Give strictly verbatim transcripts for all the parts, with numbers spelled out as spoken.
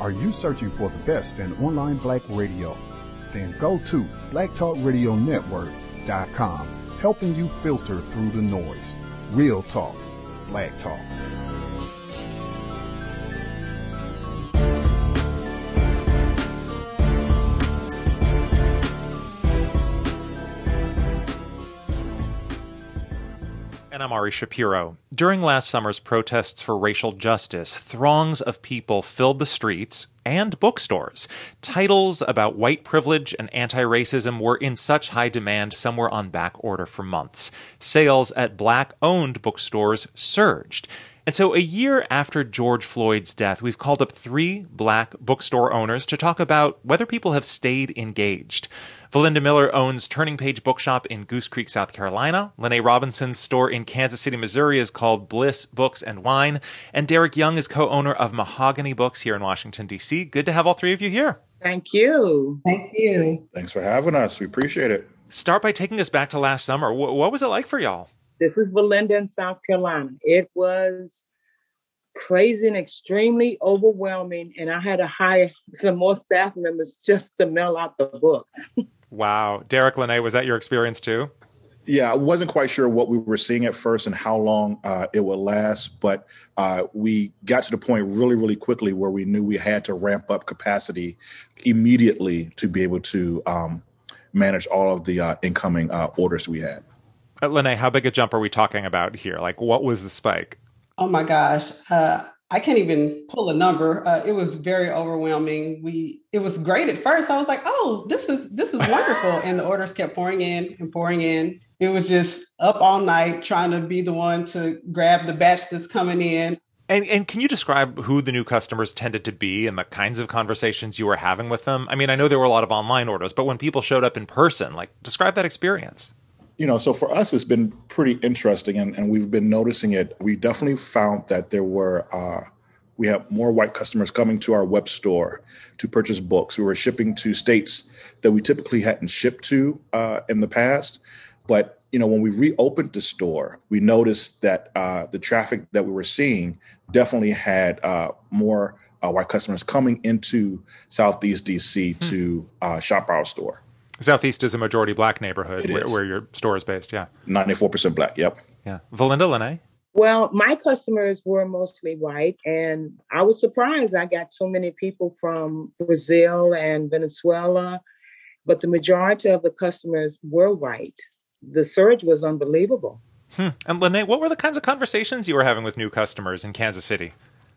Are you searching for the best in online black radio? Then go to black talk radio network dot com, helping you filter through the noise. Real talk, black talk. And I'm Ari Shapiro. During last summer's protests for racial justice, throngs of people filled the streets and bookstores. Titles about white privilege and anti-racism were in such high demand, some were on back order for months. Sales at black-owned bookstores surged. And so a year after George Floyd's death, we've called up three black bookstore owners to talk about whether people have stayed engaged. Valinda Miller owns Turning Page Bookshop in Goose Creek, South Carolina. Lene Robinson's store in Kansas City, Missouri is called Bliss Books and Wine. And Derek Young is co-owner of Mahogany Books here in Washington, D C. Good to have all three of you here. Thank you. Thank you. Thanks for having us. We appreciate it. Start by taking us back to last summer. W- what was it like for y'all? This is Valinda in South Carolina. It was crazy and extremely overwhelming, and I had to hire some more staff members just to mail out the books. Wow. Derek, Lene, was that your experience too? Yeah, I wasn't quite sure what we were seeing at first and how long uh, it would last, but uh, we got to the point really, really quickly where we knew we had to ramp up capacity immediately to be able to um, manage all of the uh, incoming uh, orders we had. Uh, Lene, how big a jump are we talking about here? Like, what was the spike? Oh my gosh. Uh, I can't even pull a number. Uh, it was very overwhelming. We, it was great at first. I was like, oh, this is, this is wonderful. And the orders kept pouring in and pouring in. It was just up all night trying to be the one to grab the batch that's coming in. And, and can you describe who the new customers tended to be and the kinds of conversations you were having with them? I mean, I know there were a lot of online orders, but when people showed up in person, like, describe that experience. You know, so for us, it's been pretty interesting, and, and we've been noticing it. We definitely found that there were, uh, we have more white customers coming to our web store to purchase books. We were shipping to states that we typically hadn't shipped to uh, in the past. But, you know, when we reopened the store, we noticed that uh, the traffic that we were seeing definitely had uh, more uh, white customers coming into Southeast D C hmm. to uh, shop our store. Southeast is a majority black neighborhood where, where your store is based, yeah. ninety-four percent black, yep. Yeah. Valinda, Lene? Well, my customers were mostly white, and I was surprised I got so many people from Brazil and Venezuela, but the majority of the customers were white. The surge was unbelievable. Hmm. And Lene, what were the kinds of conversations you were having with new customers in Kansas City?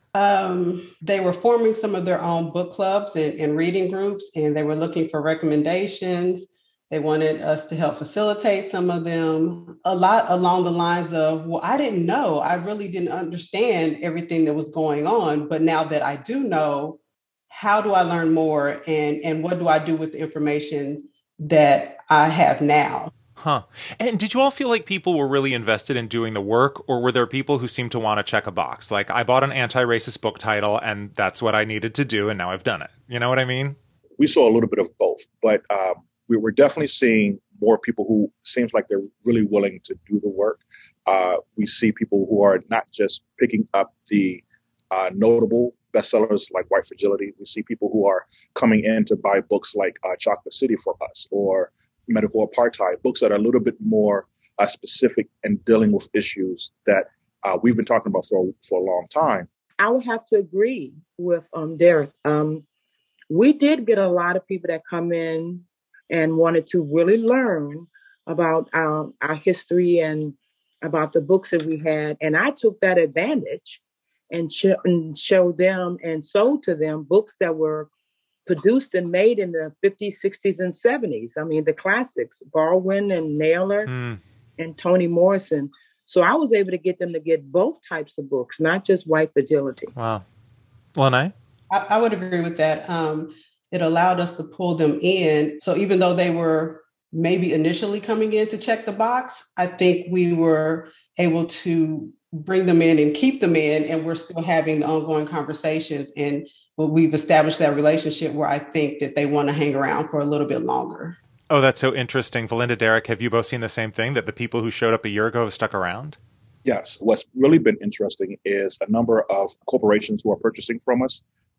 Um, they were forming some of their own book clubs and, and reading groups, and they were looking for recommendations. They wanted us to help facilitate some of them. A lot along the lines of, well, I didn't know. I really didn't understand everything that was going on. But now that I do know, how do I learn more? And, and what do I do with the information that I have now? Huh. And did you all feel like people were really invested in doing the work, or were there people who seemed to want to check a box? Like, I bought an anti-racist book title and that's what I needed to do, and now I've done it. You know what I mean? We saw a little bit of both, but um, we were definitely seeing more people who seems like they're really willing to do the work. Uh, we see people who are not just picking up the uh, notable bestsellers like White Fragility. We see people who are coming in to buy books like uh, Chocolate City for us, or Medical Apartheid, books that are a little bit more uh, specific and dealing with issues that uh, we've been talking about for, for a long time. I would have to agree with um, Derek. Um, we did get a lot of people that come in and wanted to really learn about um, our history and about the books that we had. And I took that advantage and, sh- and showed them and sold to them books that were produced and made in the fifties, sixties, and seventies. I mean, the classics, Baldwin and Naylor mm. and Toni Morrison. So I was able to get them to get both types of books, not just White Fragility. Wow. Lene? I, I would agree with that. Um, it allowed us to pull them in. So even though they were maybe initially coming in to check the box, I think we were able to bring them in and keep them in, and we're still having the ongoing conversations. And well, we've established that relationship where I think that they want to hang around for a little bit longer. Oh, that's so interesting. Valinda, Derek, have you both seen the same thing, that the people who showed up a year ago have stuck around? Yes. What's really been interesting is a number of corporations who are purchasing from us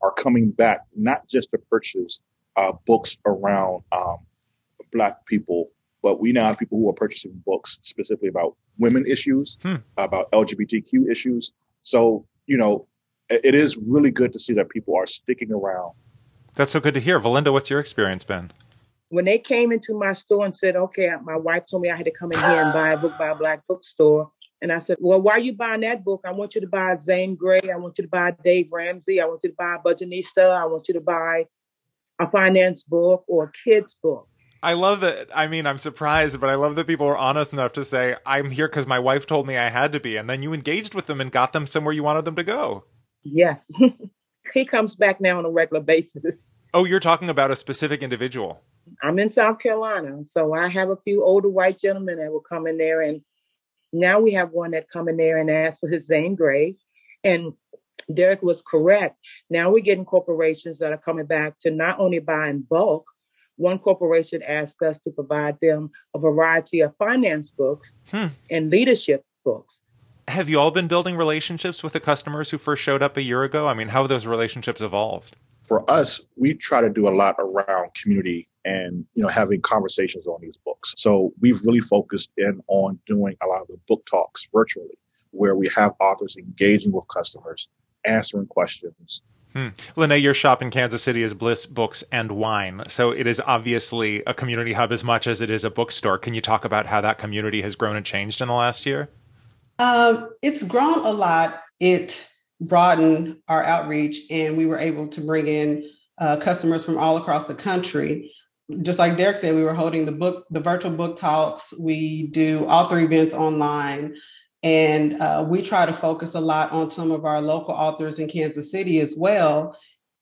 are coming back, not just to purchase uh, books around um, Black people, but we now have people who are purchasing books specifically about women issues, hmm. about L G B T Q issues. So, you know, it, it is really good to see that people are sticking around. That's so good to hear. Valinda, what's your experience been? When they came into my store and said, okay, my wife told me I had to come in here and buy a book by a Black bookstore. And I said, well, why are you buying that book? I want you to buy Zane Grey. I want you to buy Dave Ramsey. I want you to buy Budgetnista. I want you to buy a finance book or a kid's book. I love that. I mean, I'm surprised, but I love that people are honest enough to say, I'm here because my wife told me I had to be. And then you engaged with them and got them somewhere you wanted them to go. Yes. He comes back now on a regular basis. Oh, you're talking about a specific individual. I'm in South Carolina, so I have a few older white gentlemen that will come in there. And now we have one that come in there and ask for his Zane Grey. And Derek was correct. Now we're getting corporations that are coming back to not only buy in bulk. One corporation asked us to provide them a variety of finance books hmm. and leadership books. Have you all been building relationships with the customers who first showed up a year ago? I mean, how have those relationships evolved? For us, we try to do a lot around community and, you know, having conversations on these books. So we've really focused in on doing a lot of the book talks virtually, where we have authors engaging with customers, answering questions. Hmm. Lene, your shop in Kansas City is Bliss Books and Wine. So it is obviously a community hub as much as it is a bookstore. Can you talk about how that community has grown and changed in the last year? Um, it's grown a lot. It broadened our outreach, and we were able to bring in uh, customers from all across the country. Just like Derek said, we were holding the book, the virtual book talks. We do author events online. And uh, we try to focus a lot on some of our local authors in Kansas City as well.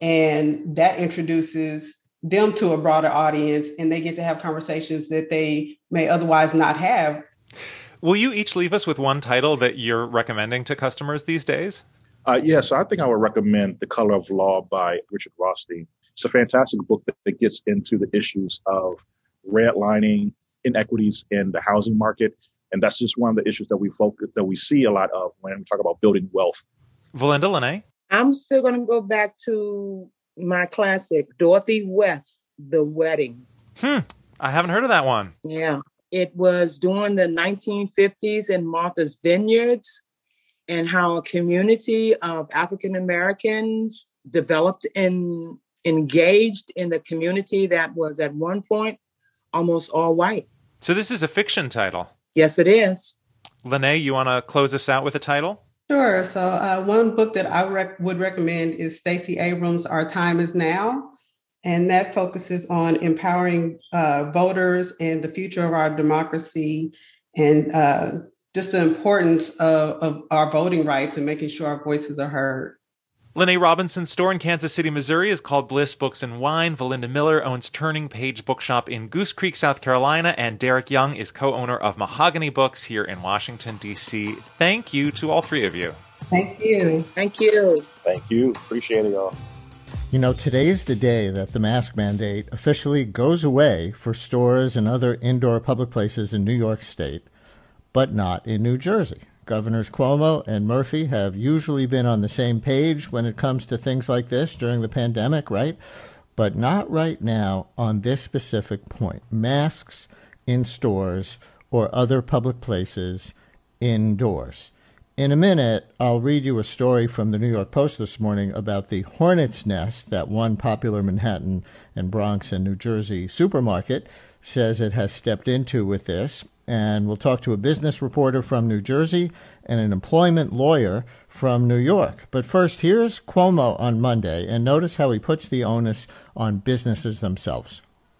And that introduces them to a broader audience, and they get to have conversations that they may otherwise not have. Will you each leave us with one title that you're recommending to customers these days? Uh, yeah, so I think I would recommend The Color of Law by Richard Rothstein. It's a fantastic book that, that gets into the issues of redlining, inequities in the housing market. And that's just one of the issues that we focus, that we see a lot of when we talk about building wealth. Valinda, Lene? I'm still going to go back to my classic, Dorothy West, The Wedding. Hmm. I haven't heard of that one. Yeah. It was during the nineteen fifties in Martha's Vineyards, and how a community of African Americans developed and engaged in the community that was at one point almost all white. So this is a fiction title. Yes, it is. Lene, you want to close us out with a title? Sure. So uh, one book that I rec- would recommend is Stacey Abrams' Our Time Is Now. And that focuses on empowering uh, voters and the future of our democracy, and uh, just the importance of, of our voting rights and making sure our voices are heard. Lene Robinson's store in Kansas City, Missouri is called Bliss Books and Wine. Valinda Miller owns Turning Page Bookshop in Goose Creek, South Carolina. And Derek Young is co-owner of Mahogany Books here in Washington, D C. Thank you to all three of you. Thank you. Thank you. Thank you. Appreciate it, y'all. You know, today is the day that the mask mandate officially goes away for stores and other indoor public places in New York State, but not in New Jersey. Governors Cuomo and Murphy have usually been on the same page when it comes to things like this during the pandemic, right? But not right now on this specific point. Masks in stores or other public places indoors. In a minute, I'll read you a story from the New York Post this morning about the hornet's nest that one popular Manhattan and Bronx and New Jersey supermarket says it has stepped into with this. And we'll talk to a business reporter from New Jersey and an employment lawyer from New York. But first, here's Cuomo on Monday, and notice how he puts the onus on businesses themselves.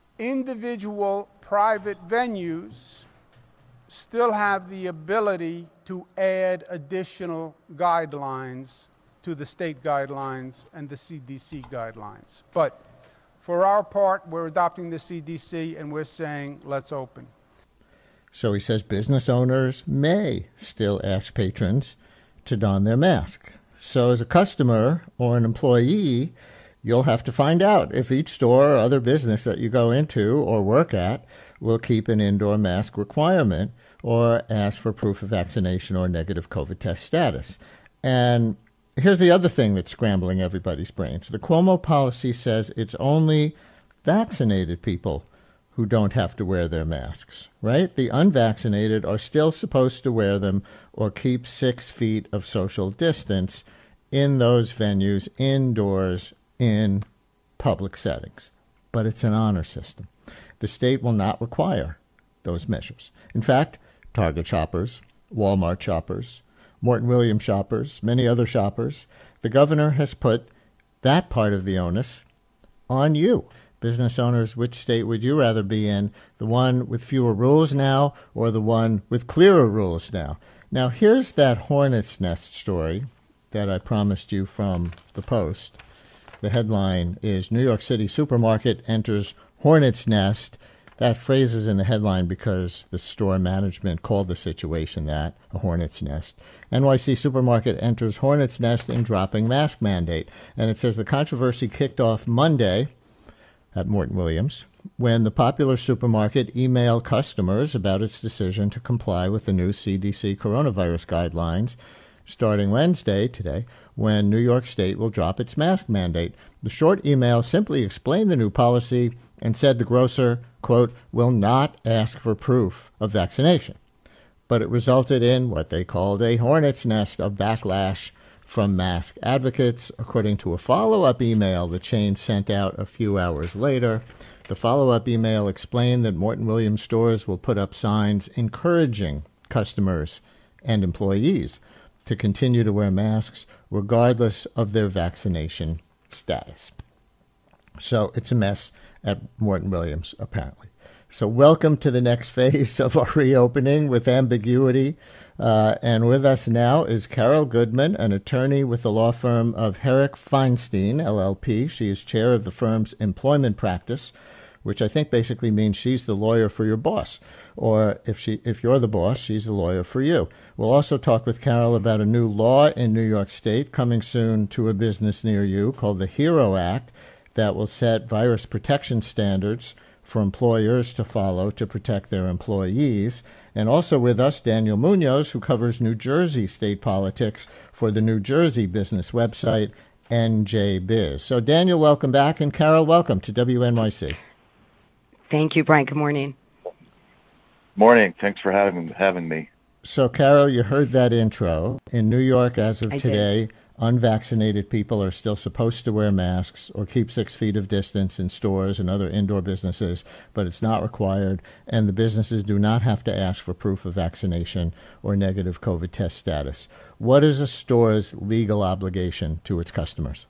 Individual private venues still have the ability to add additional guidelines to the state guidelines and the C D C guidelines. But for our part, we're adopting the C D C and we're saying, let's open. So he says business owners may still ask patrons to don their mask. So as a customer or an employee, you'll have to find out if each store or other business that you go into or work at will keep an indoor mask requirement or ask for proof of vaccination or negative COVID test status. And here's the other thing that's scrambling everybody's brains. The Cuomo policy says it's only vaccinated people who don't have to wear their masks, right? The unvaccinated are still supposed to wear them or keep six feet of social distance in those venues, indoors, in public settings. But it's an honor system. The state will not require those measures. In fact, Target shoppers, Walmart shoppers, Morton Williams shoppers, many other shoppers, the governor has put that part of the onus on you. Business owners, which state would you rather be in, the one with fewer rules now or the one with clearer rules now? Now, here's that hornet's nest story that I promised you from the Post. The headline is New York City Supermarket Enters Hornet's Nest. That phrase is in the headline because the store management called the situation that, a hornet's nest. N Y C Supermarket enters hornet's nest in dropping mask mandate. And it says the controversy kicked off Monday at Morton Williams when the popular supermarket emailed customers about its decision to comply with the new C D C coronavirus guidelines starting Wednesday, today, when New York State will drop its mask mandate. The short email simply explained the new policy and said the grocer, quote, will not ask for proof of vaccination. But it resulted in what they called a hornet's nest of backlash from mask advocates, according to a follow-up email the chain sent out a few hours later. The follow-up email explained that Morton Williams stores will put up signs encouraging customers and employees to continue to wear masks regardless of their vaccination status. So it's a mess at Morton Williams, apparently. So welcome to the next phase of our reopening with ambiguity. Uh, and with us now is Carol Goodman, an attorney with the law firm of Herrick Feinstein, L L P. She is chair of the firm's employment practice, which I think basically means she's the lawyer for your boss. Or if she, if you're the boss, she's the lawyer for you. We'll also talk with Carol about a new law in New York State coming soon to a business near you called the HERO Act that will set virus protection standards for employers to follow to protect their employees. And also with us, Daniel Munoz, who covers New Jersey state politics for the New Jersey business website, N J Biz. So, Daniel, welcome back. And Carol, welcome to W N Y C. Thank you, Brian. Good morning. Morning. Thanks for having having me. So, Carol, you heard that intro. In New York, as of I today, did. Unvaccinated people are still supposed to wear masks or keep six feet of distance in stores and other indoor businesses, but it's not required, and the businesses do not have to ask for proof of vaccination or negative COVID test status. What is a store's legal obligation to its customers?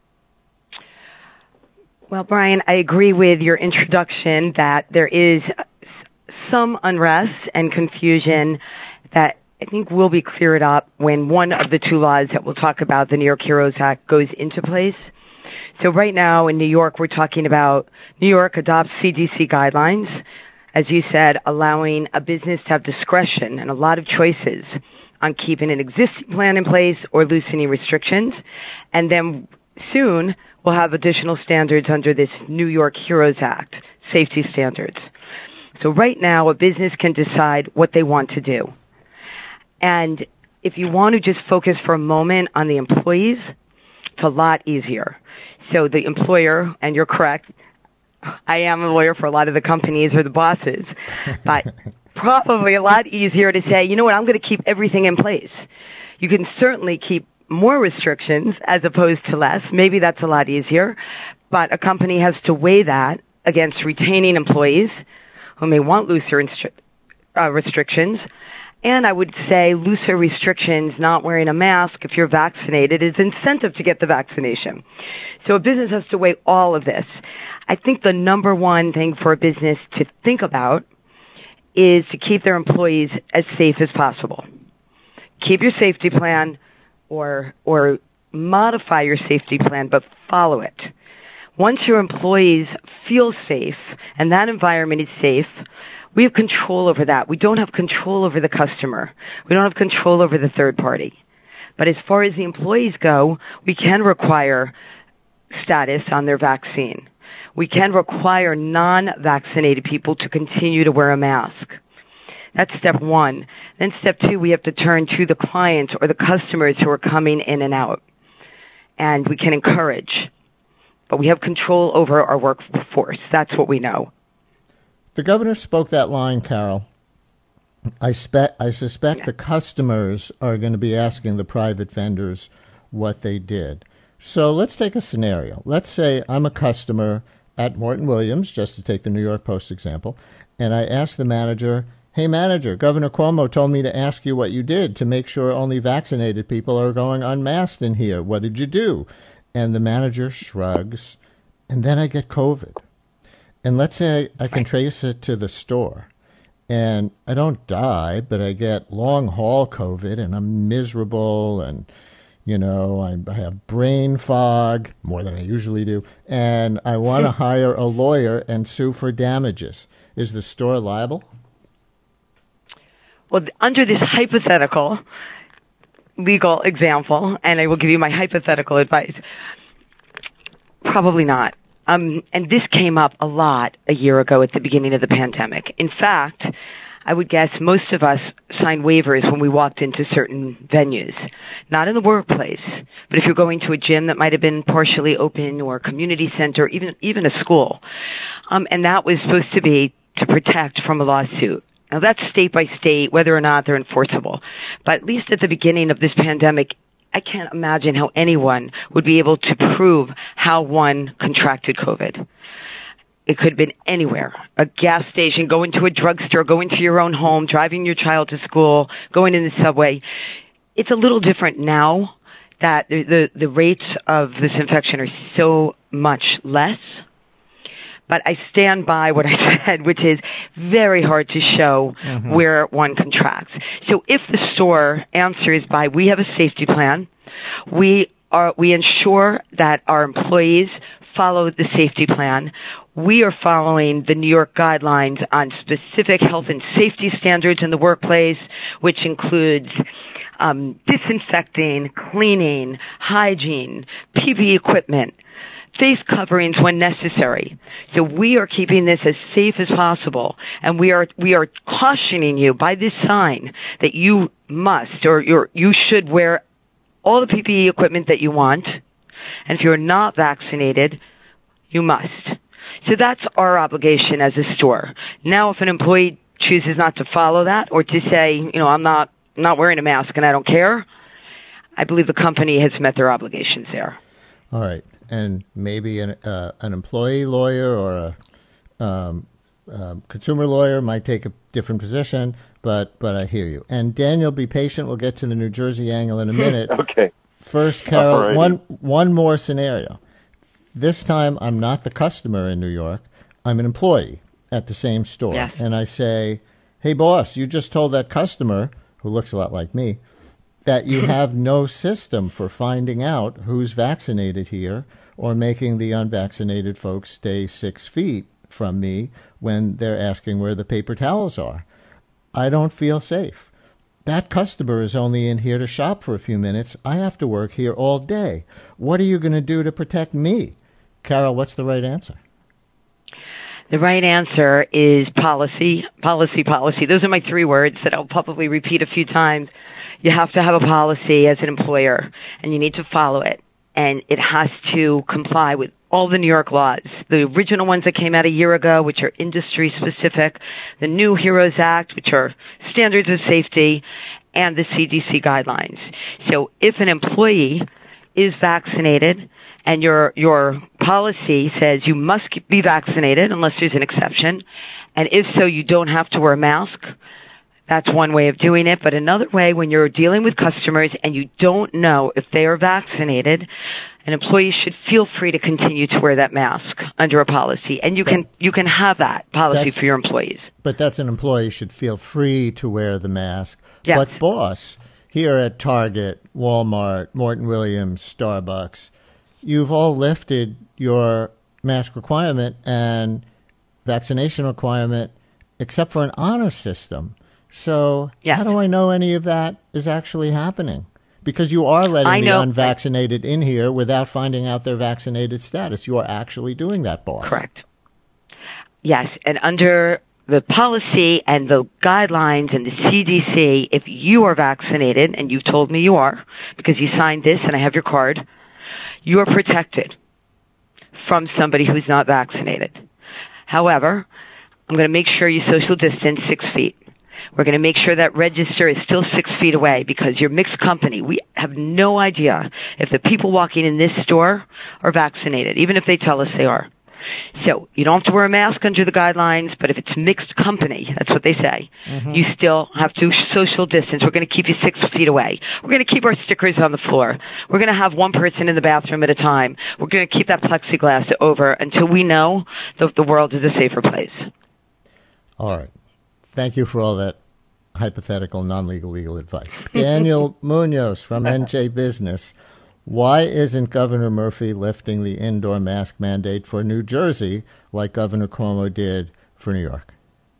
Well, Brian, I agree with your introduction that there is some unrest and confusion that I think will be cleared up when one of the two laws that we'll talk about, the New York HEROES Act, goes into place. So right now in New York, we're talking about New York adopts C D C guidelines, as you said, allowing a business to have discretion and a lot of choices on keeping an existing plan in place or loosening restrictions. And then soon we'll have additional standards under this New York HEROES Act, safety standards. So right now, a business can decide what they want to do. And if you want to just focus for a moment on the employees, it's a lot easier. So the employer, and you're correct, I am a lawyer for a lot of the companies or the bosses, but probably a lot easier to say, you know what, I'm going to keep everything in place. You can certainly keep more restrictions as opposed to less. Maybe that's a lot easier, but a company has to weigh that against retaining employees who may want looser instri- uh, restrictions. And I would say looser restrictions, not wearing a mask if you're vaccinated, is incentive to get the vaccination. So a business has to weigh all of this. I think the number one thing for a business to think about is to keep their employees as safe as possible. Keep your safety plan or or modify your safety plan, but follow it. Once your employees feel safe and that environment is safe, we have control over that. We don't have control over the customer. We don't have control over the third party. But as far as the employees go, we can require status on their vaccine. We can require non-vaccinated people to continue to wear a mask. That's step one. Then step two, we have to turn to the clients or the customers who are coming in and out. and we can encourage, but we have control over our workforce. That's what we know. The governor spoke that line, Carol. I, spe- I suspect yeah. the customers are going to be asking the private vendors what they did. So let's take a scenario. Let's say I'm a customer at Morton Williams, just to take the New York Post example, and I ask the manager, hey, manager, Governor Cuomo told me to ask you what you did to make sure only vaccinated people are going unmasked in here. What did you do? And the manager shrugs, and then I get COVID. And let's say I can trace it to the store. And I don't die, but I get long-haul COVID, and I'm miserable, and, you know, I, I have brain fog, more than I usually do, and I want to hire a lawyer and sue for damages. Is the store liable? Well, under this hypothetical legal example, and I will give you my hypothetical advice, probably not. Um, and this came up a lot a year ago at the beginning of the pandemic. In fact, I would guess most of us signed waivers when we walked into certain venues, not in the workplace, but if you're going to a gym that might have been partially open or a community center, even even a school. Um, and that was supposed to be to protect from a lawsuit. Now, that's state by state, whether or not they're enforceable. But at least at the beginning of this pandemic, I can't imagine how anyone would be able to prove how one contracted COVID. It could have been anywhere, a gas station, going to a drugstore, going to your own home, driving your child to school, going in the subway. It's a little different now that the, the, the rates of this infection are so much less. But I stand by what I said, which is very hard to show mm-hmm. where one contracts. So if the store answers by, we have a safety plan, we are we ensure that our employees follow the safety plan, we are following the New York guidelines on specific health and safety standards in the workplace, which includes um, disinfecting, cleaning, hygiene, P P E equipment, face coverings when necessary. So we are keeping this as safe as possible, and we are we are cautioning you by this sign that you must or you're, you should wear all the P P E equipment that you want, and if you're not vaccinated, you must. So that's our obligation as a store. Now, if an employee chooses not to follow that or to say, you know, I'm not not wearing a mask and I don't care, I believe the company has met their obligations there. All right. And maybe an uh, an employee lawyer or a um, um, consumer lawyer might take a different position, but but I hear you. And Daniel, be patient. We'll get to the New Jersey angle in a minute. Okay. First, Carol, Alrighty. one one more scenario. This time, I'm not the customer in New York. I'm an employee at the same store. Yes. And I say, hey, boss, you just told that customer, who looks a lot like me, that you have no system for finding out who's vaccinated here or making the unvaccinated folks stay six feet from me when they're asking where the paper towels are. I don't feel safe. That customer is only in here to shop for a few minutes. I have to work here all day. What are you going to do to protect me? Carol, what's the right answer? The right answer is policy, policy, policy. Those are my three words that I'll probably repeat a few times. You have to have a policy as an employer, and you need to follow it. And it has to comply with all the New York laws, the original ones that came out a year ago, which are industry-specific, the new HEROES Act, which are standards of safety, and the C D C guidelines. So if an employee is vaccinated and your your policy says you must be vaccinated unless there's an exception, and if so, you don't have to wear a mask, that's one way of doing it. But another way, when you're dealing with customers and you don't know if they are vaccinated, an employee should feel free to continue to wear that mask under a policy. And you can you can have that policy for your employees. But that's an employee should feel free to wear the mask. Yes. But boss, here at Target, Walmart, Morton Williams, Starbucks, you've all lifted your mask requirement and vaccination requirement except for an honor system. So yes. How do I know any of that is actually happening? Because you are letting the unvaccinated in here without finding out their vaccinated status. You are actually doing that, boss. Correct. Yes, and under the policy and the guidelines and the C D C, if you are vaccinated, and you've told me you are, because you signed this and I have your card, you are protected from somebody who's not vaccinated. However, I'm going to make sure you social distance six feet. We're going to make sure that register is still six feet away because you're mixed company. We have no idea if the people walking in this store are vaccinated, even if they tell us they are. So you don't have to wear a mask under the guidelines, but if it's mixed company, that's what they say, mm-hmm. you still have to social distance. We're going to keep you six feet away. We're going to keep our stickers on the floor. We're going to have one person in the bathroom at a time. We're going to keep that plexiglass over until we know that the world is a safer place. All right. Thank you for all that hypothetical, non-legal, legal advice. Daniel Munoz from N J Business. Why isn't Governor Murphy lifting the indoor mask mandate for New Jersey like Governor Cuomo did for New York?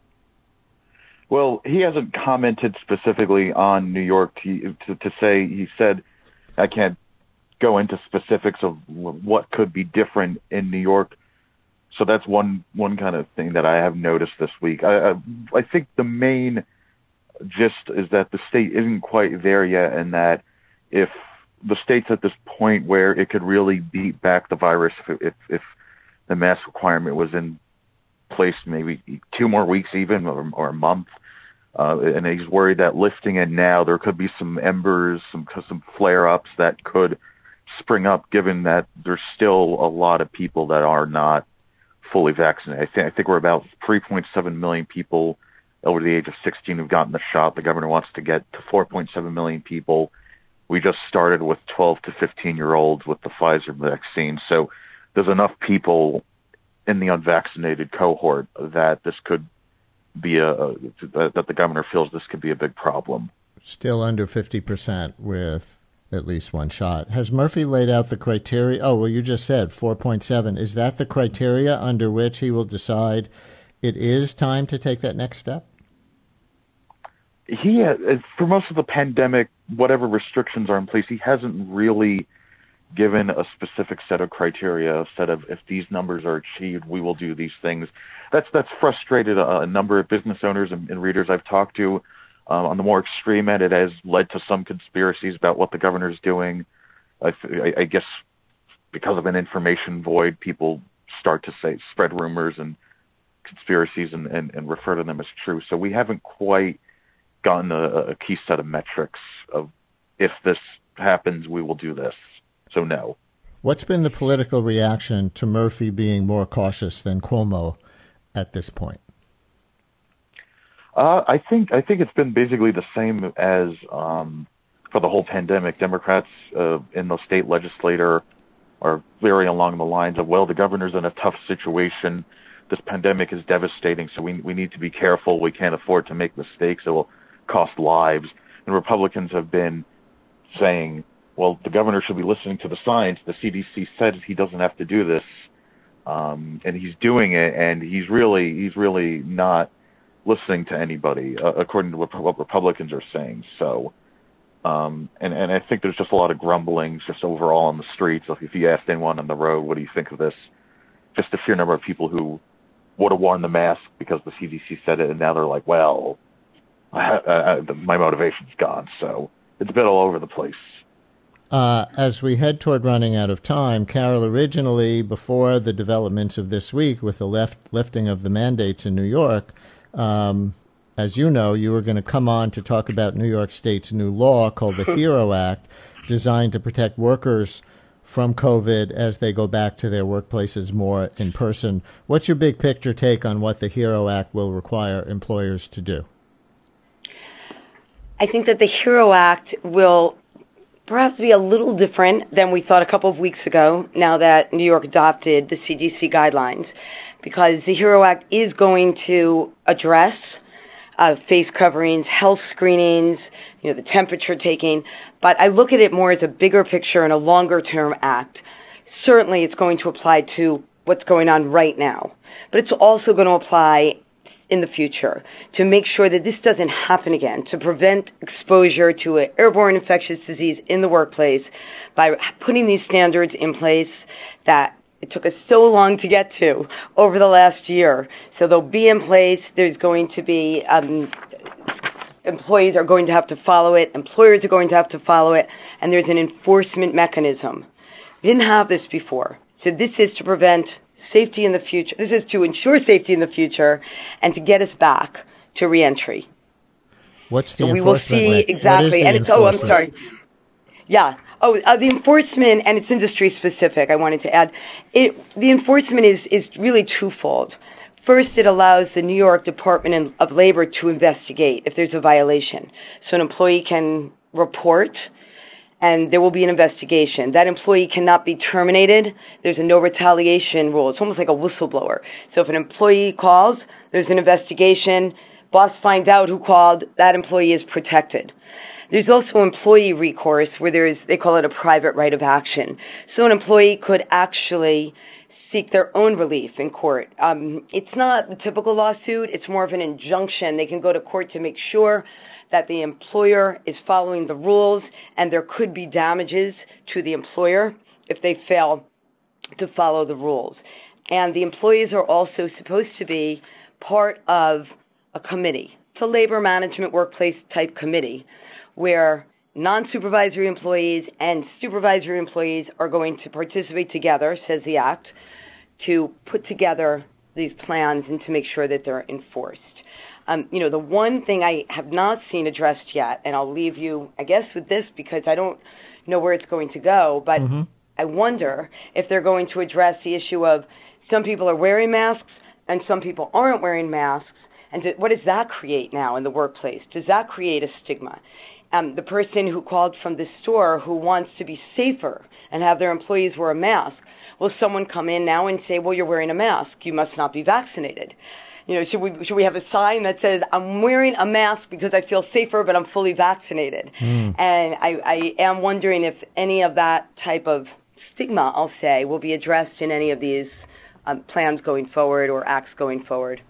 Well, he hasn't commented specifically on New York to, to, to say, he said, I can't go into specifics of what could be different in New York. So that's one, one kind of thing that I have noticed this week. I, I, I think the main gist is that the state isn't quite there yet, and that if the state's at this point where it could really beat back the virus if, if, if the mask requirement was in place maybe two more weeks even, or, or a month. Uh, and he's worried that lifting it now, there could be some embers, some, some flare-ups that could spring up, given that there's still a lot of people that are not fully vaccinated. I think, I think we're about three point seven million people over the age of sixteen who've gotten the shot. The governor wants to get to four point seven million people. We just started with twelve to fifteen-year-olds with the Pfizer vaccine. So there's enough people in the unvaccinated cohort that this could be a, a that the governor feels this could be a big problem. Still under fifty percent with at least one shot. Has Murphy laid out the criteria? Oh, well, you just said four point seven. Is that the criteria under which he will decide it is time to take that next step? He, for most of the pandemic, whatever restrictions are in place, he hasn't really given a specific set of criteria, a set of, if these numbers are achieved, we will do these things. That's that's frustrated a, a number of business owners and, and readers I've talked to. Um, on the more extreme end, it has led to some conspiracies about what the governor's doing. I, I, I guess because of an information void, people start to say, spread rumors and conspiracies and, and, and refer to them as true. So we haven't quite gotten a, a key set of metrics of, if this happens, we will do this. So no. What's been the political reaction to Murphy being more cautious than Cuomo at this point? Uh, I think I think it's been basically the same as um, for the whole pandemic. Democrats uh, in the state legislature are very along the lines of, well, the governor's in a tough situation. This pandemic is devastating, so we we need to be careful. We can't afford to make mistakes. It will cost lives. And Republicans have been saying, well, the governor should be listening to the science. The C D C said he doesn't have to do this, um, and he's doing it, and he's really he's really not listening to anybody, uh, according to what, what Republicans are saying. So, um, and, and I think there's just a lot of grumblings just overall on the streets. Like if you asked anyone on the road, what do you think of this? Just a sheer number of people who would have worn the mask because the C D C said it, and now they're like, well, I, I, I, my motivation's gone. So it's a bit all over the place. Uh, as we head toward running out of time, Carol, originally, before the developments of this week with the left lifting of the mandates in New York, um, as you know, you were going to come on to talk about New York State's new law called the HERO Act, designed to protect workers from COVID as they go back to their workplaces more in person. What's your big picture take on what the HERO Act will require employers to do? I think that the HERO Act will perhaps be a little different than we thought a couple of weeks ago, now that New York adopted the C D C guidelines, because the HERO Act is going to address uh, face coverings, health screenings, you know, the temperature taking, but I look at it more as a bigger picture and a longer-term act. Certainly it's going to apply to what's going on right now, but it's also going to apply in the future to make sure that this doesn't happen again, to prevent exposure to an airborne infectious disease in the workplace by putting these standards in place that it took us so long to get to over the last year. So they'll be in place. There's going to be, um, employees are going to have to follow it. Employers are going to have to follow it. And there's an enforcement mechanism We didn't have this before. So this is to prevent safety in the future. This is to ensure safety in the future and to get us back to reentry. What's the so enforcement? We will see exactly. And it's, oh, I'm sorry. Yeah. Oh, uh, the enforcement, and it's industry specific, I wanted to add. It, the enforcement is, is really twofold. First, it allows the New York Department of Labor to investigate if there's a violation. So an employee can report, and there will be an investigation. That employee cannot be terminated. There's a no retaliation rule. It's almost like a whistleblower. So if an employee calls, there's an investigation. Boss finds out who called. That employee is protected. There's also employee recourse where there is, they call it a private right of action. So an employee could actually seek their own relief in court. Um, it's not the typical lawsuit. It's more of an injunction. They can go to court to make sure that the employer is following the rules, and there could be damages to the employer if they fail to follow the rules. And the employees are also supposed to be part of a committee. It's a labor management workplace type committee where non-supervisory employees and supervisory employees are going to participate together, says the Act, to put together these plans and to make sure that they're enforced. Um, you know, the one thing I have not seen addressed yet, and I'll leave you, I guess, with this because I don't know where it's going to go, but mm-hmm. I wonder if they're going to address the issue of some people are wearing masks and some people aren't wearing masks, and what does that create now in the workplace? Does that create a stigma? Um, the person who called from the store who wants to be safer and have their employees wear a mask, will someone come in now and say, well, you're wearing a mask, you must not be vaccinated? You know, should we should we have a sign that says, I'm wearing a mask because I feel safer, but I'm fully vaccinated? Mm. And I, I am wondering if any of that type of stigma, I'll say, will be addressed in any of these um, plans going forward or acts going forward.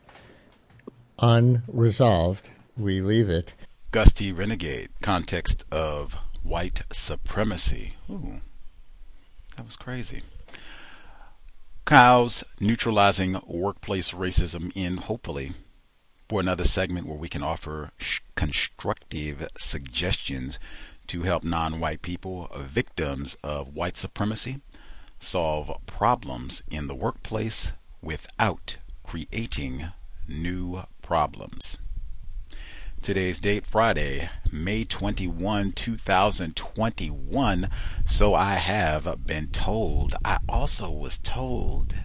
Unresolved, we leave it. Gusty Renegade, context of white supremacy. Ooh, that was crazy. Kyle's neutralizing workplace racism in, hopefully, for another segment where we can offer sh- constructive suggestions to help non-white people, victims of white supremacy, solve problems in the workplace without creating new problems. Today's date, Friday, May twenty-first, two thousand twenty-one. So I have been told. I also was told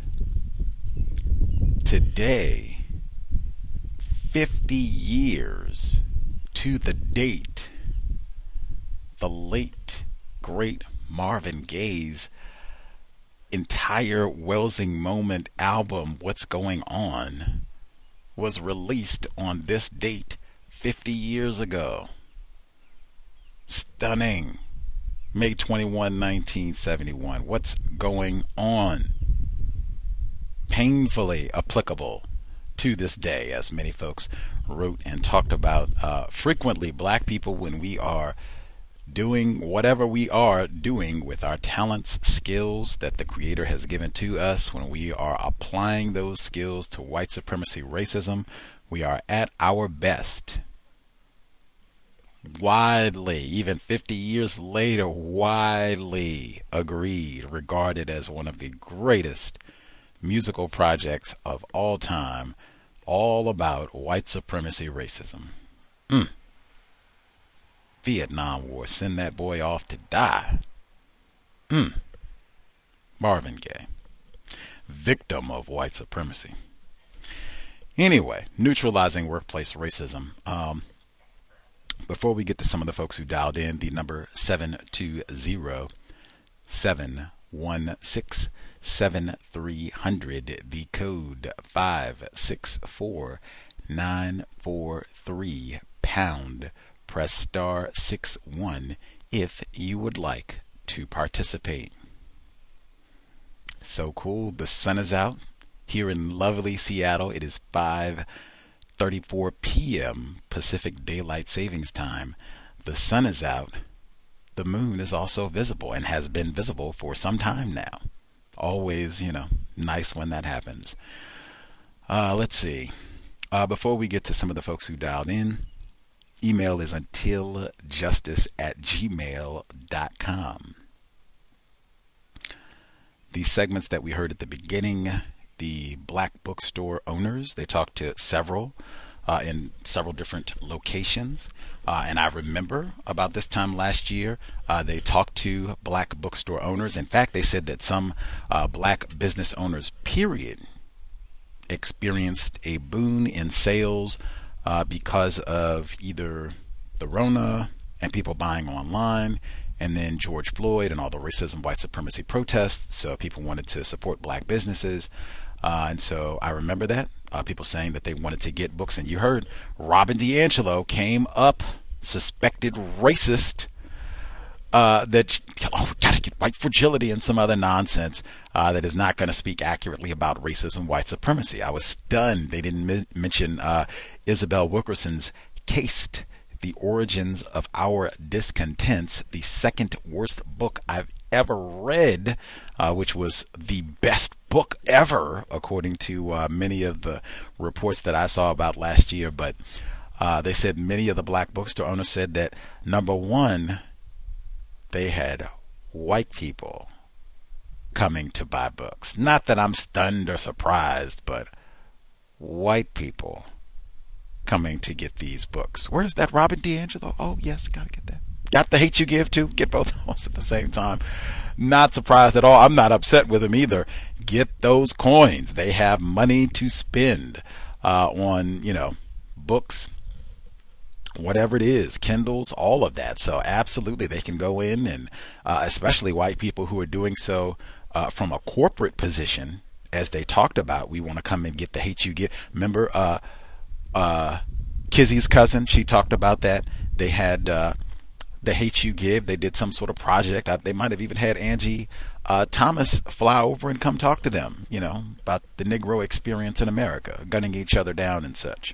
today, fifty years to the date, the late, great Marvin Gaye's entire Welsing Moment album, What's Going On, was released on this date fifty years ago. Stunning. May twenty-first, nineteen seventy-one. What's going on? Painfully applicable to this day, as many folks wrote and talked about. Uh, frequently, black people, when we are doing whatever we are doing with our talents, skills that the Creator has given to us, when we are applying those skills to white supremacy, racism, we are at our best. Widely, even fifty years later, widely agreed, regarded as one of the greatest musical projects of all time, all about white supremacy, racism. Mm. Vietnam War, send that boy off to die. Mm. Marvin Gaye, victim of white supremacy. Anyway, neutralizing workplace racism. Um, Before we get to some of the folks who dialed in, the number seven two zero, seven one six, seven three zero zero, the code five six four, nine four three, pound, press star six one if you would like to participate. So cool, the sun is out. Here in lovely Seattle, it is five thirty-four p.m. Pacific Daylight Savings Time. The sun is out. The moon is also visible and has been visible for some time now. Always, you know, nice when that happens. Uh, let's see. Uh, before we get to some of the folks who dialed in, email is untiljustice at gmail dot com. the segments that we heard at the beginning, the Black bookstore owners, they talked to several uh, in several different locations. Uh, and I remember about this time last year, uh, they talked to Black bookstore owners. In fact, they said that some uh, Black business owners, period, experienced a boon in sales uh, because of either the Rona and people buying online, and then George Floyd and all the racism, white supremacy protests. So people wanted to support Black businesses. Uh, and so I remember that. Uh, people saying that they wanted to get books. And you heard Robin DiAngelo came up, suspected racist, uh, that, oh, we got to get white fragility and some other nonsense uh, that is not going to speak accurately about racism, white supremacy. I was stunned. They didn't m- mention uh, Isabel Wilkerson's Caste, The Origins of Our Discontents, the second worst book I've ever read, uh, which was the best book ever, according to uh, many of the reports that I saw about last year. But uh, they said many of the Black bookstore owners said that, number one, they had white people coming to buy books. Not that I'm stunned or surprised, but white people coming to get these books. Where's that Robin DiAngelo? Oh, yes, gotta get that. Got The Hate U Give too. Get both of those at the same time. Not surprised at all. I'm not upset with them either. Get those coins. They have money to spend uh, on, you know, books, whatever it is, Kindles, all of that. So absolutely, they can go in, and uh, especially white people who are doing so uh, from a corporate position, as they talked about. We want to come and get The Hate U Give. Remember, uh, uh, Kizzy's cousin, she talked about that. They had uh, The Hate U Give. They did some sort of project. I, they might have even had Angie uh, Thomas fly over and come talk to them, you know, about the Negro experience in America, gunning each other down and such.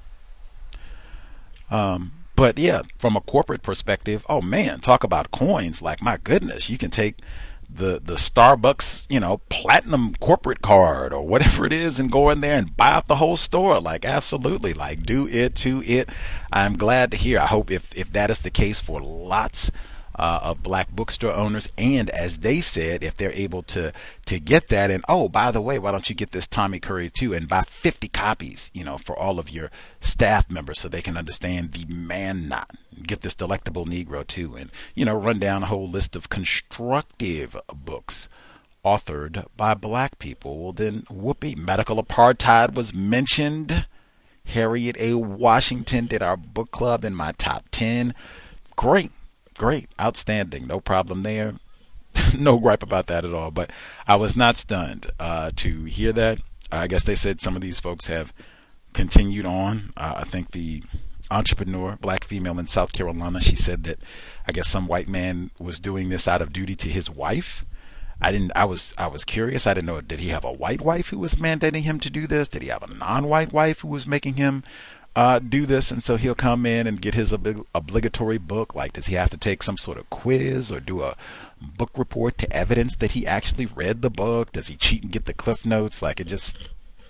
Um, but yeah, from a corporate perspective, oh man, talk about coins. Like, my goodness, you can take the the Starbucks, you know, platinum corporate card or whatever it is and go in there and buy up the whole store. Like, absolutely, like, do it to it. I'm glad to hear. I hope if, if that is the case for lots uh, of Black bookstore owners, and as they said, if they're able to to get that, and oh, by the way, why don't you get this Tommy Curry too and buy fifty copies, you know, for all of your staff members so they can understand the man knot. Get this Delectable Negro too, and, you know, run down a whole list of constructive books authored by Black people. Well, then, whoopee, medical apartheid was mentioned. Harriet A. Washington did our book club in my top ten. Great, great, outstanding, no problem there. No gripe about that at all. But I was not stunned uh, to hear that. I guess they said some of these folks have continued on. Uh, I think the entrepreneur, Black female in South Carolina, she said that I guess some white man was doing this out of duty to his wife. I didn't. I was. I was curious. I didn't know. Did he have a white wife who was mandating him to do this? Did he have a non-white wife who was making him uh, do this? And so he'll come in and get his ob- obligatory book. Like, does he have to take some sort of quiz or do a book report to evidence that he actually read the book? Does he cheat and get the Cliff Notes? Like, it just.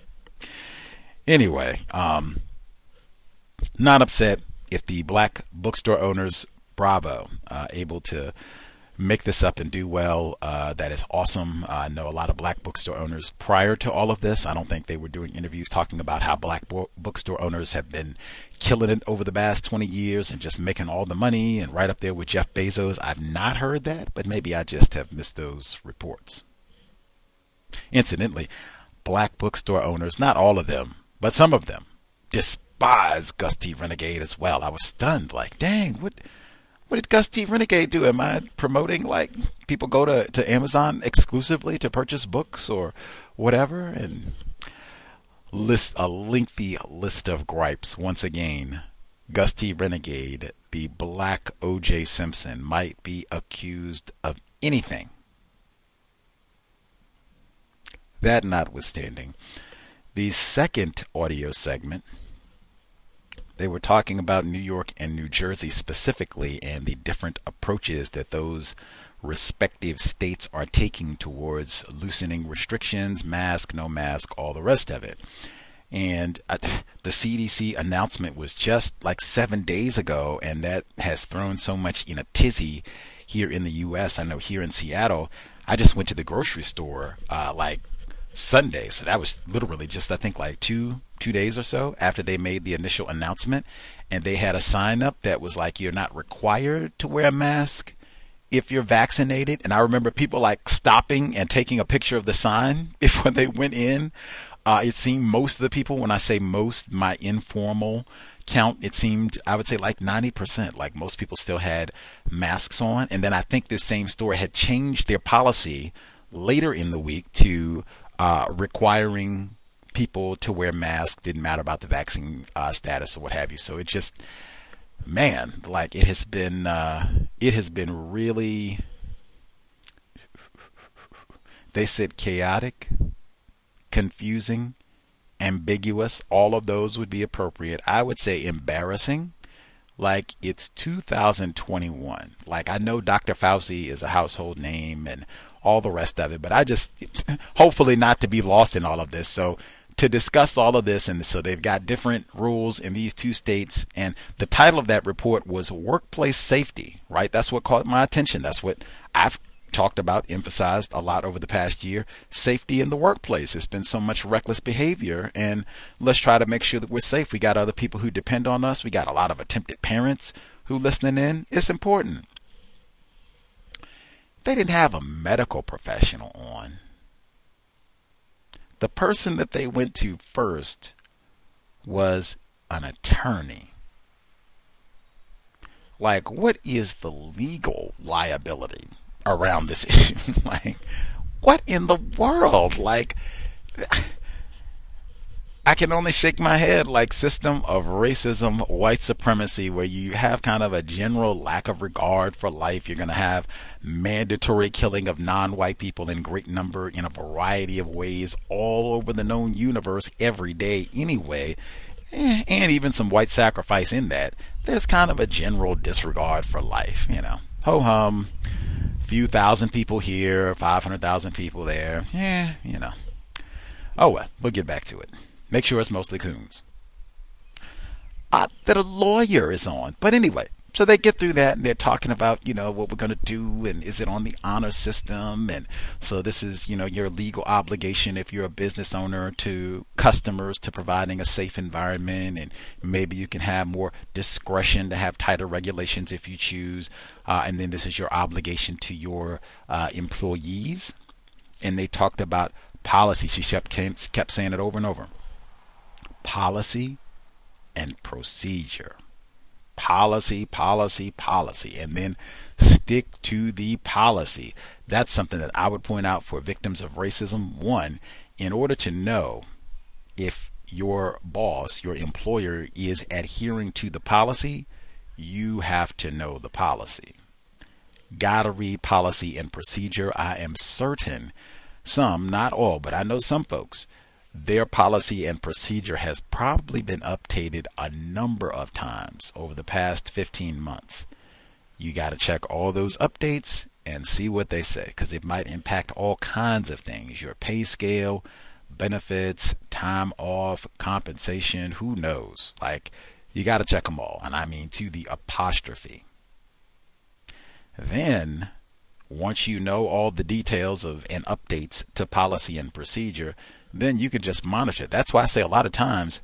Anyway, um, not upset if the Black bookstore owners, bravo, uh, able to make this up and do well. Uh, that is awesome. Uh, I know a lot of Black bookstore owners prior to all of this. I don't think they were doing interviews talking about how Black bo- bookstore owners have been killing it over the past twenty years and just making all the money and right up there with Jeff Bezos. I've not heard that, but maybe I just have missed those reports. Incidentally, Black bookstore owners, not all of them, but some of them, despise Gus T. Renegade as well. I was stunned, like, dang, what what did Gus T. Renegade do? Am I promoting, like, people go to, to Amazon exclusively to purchase books or whatever? And list a lengthy list of gripes. Once again, Gus T. Renegade, the Black O J Simpson, might be accused of anything. That notwithstanding, the second audio segment, they were talking about New York and New Jersey specifically and the different approaches that those respective states are taking towards loosening restrictions, mask, no mask, all the rest of it. And uh, the C D C announcement was just like seven days ago, and that has thrown so much in a tizzy here in the U S. I know here in Seattle, I just went to the grocery store uh, like Sunday. So that was literally just, I think, like two two days or so after they made the initial announcement. And they had a sign up that was like, you're not required to wear a mask if you're vaccinated. And I remember people like stopping and taking a picture of the sign before they went in. Uh, it seemed most of the people, when I say most, my informal count, it seemed, I would say like ninety percent, like most people still had masks on. And then I think this same store had changed their policy later in the week to uh, requiring people to wear masks. Didn't matter about the vaccine uh, status or what have you. So it just, man, like it has been, uh, it has been really, they said chaotic, confusing, ambiguous. All of those would be appropriate. I would say embarrassing. Like it's two thousand twenty-one. Like I know Doctor Fauci is a household name and all the rest of it, but I just, hopefully not to be lost in all of this. So to discuss all of this, and so they've got different rules in these two states, and the title of that report was Workplace Safety, right? That's what caught my attention. That's what I've talked about, emphasized a lot over the past year. Safety in the workplace. There's been so much reckless behavior, and let's try to make sure that we're safe. We got other people who depend on us. We got a lot of attempted parents who listening in. It's important. They didn't have a medical professional on. The person that they went to first was an attorney. Like, what is the legal liability around this issue? Like, what in the world? Like, I can only shake my head. Like, system of racism, white supremacy, where you have kind of a general lack of regard for life. You're going to have mandatory killing of non-white people in great number in a variety of ways all over the known universe every day anyway. And even some white sacrifice in that. There's kind of a general disregard for life, you know. Ho-hum. Few thousand people here, five hundred thousand people there. Yeah, you know. Oh well, we'll get back to it. Make sure it's mostly coons. Uh, that a lawyer is on. But anyway, so they get through that and they're talking about, you know, what we're going to do and is it on the honor system. And so this is, you know, your legal obligation if you're a business owner to customers to providing a safe environment. And maybe you can have more discretion to have tighter regulations if you choose. Uh, and then this is your obligation to your uh, employees. And they talked about policy. She kept, kept saying it over and over. Policy and procedure. Policy, policy, policy. And then stick to the policy. That's something that I would point out for victims of racism. One, in order to know if your boss, your employer, is adhering to the policy, you have to know the policy. Gotta read policy and procedure. I am certain some, not all, but I know some folks, their policy and procedure has probably been updated a number of times over the past fifteen months. You got to check all those updates and see what they say, because it might impact all kinds of things. Your pay scale, benefits, time off, compensation, who knows? Like, you got to check them all. And I mean to the apostrophe. Then, once you know all the details of and updates to policy and procedure, then you can just monitor. That's why I say a lot of times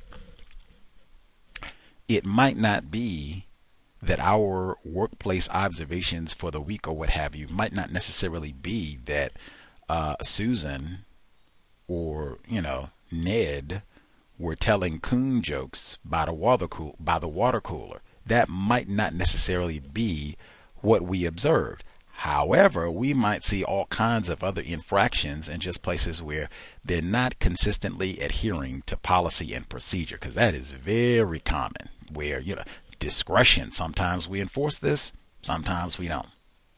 it might not be that our workplace observations for the week or what have you might not necessarily be that uh, Susan or, you know, Ned were telling coon jokes by the water cool by the water cooler. That might not necessarily be what we observed. However, we might see all kinds of other infractions in just places where they're not consistently adhering to policy and procedure, because that is very common, where, you know, discretion, sometimes we enforce this, sometimes we don't.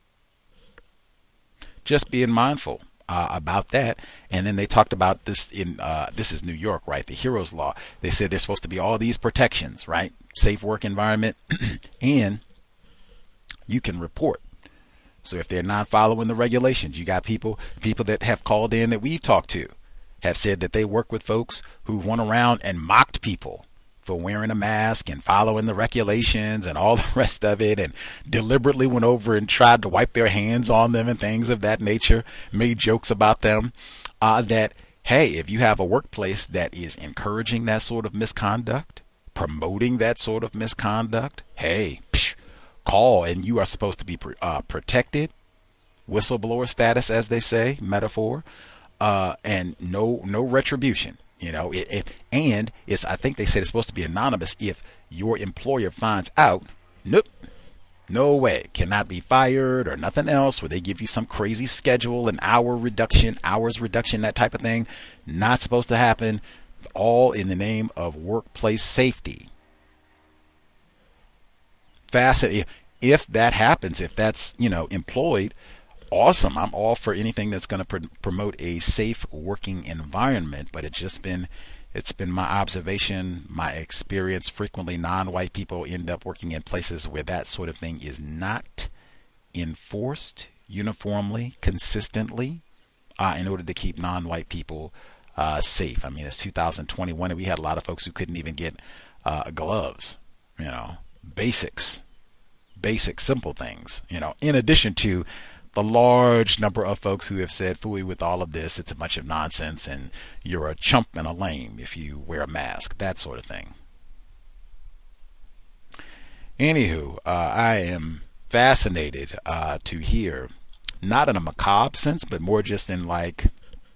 Just being mindful uh, about that. And then they talked about this in, uh, this is New York, right? The HEROES Law. They said there's supposed to be all these protections, right? Safe work environment, and you can report. So if they're not following the regulations, you got people people that have called in that we've talked to have said that they work with folks who went around and mocked people for wearing a mask and following the regulations and all the rest of it, and deliberately went over and tried to wipe their hands on them and things of that nature, made jokes about them, uh, that, hey, if you have a workplace that is encouraging that sort of misconduct, promoting that sort of misconduct, hey, psh, call, and you are supposed to be uh, protected, whistleblower status, as they say, metaphor, uh, and no no retribution. You know, it, it, and it's, I think they said it's supposed to be anonymous. If your employer finds out, nope, no way, cannot be fired or nothing else, where they give you some crazy schedule, an hour reduction, hours reduction, that type of thing. Not supposed to happen. All in the name of workplace safety. Fascinating. If that happens, if that's, you know, employed, awesome. I'm all for anything that's going to pr- promote a safe working environment. But it's just been, it's been my observation, my experience. Frequently, non-white people end up working in places where that sort of thing is not enforced uniformly, consistently, uh, in order to keep non-white people uh, safe. I mean, it's two thousand twenty-one, and we had a lot of folks who couldn't even get uh, gloves. You know, basics, basic, simple things. You know, in addition to the large number of folks who have said, "Fooey, with all of this, it's a bunch of nonsense, and you're a chump and a lame if you wear a mask," that sort of thing. Anywho, uh, I am fascinated uh, to hear, not in a macabre sense, but more just in like,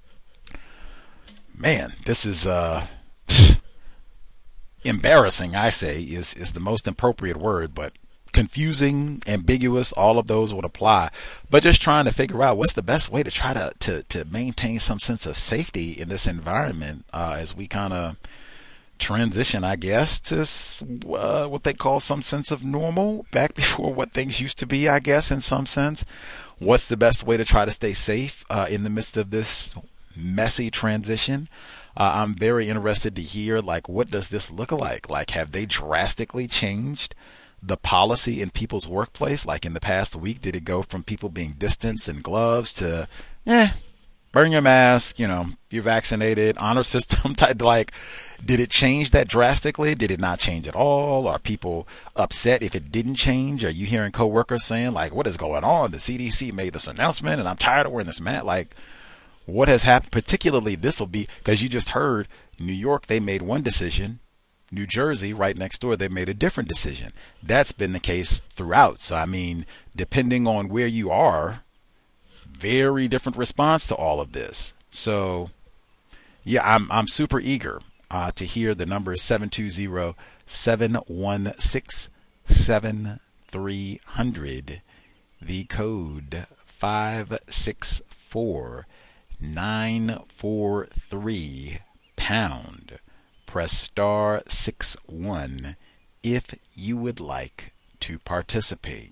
man, this is uh, embarrassing, I say, is, is the most appropriate word, but confusing, ambiguous, all of those would apply. But just trying to figure out what's the best way to try to, to, to maintain some sense of safety in this environment uh, as we kind of transition, I guess, to uh, what they call some sense of normal, back before what things used to be, I guess, in some sense. What's the best way to try to stay safe uh, in the midst of this messy transition? Uh, I'm very interested to hear, like, what does this look like? Like, have they drastically changed the policy in people's workplace? Like in the past week, did it go from people being distanced and gloves to, eh, wearing your mask, you know, you're vaccinated, honor system type? Like, did it change that drastically? Did it not change at all? Are people upset if it didn't change? Are you hearing coworkers saying, like, what is going on? The C D C made this announcement and I'm tired of wearing this mask. Like, what has happened? Particularly, this will be, because you just heard New York, they made one decision. New Jersey, right next door, they made a different decision. That's been the case throughout. So, I mean, depending on where you are, very different response to all of this. So, yeah, I'm I'm super eager uh, to hear. The number is seven two zero, seven one six, seven three zero zero. The code five six four, nine four three, pound. Press star six one if you would like to participate.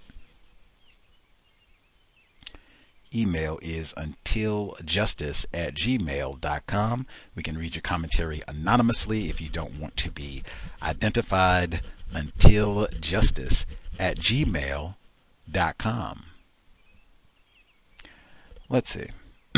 Email is untiljustice at gmail dot com. We can read your commentary anonymously if you don't want to be identified. Untiljustice at gmail dot com. Let's see.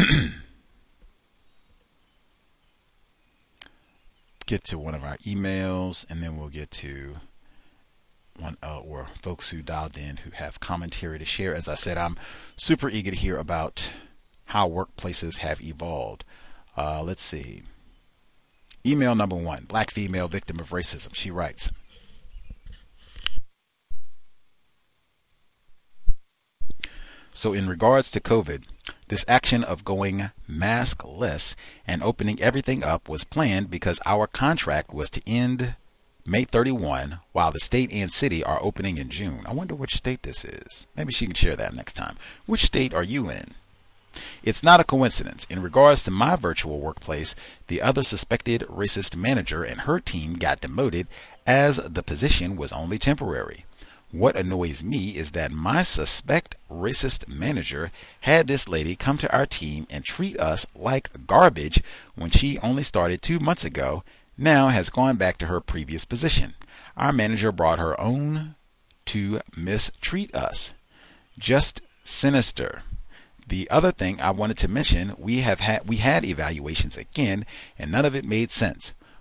Get to one of our emails, and then we'll get to one uh, or folks who dialed in who have commentary to share. As I said, I'm super eager to hear about how workplaces have evolved. Uh, let's see. Email number one, black female victim of racism. She writes, so in regards to COVID, this action of going maskless and opening everything up was planned because our contract was to end May thirty-first, while the state and city are opening in June. I wonder which state this is. Maybe she can share that next time. Which state are you in? It's not a coincidence. In regards to my virtual workplace, the other suspected racist manager and her team got demoted as the position was only temporary. What annoys me is that my suspect racist manager had this lady come to our team and treat us like garbage when she only started two months ago, now has gone back to her previous position. Our manager brought her own to mistreat us. Just sinister. The other thing I wanted to mention, we have had we had evaluations again, and none of it made sense.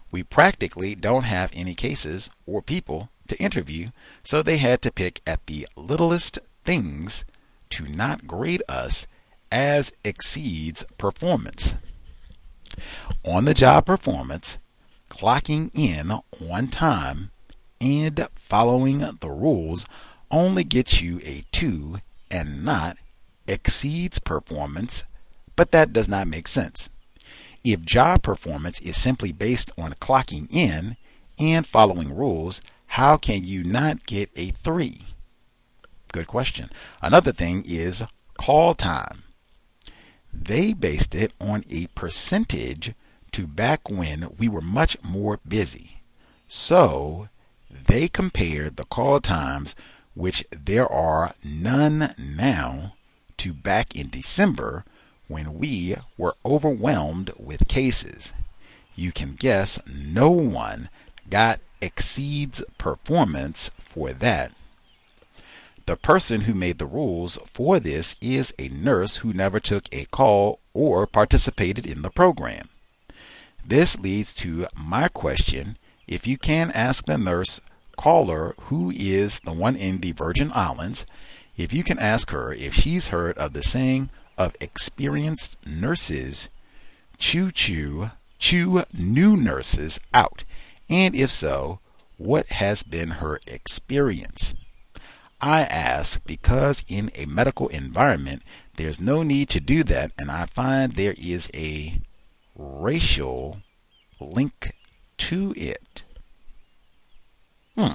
we practically don't have any cases or people to interview, so they had to pick at the littlest things to not grade us as exceeds performance. On the job performance, clocking in on time and following the rules only gets you a two and not exceeds performance, but that does not make sense. If job performance is simply based on clocking in and following rules, how can you not get a three? Good question. Another thing is call time. They based it on a percentage to back when we were much more busy. So they compared the call times, which there are none now, to back in December when we were overwhelmed with cases. You can guess no one got exceeds performance for that. The person who made the rules for this is a nurse who never took a call or participated in the program. This leads to my question. If you can ask the nurse caller who is the one in the Virgin Islands, if you can ask her if she's heard of the saying of experienced nurses, choo choo, chew new nurses out, and if so, what has been her experience? I ask because in a medical environment, there's no need to do that, and I find there is a racial link to it. Hmm.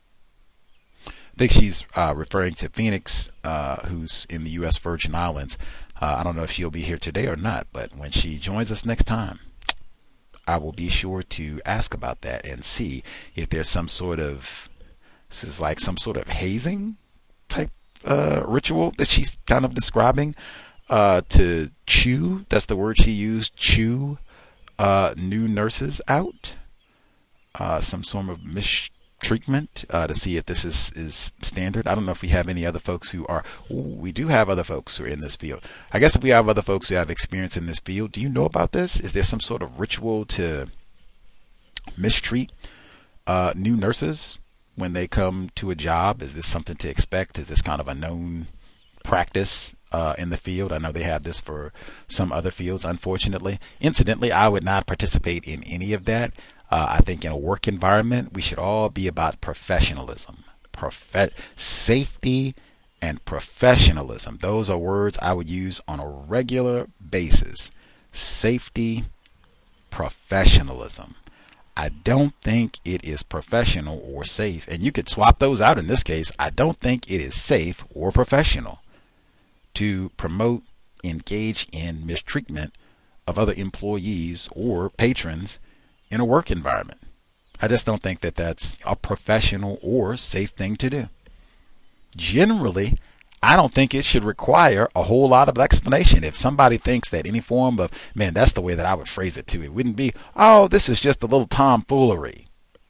I think she's uh, referring to Phoenix, uh, who's in the U S Virgin Islands. Uh, I don't know if she'll be here today or not, but when she joins us next time, I will be sure to ask about that and see if there's some sort of, this is like some sort of hazing type uh, ritual that she's kind of describing, uh, to chew, that's the word she used, chew uh, new nurses out, uh, some sort of mistreatment, uh, to see if this is, is standard. I don't know if we have any other folks who are, ooh, we do have other folks who are in this field. I guess if we have other folks who have experience in this field, do you know about this? Is there some sort of ritual to mistreat uh, new nurses when they come to a job? Is this something to expect? Is this kind of a known practice uh, in the field? I know they have this for some other fields, unfortunately. Incidentally, I would not participate in any of that. Uh, I think in a work environment, we should all be about professionalism, profe- safety, and professionalism. Those are words I would use on a regular basis. Safety, professionalism. I don't think it is professional or safe, and you could swap those out in this case. I don't think it is safe or professional to promote, engage in mistreatment of other employees or patrons in a work environment. I just don't think that that's a professional or safe thing to do. Generally, I don't think it should require a whole lot of explanation. If somebody thinks that any form of, man, that's the way that I would phrase it too. It wouldn't be, oh, this is just a little tomfoolery.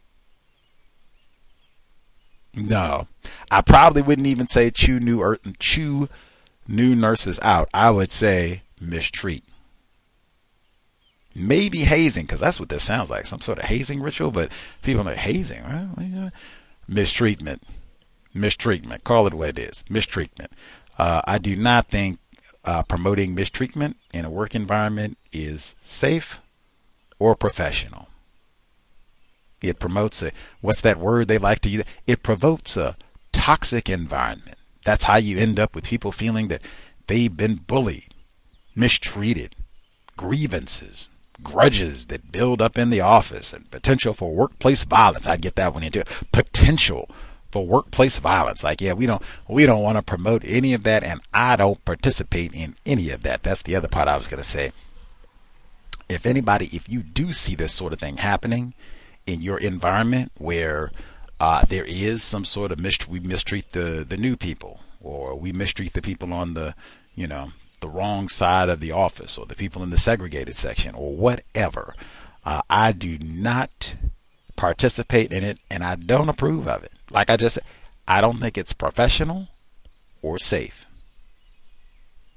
No, I probably wouldn't even say chew new er, chew new nurses out. I would say mistreat. Maybe hazing, because that's what this sounds like, some sort of hazing ritual. But people are like, hazing, right? Mistreatment. Mistreatment. Call it what it is. Mistreatment. Uh, I do not think uh, promoting mistreatment in a work environment is safe or professional. It promotes a, what's that word they like to use? It provokes a toxic environment. That's how you end up with people feeling that they've been bullied, mistreated, grievances, grudges that build up in the office, and potential for workplace violence. I get that one into it. Potential for workplace violence. Like, yeah, we don't we don't want to promote any of that, and I don't participate in any of that. That's the other part I was going to say. If anybody, if you do see this sort of thing happening in your environment where uh, there is some sort of mist, we mistreat the the new people, or we mistreat the people on the, you know, the wrong side of the office, or the people in the segregated section, or whatever. Uh, I do not participate in it, and I don't approve of it. Like I just said, I don't think it's professional or safe.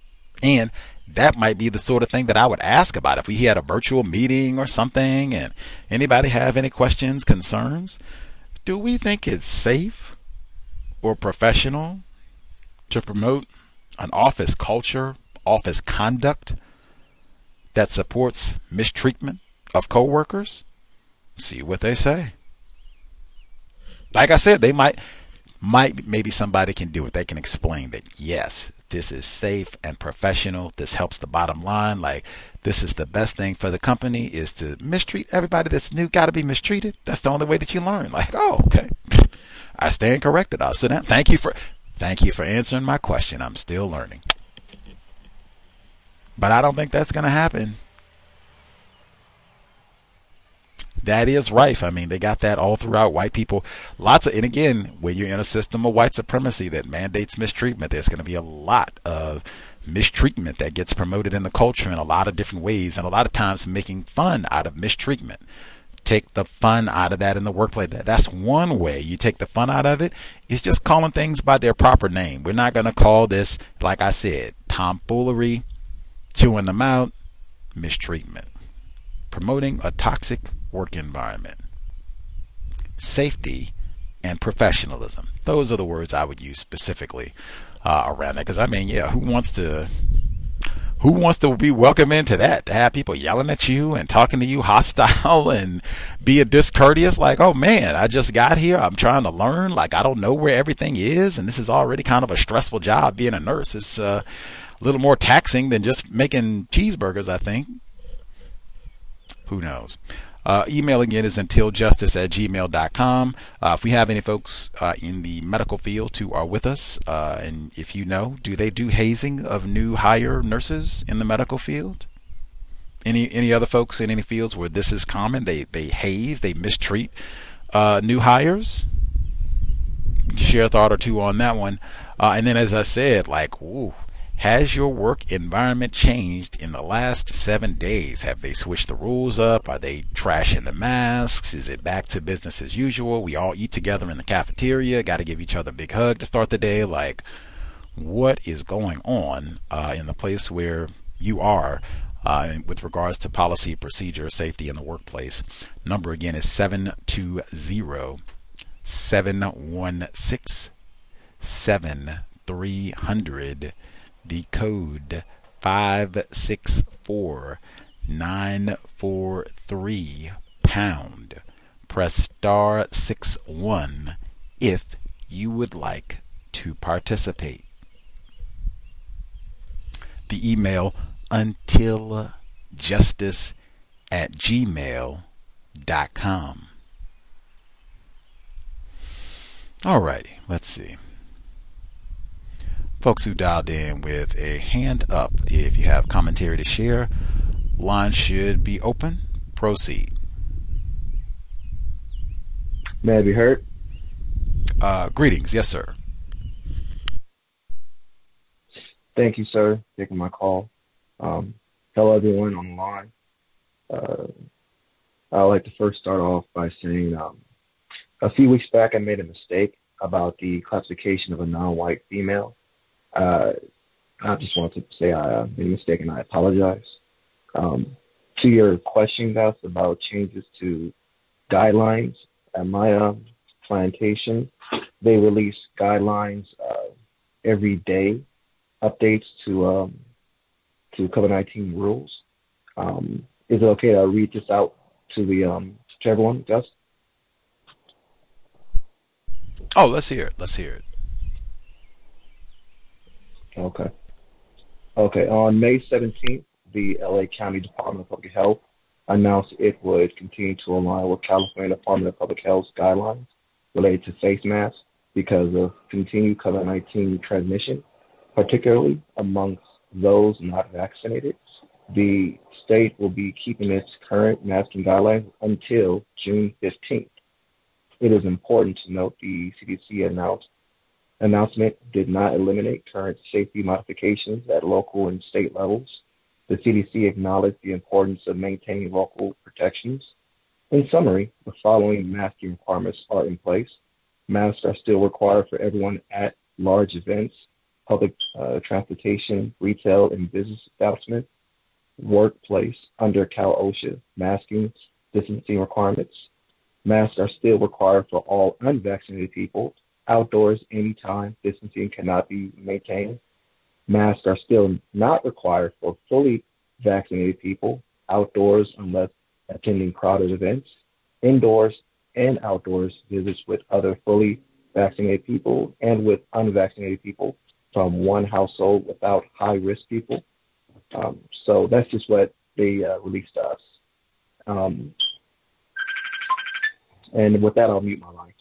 And that might be the sort of thing that I would ask about if we had a virtual meeting or something. And anybody have any questions, concerns? Do we think it's safe or professional to promote an office culture, office conduct that supports mistreatment of coworkers? See what they say. Like I said, they might, might maybe somebody can do it. They can explain that, yes, this is safe and professional. This helps the bottom line. Like, this is the best thing for the company, is to mistreat everybody that's new. Got to be mistreated. That's the only way that you learn. Like, oh, okay, I stand corrected. I'll sit down. Thank you for, thank you for answering my question. I'm still learning. But I don't think that's going to happen. That is rife. I mean, they got that all throughout. White people, lots of, and again, when you're in a system of white supremacy that mandates mistreatment, there's going to be a lot of mistreatment that gets promoted in the culture in a lot of different ways, and a lot of times making fun out of mistreatment. Take the fun out of that in the workplace. That's one way you take the fun out of it. It's just calling things by their proper name. We're not going to call this, like I said, tomfoolery, chewing them out, mistreatment. Promoting a toxic work environment, safety, and professionalism. Those are the words I would use specifically uh, around that. Because I mean, yeah, who wants to who wants to be welcome into that? To have people yelling at you and talking to you hostile and being discourteous? Like, oh man, I just got here. I'm trying to learn. Like, I don't know where everything is, and this is already kind of a stressful job. Being a nurse is uh, a little more taxing than just making cheeseburgers, I think. Who knows? Uh, email again is untiljustice at gmail dot com. Uh, if we have any folks uh, in the medical field who are with us, uh, and if you know, do they do hazing of new hire nurses in the medical field? Any any other folks in any fields where this is common? They they haze, they mistreat uh, new hires? Share a thought or two on that one. Uh, and then, as I said, like, ooh, has your work environment changed in the last seven days? Have they switched the rules up? Are they trashing the masks? Is it back to business as usual? We all eat together in the cafeteria. Got to give each other a big hug to start the day. Like, what is going on uh, in the place where you are uh, with regards to policy, procedure, safety in the workplace? Number again is seven two zero, seven one six, seven three hundred. The code five six four nine four three pound. Press star six one if you would like to participate. The email untiljustice at gmail dot com. Alrighty, let's see. Folks who dialed in with a hand up, if you have commentary to share, line should be open. Proceed. May I be heard? Uh, greetings. Yes, sir. Thank you, sir, for taking my call. Um, hello, everyone on the line. Uh, I'd like to first start off by saying um, a few weeks back I made a mistake about the classification of a non-white female. Uh, I just want to say I uh, made a mistake and I apologize. Um, to your question, Gus, about changes to guidelines, at my uh, plantation, they release guidelines uh, every day, updates to um, to COVID nineteen rules. Um, is it okay to read this out to the um, to everyone, Gus? Oh, let's hear it. Let's hear it. Okay. Okay. On May seventeenth, the L A County Department of Public Health announced it would continue to align with California Department of Public Health's guidelines related to face masks because of continued COVID nineteen transmission, particularly amongst those not vaccinated. The state will be keeping its current masking guidelines until June fifteenth. It is important to note the C D C announced announcement did not eliminate current safety modifications at local and state levels. The C D C acknowledged the importance of maintaining local protections. In summary, the following masking requirements are in place. Masks are still required for everyone at large events, public uh, transportation, retail, and business establishments, workplace under Cal OSHA masking distancing requirements. Masks are still required for all unvaccinated people. Outdoors, anytime, distancing cannot be maintained. Masks are still not required for fully vaccinated people. Outdoors, unless attending crowded events. Indoors and outdoors, visits with other fully vaccinated people and with unvaccinated people from one household without high-risk people. Um, so that's just what they uh, released to us. Um, and with that, I'll mute my line.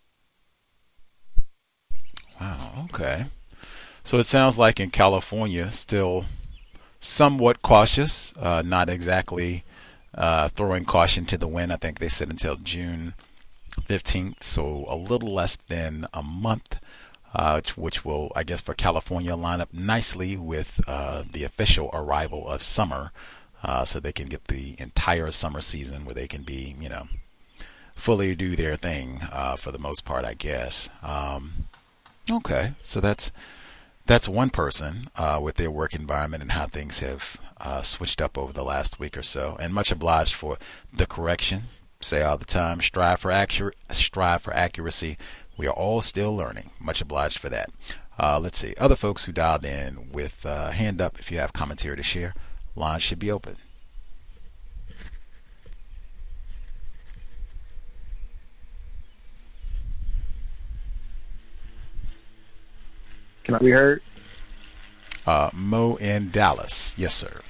Wow, okay. So it sounds like in California, still somewhat cautious, uh, not exactly uh, throwing caution to the wind. I think they said until June fifteenth, so a little less than a month, uh, which will, I guess, for California, line up nicely with uh, the official arrival of summer, uh, so they can get the entire summer season where they can be, you know, fully do their thing uh, for the most part, I guess. Um, okay, so that's that's one person uh, with their work environment and how things have uh, switched up over the last week or so. And much obliged for the correction. Say all the time, strive for accurate, strive for accuracy. We are all still learning. Much obliged for that. Uh, let's see. Other folks who dialed in with uh, hand up, if you have commentary to share, lines should be open. Can I be heard? Uh, Mo in Dallas. Yes, sir.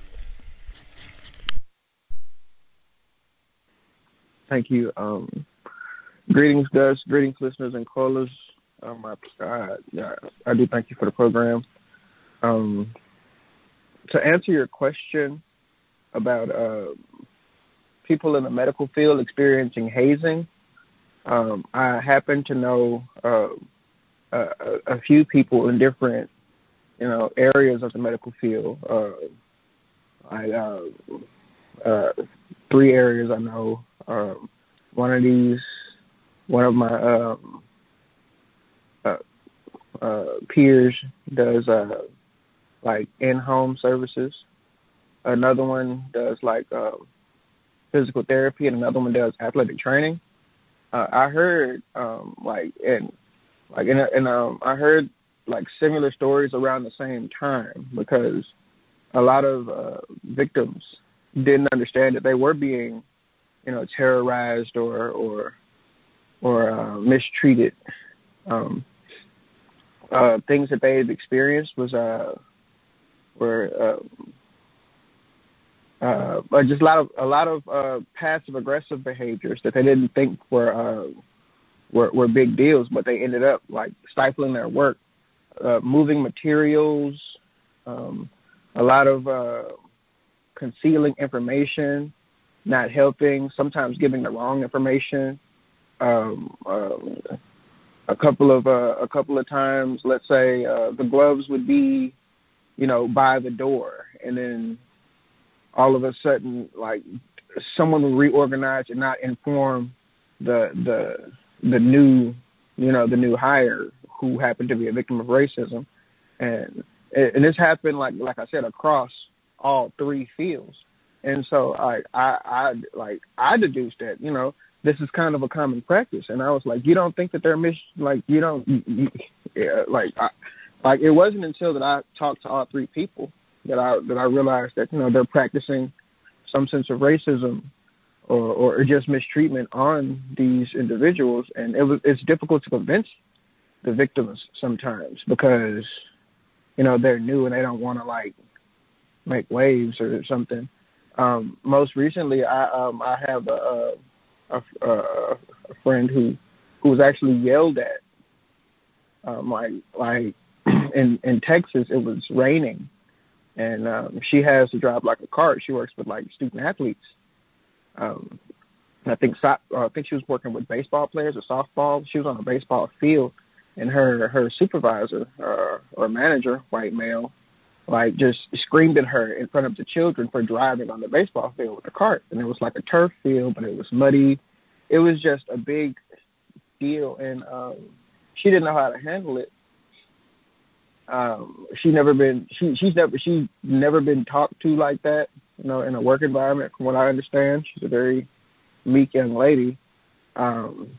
Thank you. Um, greetings, Gus. Greetings, listeners and callers. Um, I, I, yeah, I do thank you for the program. Um, to answer your question about uh, people in the medical field experiencing hazing, um, I happen to know uh, a, a few people in different, you know, areas of the medical field. Uh, I uh, uh, three areas I know. Um, one of these, one of my um, uh, uh, peers does uh, like in-home services. Another one does like uh, physical therapy, and another one does athletic training. Uh, I heard um, like and like and and um, I heard like similar stories around the same time, because a lot of uh, victims didn't understand that they were being, you know, terrorized or or or uh, mistreated. Um, uh, things that they had experienced was uh, were uh, uh, just a lot of a lot of uh, passive aggressive behaviors that they didn't think were, uh, were were big deals, but they ended up like stifling their work, uh, moving materials, um, a lot of uh, concealing information, not helping, sometimes giving the wrong information. Um, uh, a couple of uh, a couple of times, let's say uh, the gloves would be, you know, by the door, and then all of a sudden, like someone would reorganize and not inform the the the new, you know, the new hire who happened to be a victim of racism, and and this happened like like I said across all three fields. And so I, I, I, like, I deduced that, you know, this is kind of a common practice. And I was like, you don't think that they're mis, like, you don't, you, you, yeah, like, I, like, it wasn't until that I talked to all three people that I, that I realized that, you know, they're practicing some sense of racism or, or just mistreatment on these individuals. And it was, it's difficult to convince the victims sometimes because, you know, they're new and they don't want to, like, make waves or something. Um, most recently, I um, I have a, a, a, a friend who who was actually yelled at. Um, like like in in Texas, it was raining, and um, she has to drive like a cart. She works with like student athletes. Um, I think so, uh, I think she was working with baseball players or softball. She was on a baseball field, and her her supervisor uh, or manager, white male, like just screamed at her in front of the children for driving on the baseball field with a cart. And it was like a turf field, but it was muddy. It was just a big deal. And um, she didn't know how to handle it. Um, she never been she she's never she's never been talked to like that, you know, in a work environment. From what I understand, she's a very meek young lady, um,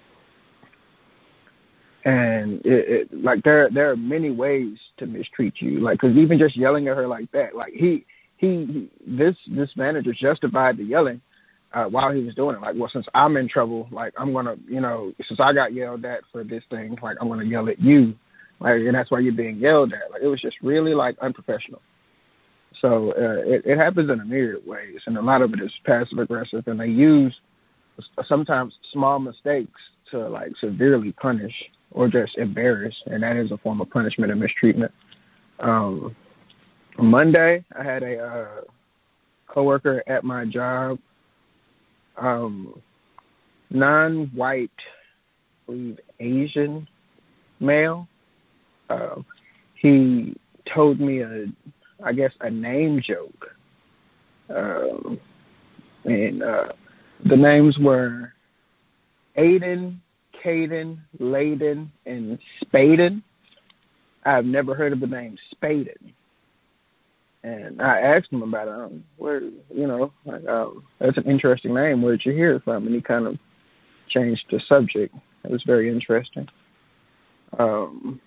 and it, it, like there there are many ways to mistreat you. Like, because even just yelling at her like that, like he he, he this this manager justified the yelling uh, while he was doing it. Like, well, since I'm in trouble, like I'm gonna, you know, since I got yelled at for this thing, like I'm gonna yell at you. Like, and that's why you're being yelled at. Like, it was just really, like, unprofessional. So uh, it, it happens in a myriad of ways, and a lot of it is passive-aggressive, and they use sometimes small mistakes to, like, severely punish or just embarrass, and that is a form of punishment and mistreatment. Um, Monday, I had a uh, coworker at my job, um, non-white, I believe Asian male. Uh, he told me a, I guess, a name joke, uh, and uh, the names were Aiden, Caden, Layden, and Spaden. I've never heard of the name Spaden, and I asked him about it. Um, where, you know, like, um, that's an interesting name. Where did you hear it from? And he kind of changed the subject. It was very interesting. Um.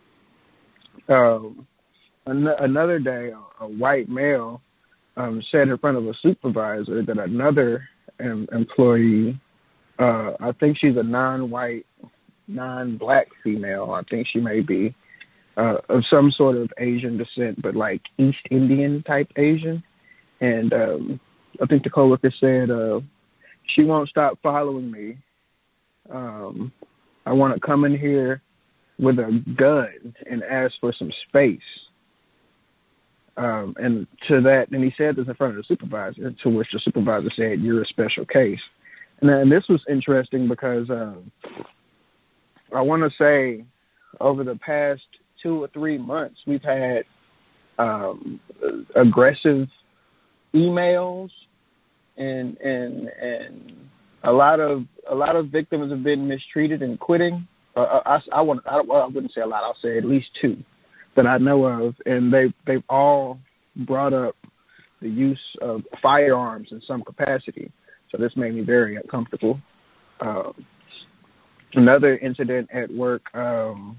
Um, an- another day, a, a white male um, said in front of a supervisor that another um, employee, uh, I think she's a non-white, non-black female. I think she may be uh, of some sort of Asian descent, but like East Indian type Asian. And um, I think the coworker said, uh, she won't stop following me. Um, I want to come in here with a gun and ask for some space. Um, and to that, and he said this in front of the supervisor, to which the supervisor said, you're a special case. And then this was interesting because um, I want to say over the past two or three months, we've had um, aggressive emails and, and, and a lot of, a lot of victims have been mistreated and quitting. Uh, I, I, want, I, well, I wouldn't say a lot. I'll say at least two that I know of, and they they've all brought up the use of firearms in some capacity. So this made me very uncomfortable. Um, another incident at work, um,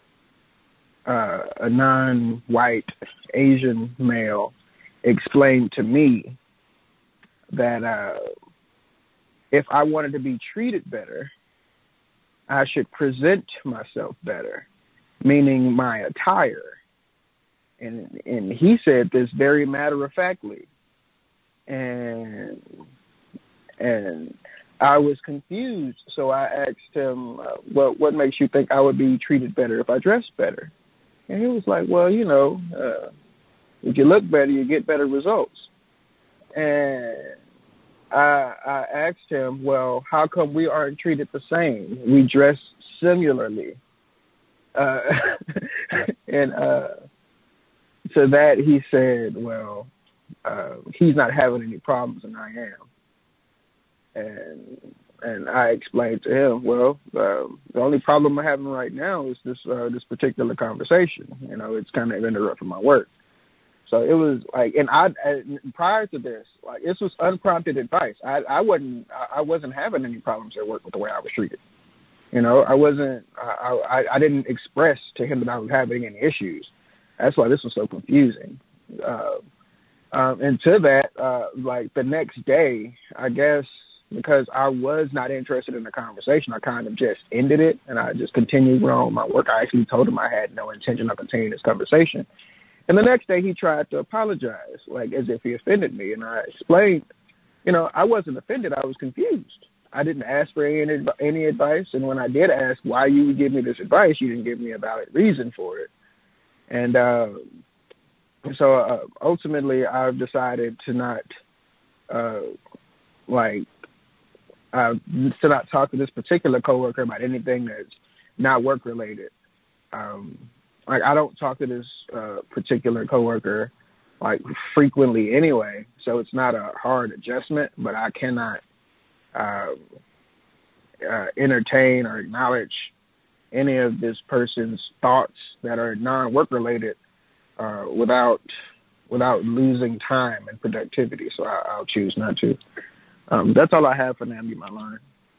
uh, a non-white Asian male explained to me that uh, if I wanted to be treated better, I should present myself better, meaning my attire. And and he said this very matter-of-factly. And and I was confused, so I asked him, uh, well, what makes you think I would be treated better if I dressed better? And he was like, well, you know, uh, if you look better, you get better results. And I, I asked him, well, how come we aren't treated the same? We dress similarly. Uh, and uh, to that he said, well, uh, he's not having any problems and I am. And and I explained to him, well, uh, the only problem I'm having right now is this uh, this particular conversation. You know, it's kind of interrupting my work. So it was like, and I, prior to this, like, this was unprompted advice. I, I wasn't, I wasn't having any problems at work with the way I was treated. You know, I wasn't, I, I, I didn't express to him that I was having any issues. That's why this was so confusing. Uh, um, and to that, uh, like the next day, I guess, because I was not interested in the conversation, I kind of just ended it and I just continued on with my work. I actually told him I had no intention of continuing this conversation. And the next day he tried to apologize, like as if he offended me. And I explained, you know, I wasn't offended. I was confused. I didn't ask for any, any advice. And when I did ask why you would give me this advice, you didn't give me a valid reason for it. And uh, so uh, ultimately I've decided to not, uh, like, uh, to not talk to this particular coworker about anything that's not work related. Um, Like, I don't talk to this uh, particular coworker, like, frequently anyway, so it's not a hard adjustment, but I cannot uh, uh, entertain or acknowledge any of this person's thoughts that are non-work related uh, without without losing time and productivity. So I, I'll choose not to. Um, that's all I have for now. You might learn.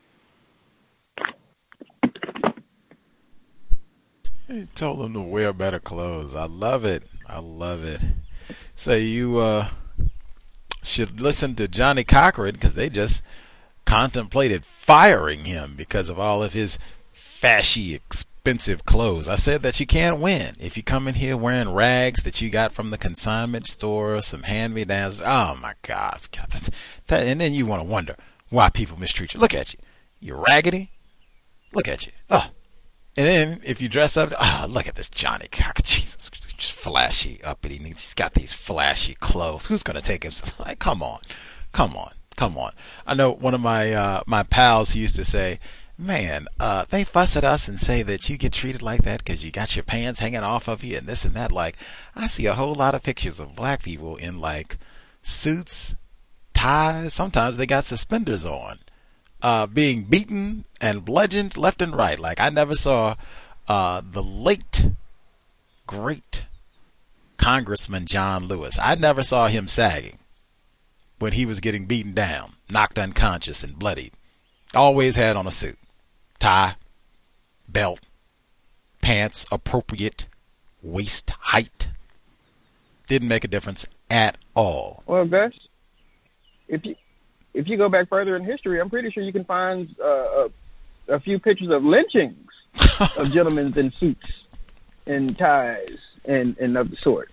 He told them to wear better clothes. I love it. I love it. So you uh, should listen to Johnnie Cochran, because they just contemplated firing him because of all of his fashy, expensive clothes. I said that you can't win if you come in here wearing rags that you got from the consignment store, some hand-me-downs. Oh my God! God that's, that, and then you want to wonder why people mistreat you. Look at you. You're raggedy. Look at you. Oh. And then if you dress up, oh, look at this Johnnie Cochran. Jesus, just flashy, uppity. He's got these flashy clothes. Who's going to take him? Like, come on. Come on. Come on. I know one of my uh, my pals, he used to say, man, uh, they fuss at us and say that you get treated like that because you got your pants hanging off of you and this and that. Like, I see a whole lot of pictures of black people in, like, suits, ties. Sometimes they got suspenders on. Uh, being beaten and bludgeoned left and right. Like, I never saw uh, the late, great Congressman John Lewis. I never saw him sagging when he was getting beaten down, knocked unconscious and bloodied. Always had on a suit, tie, belt, pants appropriate, waist height. Didn't make a difference at all. Well, Gus, if you if you go back further in history, I'm pretty sure you can find uh, a, a few pictures of lynchings of gentlemen in suits and ties and, and of the sort.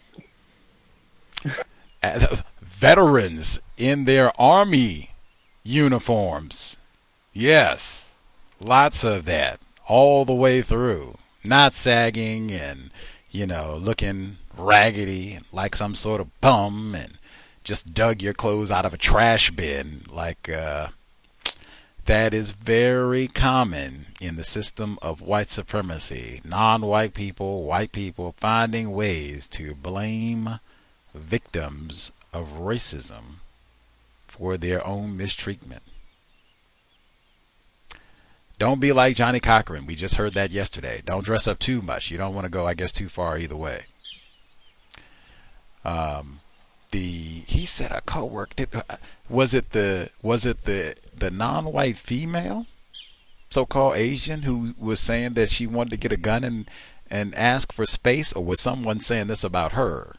Veterans in their army uniforms. Yes, lots of that all the way through. Not sagging and, you know, looking raggedy like some sort of bum and just dug your clothes out of a trash bin. Like, uh, that is very common in the system of white supremacy. Non-white people, white people finding ways to blame victims of racism for their own mistreatment. Don't be like Johnnie Cochran. We just heard that yesterday. Don't dress up too much. You don't want to go, I guess, too far either way. Um, the he said a coworker did, uh, was it the was it the the non-white female, so-called Asian, who was saying that she wanted to get a gun and and ask for space, or was someone saying this about her?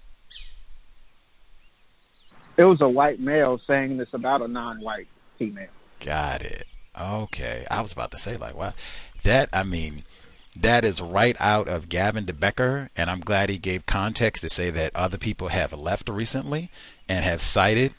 It was a white male saying this about a non-white female. Got it. Okay. I was about to say, like, wow. That, I mean, that is right out of Gavin DeBecker, and I'm glad he gave context to say that other people have left recently and have cited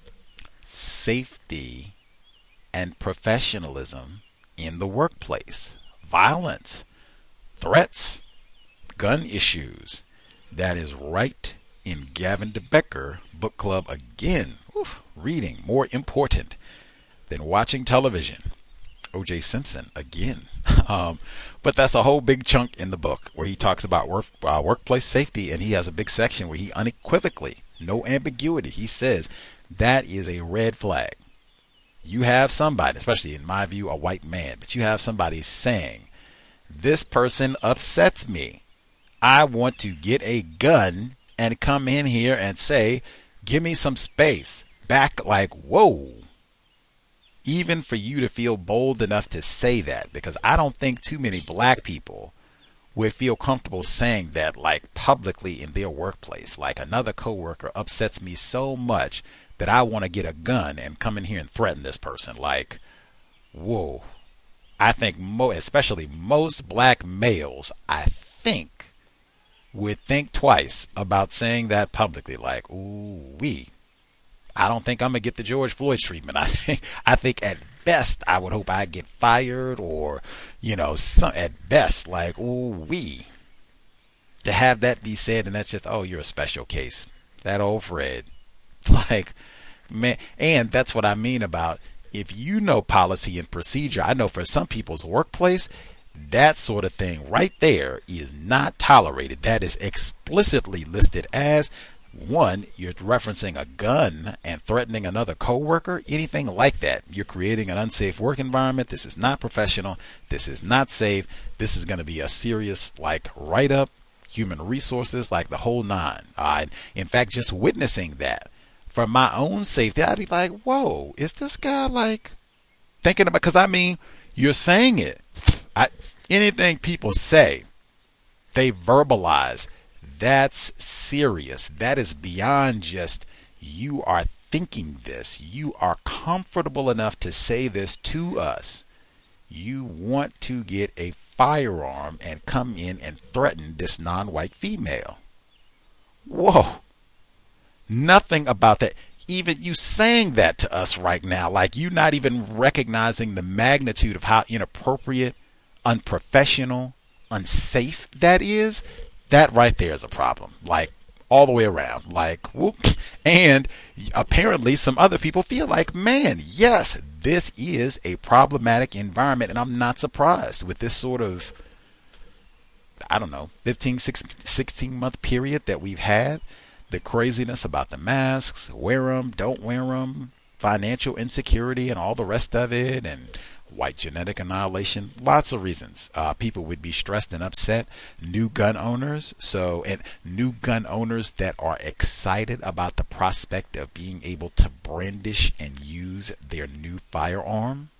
safety and professionalism in the workplace. Violence, threats, gun issues. That is right in Gavin DeBecker Book Club again. Oof, reading more important than watching television. O J Simpson again. um, but that's a whole big chunk in the book where he talks about work, uh, workplace safety, and he has a big section where he unequivocally, no ambiguity, he says that is a red flag. You have somebody, especially in my view, a white man, but you have somebody saying, this person upsets me. I want to get a gun and come in here and say, give me some space. Back like, whoa. Even for you to feel bold enough to say that, because I don't think too many black people would feel comfortable saying that, like, publicly in their workplace. Like, another coworker upsets me so much that I want to get a gun and come in here and threaten this person. Like, whoa. I think, mo- especially most black males, I think, would think twice about saying that publicly. Like, ooh, wee. I don't think I'm gonna get the George Floyd treatment. I think, I think at best, I would hope I get fired, or, you know, some, at best, like, ooh wee. To have that be said, and that's just, oh, you're a special case. That old Fred, like, man, and that's what I mean about, if you know policy and procedure. I know for some people's workplace, that sort of thing right there is not tolerated. That is explicitly listed as, One, you're referencing a gun and threatening another coworker, anything like that. You're creating an unsafe work environment. This is not professional. This is not safe. This is going to be a serious, like, write-up, human resources, like the whole nine. Uh, in fact, just witnessing that for my own safety, I'd be like, whoa, is this guy, like, thinking about, because, I mean, you're saying it. I, anything people say, they verbalize. That's serious. That is beyond just you are thinking this. You are comfortable enough to say this to us. You want to get a firearm and come in and threaten this non-white female. Whoa. Nothing about that. Even you saying that to us right now, like you not even recognizing the magnitude of how inappropriate, unprofessional, unsafe that is. That right there is a problem, like all the way around, like whoop. And apparently some other people feel like, man, yes, this is a problematic environment. And I'm not surprised with this sort of, I don't know, fifteen, sixteen month period that we've had. The craziness about the masks, wear them, don't wear them, financial insecurity and all the rest of it, and white genetic annihilation, lots of reasons uh, people would be stressed and upset. New gun owners, so and new gun owners that are excited about the prospect of being able to brandish and use their new firearm.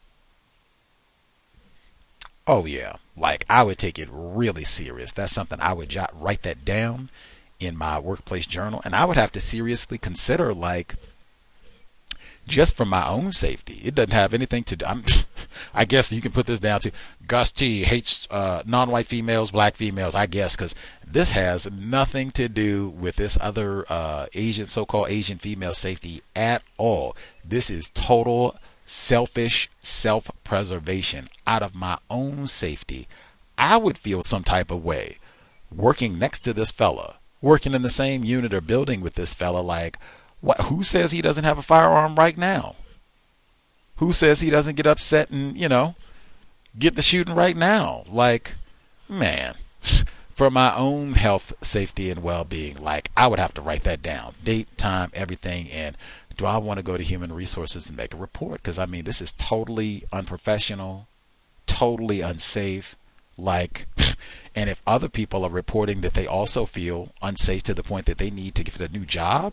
Oh yeah, like I would take it really serious. That's something I would jot, write that down in my workplace journal, and I would have to seriously consider, like, just for my own safety. It doesn't have anything to do. I'm, I guess you can put this down to Gus T hates uh, non-white females, black females, I guess, because this has nothing to do with this other uh, Asian, so-called Asian female safety at all. This is total selfish self-preservation out of my own safety. I would feel some type of way working next to this fella, working in the same unit or building with this fella, like, what, who says he doesn't have a firearm right now? Who says he doesn't get upset and, you know, get the shooting right now? Like, man, for my own health, safety, and well-being, like, I would have to write that down. Date, time, everything. And do I want to go to Human Resources and make a report? Because, I mean, this is totally unprofessional, totally unsafe. Like, and if other people are reporting that they also feel unsafe to the point that they need to get a new job,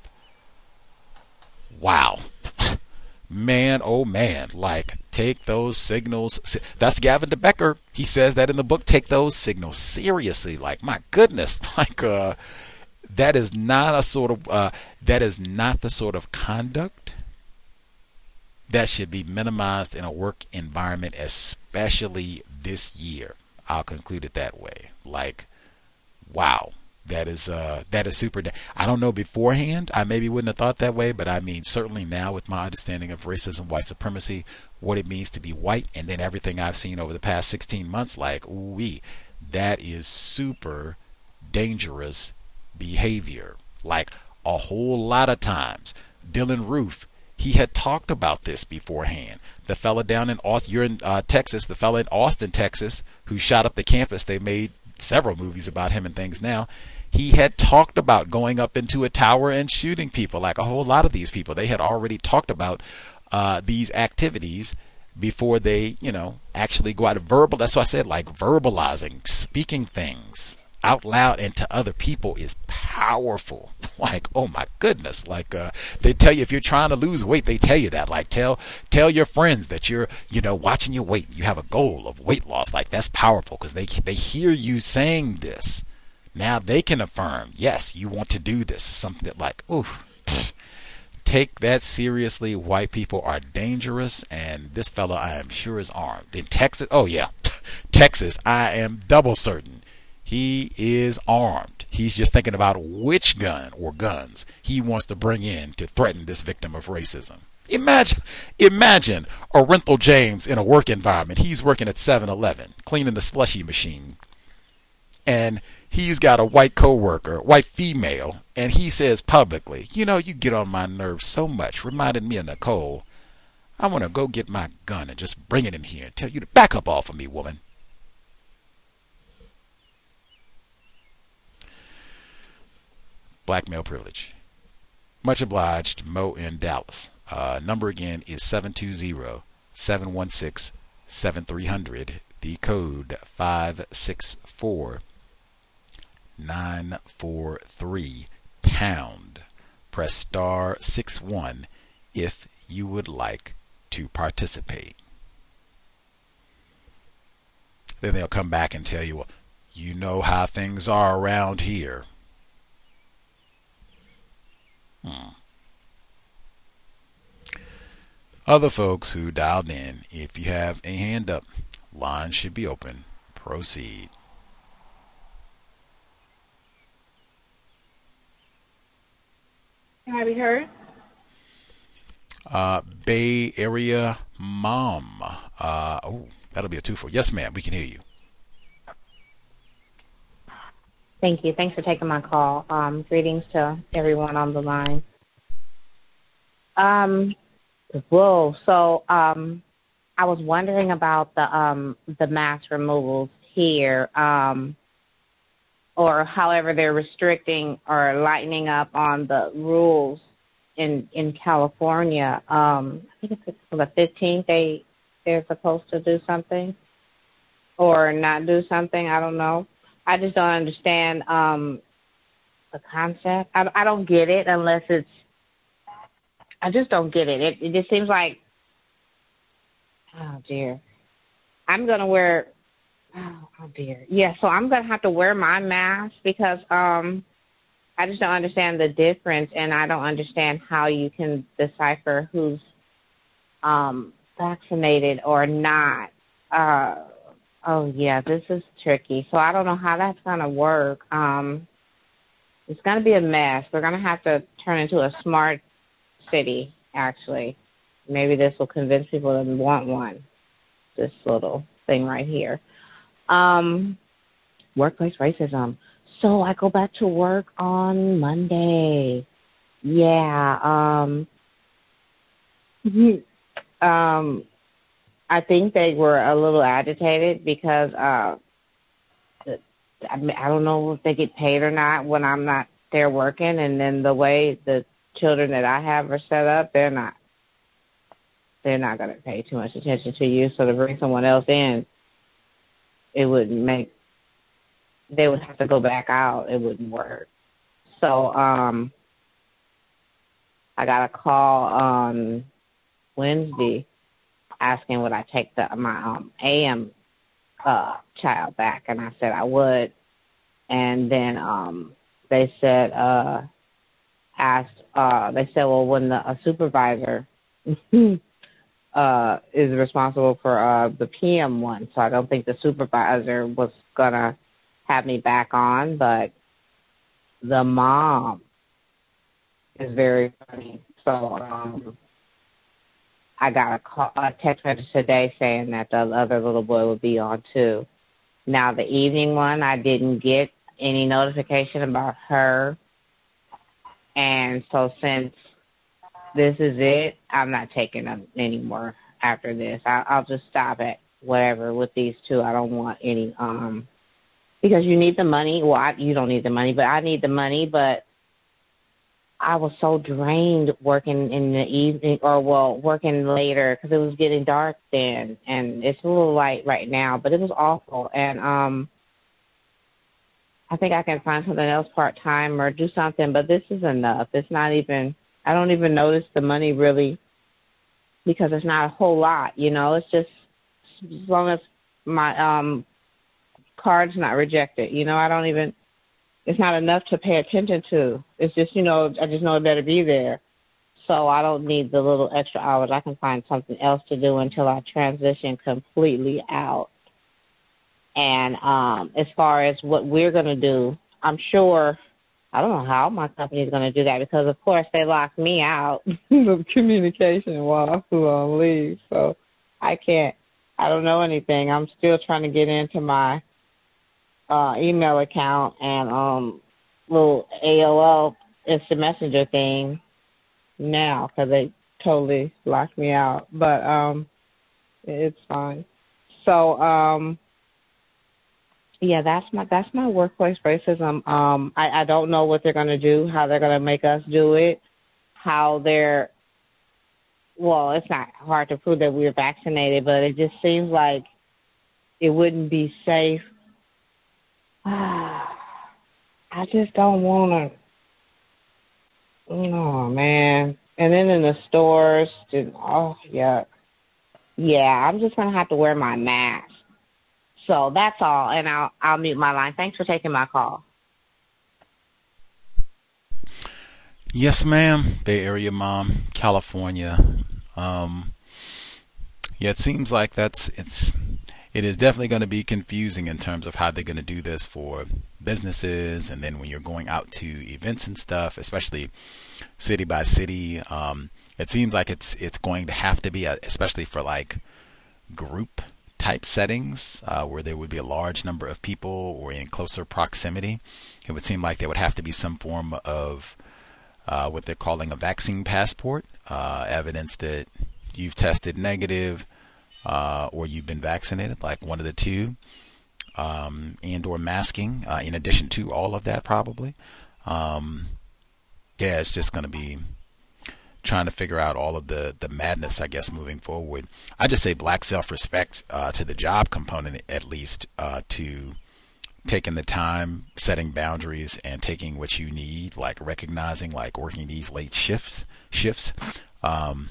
wow. Man, oh man, like, take those signals. That's Gavin DeBecker. He says that in the book, take those signals seriously. Like, my goodness, like, uh, that is not a sort of, uh, that is not the sort of conduct that should be minimized in a work environment, especially this year. I'll conclude it that way. Like, wow. That is uh, that is super. I don't know beforehand. I maybe wouldn't have thought that way, but I mean, certainly now with my understanding of racism, white supremacy, what it means to be white, and then everything I've seen over the past sixteen months, like, ooh-wee, that is super dangerous behavior. Like, a whole lot of times, Dylan Roof, he had talked about this beforehand. The fella down in Austin, you're in uh, Texas, the fella in Austin, Texas, who shot up the campus, they made several movies about him and things now. He had talked about going up into a tower and shooting people. Like a whole lot of these people, they had already talked about uh, these activities before they, you know, actually go out and verbal. That's why I said, like, verbalizing, speaking things out loud and to other people is powerful. Like, oh my goodness. Like, uh, they tell you if you're trying to lose weight, they tell you that. Like, tell tell your friends that you're, you know, watching your weight. You have a goal of weight loss. Like, that's powerful because they they hear you saying this. Now they can affirm, yes, you want to do this. Something that, like, oof. Take that seriously. White people are dangerous, and this fella, I am sure, is armed. In Texas, oh yeah, Texas, I am double certain he is armed. He's just thinking about which gun or guns he wants to bring in to threaten this victim of racism. Imagine, imagine Orenthal James in a work environment. He's working at seven eleven, cleaning the slushy machine, and he's got a white coworker, white female, and he says publicly, you know, you get on my nerves so much, reminded me of Nicole. I want to go get my gun and just bring it in here and tell you to back up off of me, woman. Black male privilege. Much obliged, Mo in Dallas. Uh, number again is seven two zero, seven one six, seven three zero zero. The code five six four, nine four three pound. Press star six one if you would like to participate. Then they'll come back and tell you, well, you know how things are around here. Hmm. Other folks who dialed in, if you have a hand up, line should be open. Proceed. Can I be heard? Uh, Bay Area Mom. Uh, oh, that'll be a two for. Yes, ma'am. We can hear you. Thank you. Thanks for taking my call. Um, greetings to everyone on the line. Um, whoa. So, um, I was wondering about the um the mass removals here, um, or however they're restricting or lightening up on the rules in in California. Um, I think it's for the fifteenth. They they're supposed to do something or not do something. I don't know. I just don't understand um, the concept. I, I don't get it unless it's. I just don't get it. It, it just seems like. Oh dear, I'm gonna wear. Oh, oh dear, yeah. So I'm gonna have to wear my mask because um, I just don't understand the difference, and I don't understand how you can decipher who's um vaccinated or not. Uh, Oh, yeah, this is tricky. So I don't know how that's going to work. Um, it's going to be a mess. We're going to have to turn into a smart city, actually. Maybe this will convince people to want one, this little thing right here. Um, workplace racism. So I go back to work on Monday. Yeah. Um, um, I think they were a little agitated because uh, I, mean, I don't know if they get paid or not when I'm not there working. And then the way the children that I have are set up, they're not they're not going to pay too much attention to you. So to bring someone else in, it wouldn't make they would have to go back out. It wouldn't work. So um, I got a call on Wednesday asking would I take the my um A M uh child back, and I said I would. And then um they said uh asked uh they said well when the a supervisor uh is responsible for uh the P M one, so I don't think the supervisor was gonna have me back on, but the mom is very funny. So um I got a, call, a text message today saying that the other little boy would be on too. Now, the evening one, I didn't get any notification about her. And so since this is it, I'm not taking them anymore after this. I, I'll just stop at whatever with these two. I don't want any, um, because you need the money. Well, I, you don't need the money, but I need the money. But I was so drained working in the evening, or well, working later because it was getting dark then, and it's a little light right now, but it was awful. And um, I think I can find something else part-time or do something, but this is enough. It's not even, I don't even notice the money really because it's not a whole lot, you know. It's just as long as my um, card's not rejected, you know, I don't even, it's not enough to pay attention to. It's just, you know, I just know it better be there. So I don't need the little extra hours. I can find something else to do until I transition completely out. And um, as far as what we're going to do, I'm sure, I don't know how my company is going to do that because, of course, they locked me out of communication while I was on leave. So I can't, I don't know anything. I'm still trying to get into my Uh, email account and um, little A O L instant messenger thing now because they totally locked me out. But um, it's fine. So um, yeah, that's my that's my workplace racism. Um, I, I don't know what they're gonna do, how they're gonna make us do it. how they're, well, it's not hard to prove that we're vaccinated, but it just seems like it wouldn't be safe. I just don't want to. Oh, man. And then in the stores, just, oh, yeah. Yeah, I'm just going to have to wear my mask. So that's all, and I'll, I'll mute my line. Thanks for taking my call. Yes, ma'am. Bay Area mom, California. Um, yeah, it seems like that's it's it is definitely going to be confusing in terms of how they're going to do this for businesses, and then when you're going out to events and stuff, especially city by city. Um, it seems like it's it's going to have to be, a, especially for like group type settings uh, where there would be a large number of people or in closer proximity. It would seem like there would have to be some form of Uh, what they're calling a vaccine passport, uh, evidence that you've tested negative uh, or you've been vaccinated, like one of the two, um, and or masking, uh, in addition to all of that probably. Um, yeah, it's just going to be trying to figure out all of the, the madness, I guess, moving forward. I just say black self-respect uh, to the job component, at least, uh, to taking the time, setting boundaries, and taking what you need, like recognizing, like working these late shifts, shifts, um,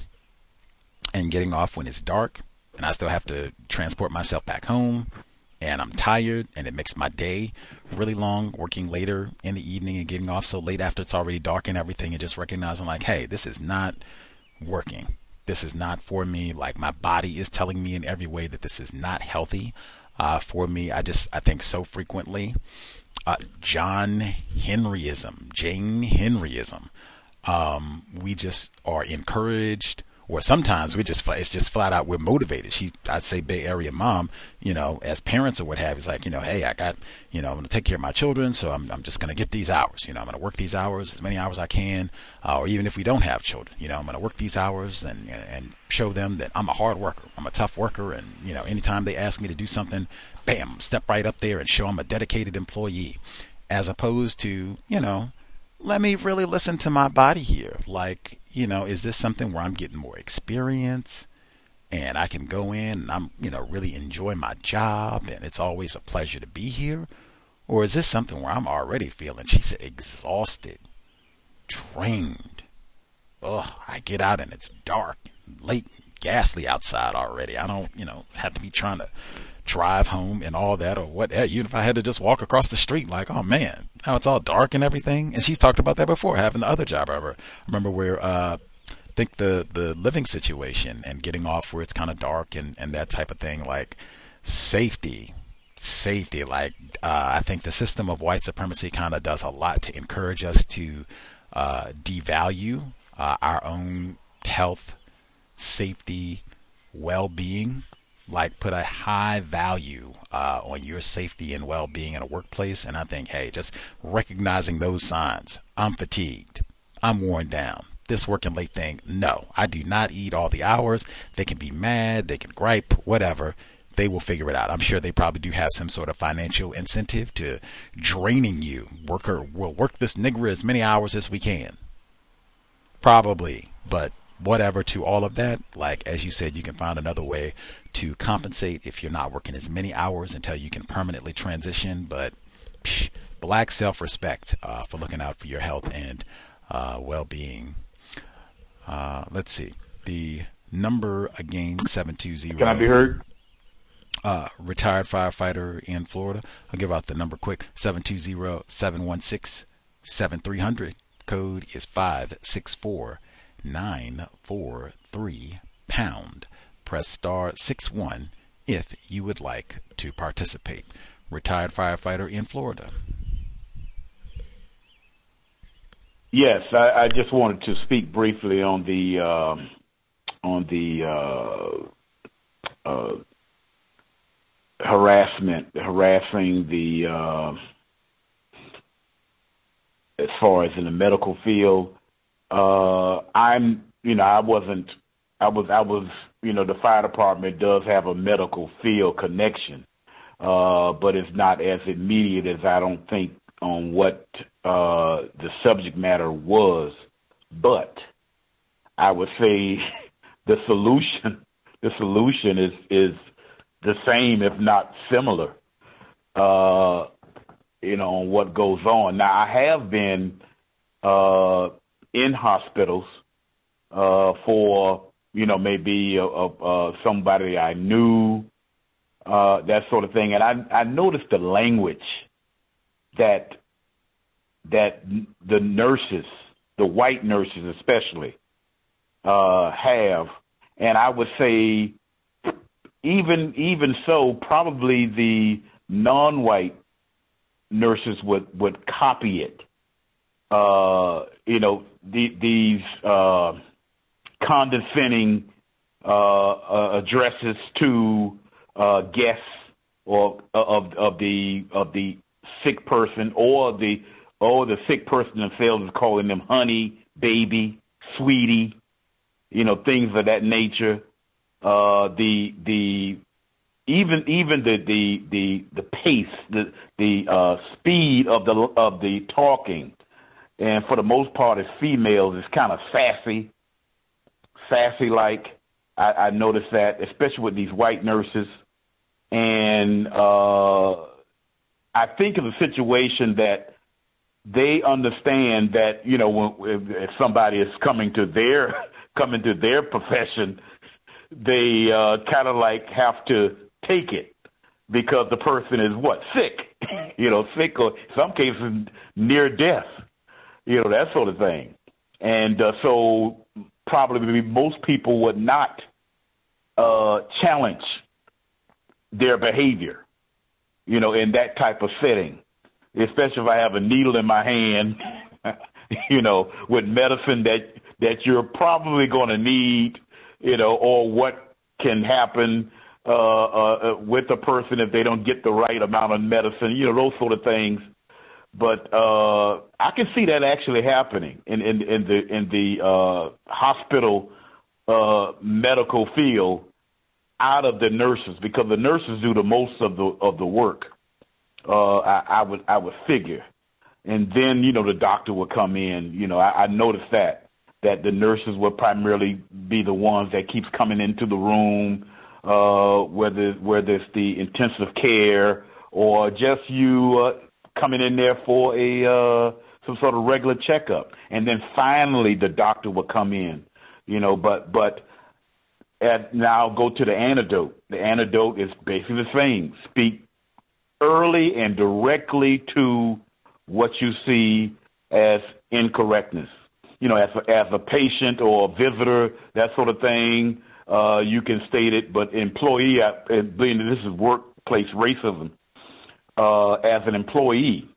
and getting off when it's dark, and I still have to transport myself back home, and I'm tired, and it makes my day really long, working later in the evening and getting off so late after it's already dark and everything, and just recognizing, like, hey, this is not working. This is not for me. Like, my body is telling me in every way that this is not healthy. Uh, for me, I just, I think so frequently, uh, John Henryism, Jane Henryism, um, we just are encouraged, or sometimes we just, it's just flat out, we're motivated. She's, I'd say Bay Area mom, you know, as parents or what have you, it's like, you know, hey, I got, you know, I'm going to take care of my children, so I'm, I'm just going to get these hours, you know, I'm going to work these hours, as many hours I can, uh, or even if we don't have children, you know, I'm going to work these hours and, and show them that I'm a hard worker, I'm a tough worker, and, you know, anytime they ask me to do something, bam, step right up there and show I'm a dedicated employee, as opposed to, you know, let me really listen to my body here. Like, you know, is this something where I'm getting more experience and I can go in and I'm, you know, really enjoy my job and it's always a pleasure to be here? Or is this something where I'm already feeling, she said, exhausted, drained? Ugh, I get out and it's dark, late, ghastly outside already. I don't, you know, have to be trying to drive home and all that, or what, even if I had to just walk across the street, like, oh man, now it's all dark and everything. And she's talked about that before, having the other job ever. Remember where, uh, I think the, the living situation and getting off where it's kind of dark and, and that type of thing, like safety, safety. Like, uh, I think the system of white supremacy kind of does a lot to encourage us to, uh, devalue, uh, our own health, safety, well-being. Like, put a high value uh, on your safety and well-being in a workplace. And I think, hey, just recognizing those signs. I'm fatigued. I'm worn down. This working late thing, no, I do not eat all the hours. They can be mad. They can gripe, whatever. They will figure it out. I'm sure they probably do have some sort of financial incentive to draining you. Worker, we'll work this nigger as many hours as we can. Probably, but whatever to all of that. Like, as you said, you can find another way to compensate if you're not working as many hours until you can permanently transition. But psh, black self-respect uh, for looking out for your health and uh, well-being. Uh, let's see. The number again, seven two zero. Can I be heard? Uh, retired firefighter in Florida. I'll give out the number quick. seven two zero, seven one six, seven three zero zero. Code is five six four nine four three pound. Press star six one if you would like to participate. Retired firefighter in Florida. Yes, I, I just wanted to speak briefly on the uh, on the uh, uh, harassment, harassing the uh, as far as in the medical field. Uh, I'm, you know, I wasn't, I was, I was, you know, the fire department does have a medical field connection, uh, but it's not as immediate as I don't think on what uh, the subject matter was. But I would say the solution, the solution is is the same, if not similar. Uh, you know, on what goes on. Now, I have been uh, in hospitals uh, for, you know, maybe uh, uh, somebody I knew, uh, that sort of thing, and I I noticed the language that that the nurses, the white nurses especially, uh, have, and I would say even even so, probably the non-white nurses would, would copy it. Uh, you know, the, these uh, condescending uh, uh, addresses to uh, guests or of of the of the sick person, or the or the sick person themselves is calling them honey, baby, sweetie, you know, things of that nature. Uh, the the even even the the the, the pace, the the uh, speed of the of the talking, and for the most part, as females, it's kind of sassy, sassy like. I, I noticed that, especially with these white nurses, and uh, I think of a situation that they understand that, you know, when, if somebody is coming to their coming to their profession, they uh, kind of like have to take it because the person is what, sick, you know, sick, or in some cases near death, you know, that sort of thing. And uh, so probably most people would not uh, challenge their behavior, you know, in that type of setting, especially if I have a needle in my hand, you know, with medicine that, that you're probably going to need, you know, or what can happen uh, uh, with a person if they don't get the right amount of medicine, you know, those sort of things. But uh, I can see that actually happening in, in, in the in the uh, hospital uh, medical field out of the nurses, because the nurses do the most of the of the work. Uh, I, I would I would figure, and then you know the doctor would come in. You know, I, I noticed that that the nurses would primarily be the ones that keeps coming into the room, uh, whether whether it's the intensive care or just you. Uh, coming in there for a uh, some sort of regular checkup, and then finally the doctor will come in, you know. But but at, now go to the antidote. The antidote is basically the same. Speak early and directly to what you see as incorrectness. You know, as a, as a patient or a visitor, that sort of thing, uh, you can state it. But employee, being this is workplace racism. Uh, as an employee,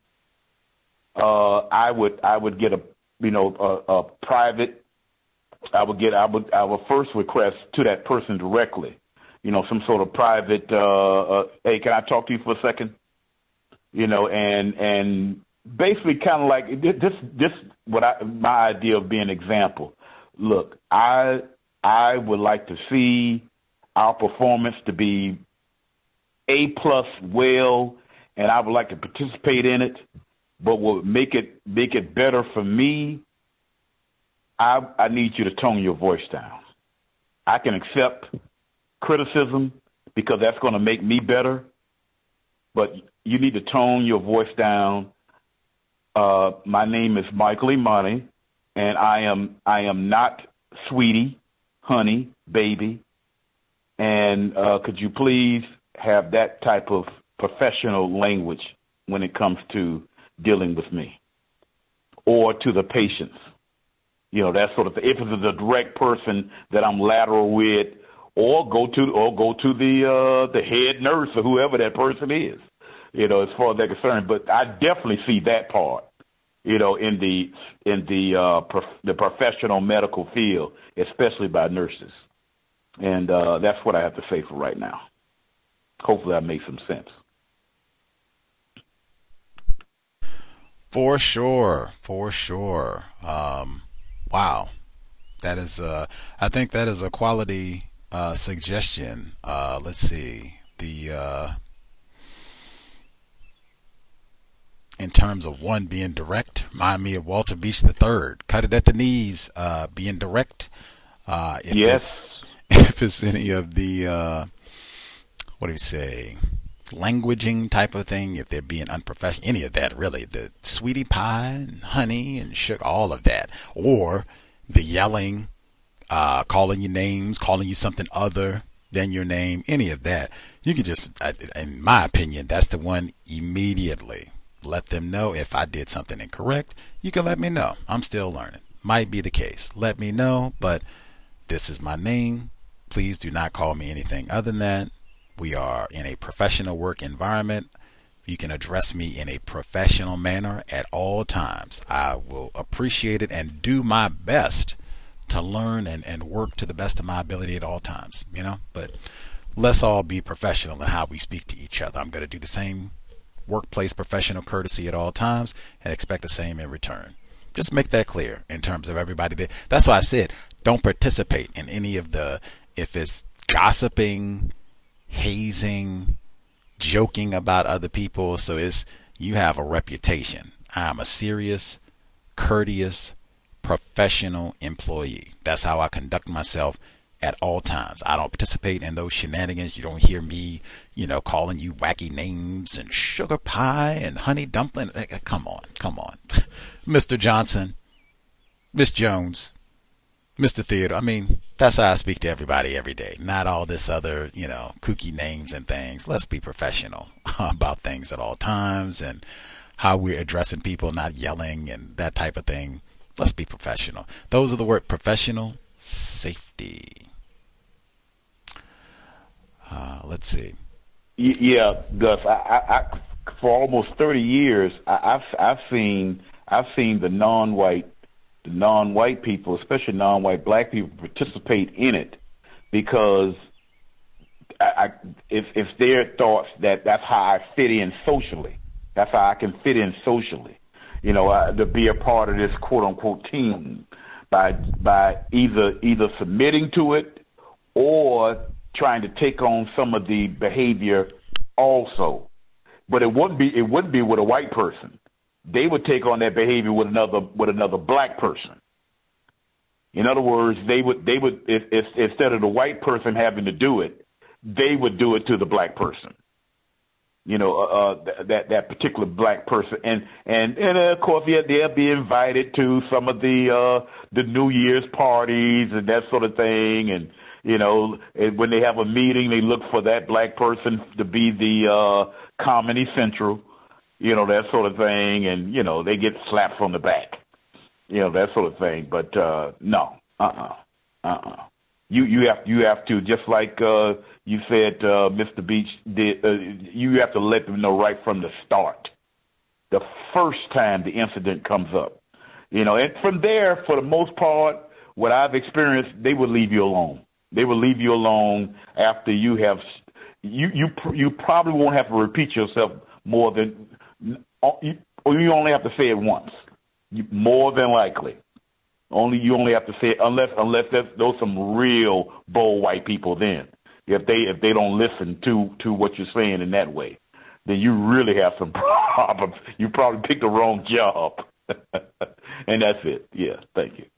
uh, I would I would get a you know a, a private. I would get I would I would first request to that person directly, you know, some sort of private. Uh, uh, hey, can I talk to you for a second? You know, and and basically kind of like this this what I my idea of being an example. Look, I I would like to see our performance to be A plus, well. And I would like to participate in it, but what would make it make it better for me, I, I need you to tone your voice down. I can accept criticism because that's going to make me better, but you need to tone your voice down. Uh, my name is Michael Imani, and I am I am not sweetie, honey, baby, and uh, could you please have that type of professional language when it comes to dealing with me or to the patients, you know, that sort of thing. If it's a direct person that I'm lateral with, or go to or go to the uh, the head nurse or whoever that person is, you know, as far as they're concerned. But I definitely see that part, you know, in the in the uh, prof- the professional medical field, especially by nurses, and uh, that's what I have to say for right now. Hopefully, that makes some sense. For sure, for sure. Um, wow, that is. Uh, I think that is a quality uh, suggestion. Uh, let's see the. Uh, in terms of one being direct. Remind me of Walter Beach the third. Cut it at the knees, uh, being direct. Uh, if yes. It's, if it's any of the, uh, what do you say, languaging type of thing, if they're being unprofessional, any of that really, the sweetie pie and honey and sugar, all of that. Or the yelling, uh, calling you names, calling you something other than your name, any of that. You can just, in my opinion, that's the one immediately. Let them know if I did something incorrect. You can let me know. I'm still learning. Might be the case. Let me know, but this is my name. Please do not call me anything other than that. We are in a professional work environment. You can address me in a professional manner at all times. I will appreciate it and do my best to learn and, and work to the best of my ability at all times, you know, but let's all be professional in how we speak to each other. I'm going to do the same workplace professional courtesy at all times and expect the same in return. Just make that clear in terms of everybody there. That's why I said, don't participate in any of the, if it's gossiping, hazing, joking about other people. So it's, you have a reputation. I'm a serious, courteous, professional employee. That's how I conduct myself at all times. I don't participate in those shenanigans. You don't hear me, you know, calling you wacky names and sugar pie and honey dumpling. Come on, come on. Mister Johnson, Miss Jones, Mister Theodore. I mean, that's how I speak to everybody every day. Not all this other, you know, kooky names and things. Let's be professional about things at all times and how we're addressing people, not yelling and that type of thing. Let's be professional. Those are the word professional, safety. Uh, let's see. Yeah, Gus. I, I, I, for almost thirty years, I, I've I've seen I've seen the non-white the non-white people, especially non-white black people, participate in it because I, I, if if their thoughts that that's how I fit in socially, that's how I can fit in socially. You know, uh, to be a part of this quote unquote team by by either either submitting to it or trying to take on some of the behavior also. But it wouldn't be it wouldn't be with a white person. They would take on that behavior with another with another black person. In other words, they would they would if, if instead of the white person having to do it, they would do it to the black person. You know, uh, that that particular black person, and and and uh, of course, yeah, they'll be invited to some of the uh, the New Year's parties and that sort of thing, and you know, and when they have a meeting, they look for that black person to be the uh, Comedy Central, you know, that sort of thing, and you know, they get slaps on the back, you know, that sort of thing. But uh, no, uh, uh-uh, uh, uh-uh. You you have you have to just like uh, you said, uh, Mister Beach did. Uh, you have to let them know right from the start, the first time the incident comes up. You know, and from there, for the most part, what I've experienced, they will leave you alone. They will leave you alone after you have. You you you probably won't have to repeat yourself more than, or you only have to say it once. You, more than likely. Only you only have to say it unless unless there's those some real bold white people. Then if they if they don't listen to to what you're saying in that way, then you really have some problems. You probably picked the wrong job, and that's it. Yeah, thank you.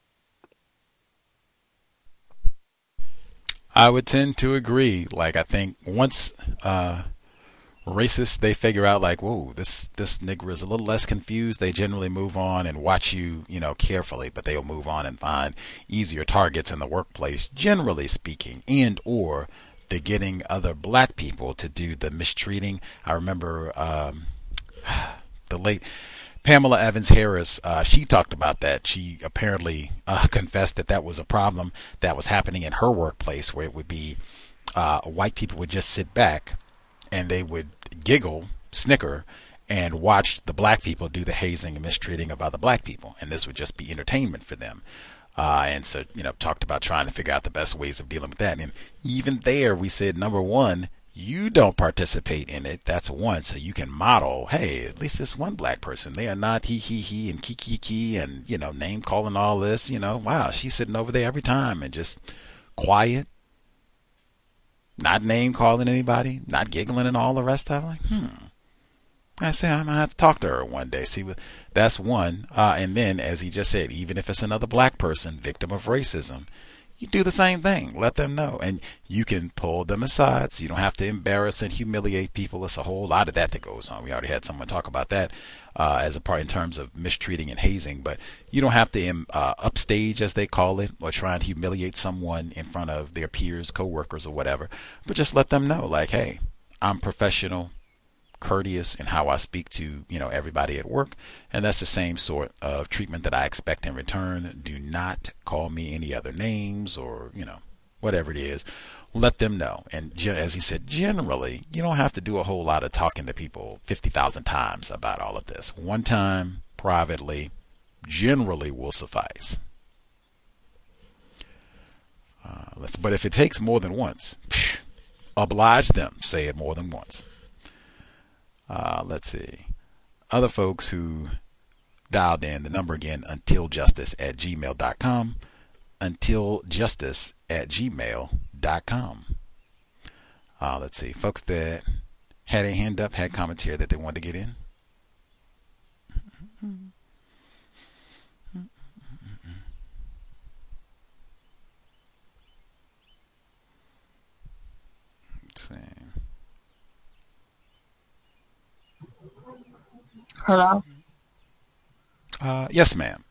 I would tend to agree. Like I think once uh, racists they figure out like, whoa, this this nigger is a little less confused, they generally move on and watch you, you know, carefully, but they'll move on and find easier targets in the workplace, generally speaking, and or they're getting other black people to do the mistreating. I remember um, the late Pamela Evans Harris, uh, she talked about that. She apparently uh, confessed that that was a problem that was happening in her workplace, where it would be uh, white people would just sit back and they would giggle, snicker, and watch the black people do the hazing and mistreating of other black people. And this would just be entertainment for them. Uh, and so, you know, talked about trying to figure out the best ways of dealing with that. And even there, we said, number one, you don't participate in it. That's one. So you can model, hey, at least this one black person, they are not he, he, he, and ki, ki, ki, and, you know, name calling all this, you know, wow, she's sitting over there every time and just quiet. Not name calling anybody, not giggling and all the rest of it. Like, hmm, I say I'm gonna have to talk to her one day. See, what that's one. Uh, and then, as he just said, even if it's another black person victim of racism, you do the same thing. Let them know, and you can pull them aside. So you don't have to embarrass and humiliate people. It's a whole lot of that that goes on. We already had someone talk about that uh, as a part in terms of mistreating and hazing. But you don't have to uh, upstage, as they call it, or try and humiliate someone in front of their peers, coworkers, or whatever. But just let them know, like, hey, I'm professional, courteous in how I speak to, you know, everybody at work, and that's the same sort of treatment that I expect in return. Do not call me any other names, or, you know, whatever it is. Let them know. And as he said, generally you don't have to do a whole lot of talking to people fifty thousand times about all of this. One time privately generally will suffice. Uh, let's, but if it takes more than once, phew, oblige them. Say it more than once. Uh, let's see. Other folks who dialed in, the number again, untiljustice at gmail dot com. untiljustice at gmail dot com. Uh, let's see. Folks that had a hand up, had commentary that they wanted to get in. Let's see. Hello? Uh, yes, ma'am.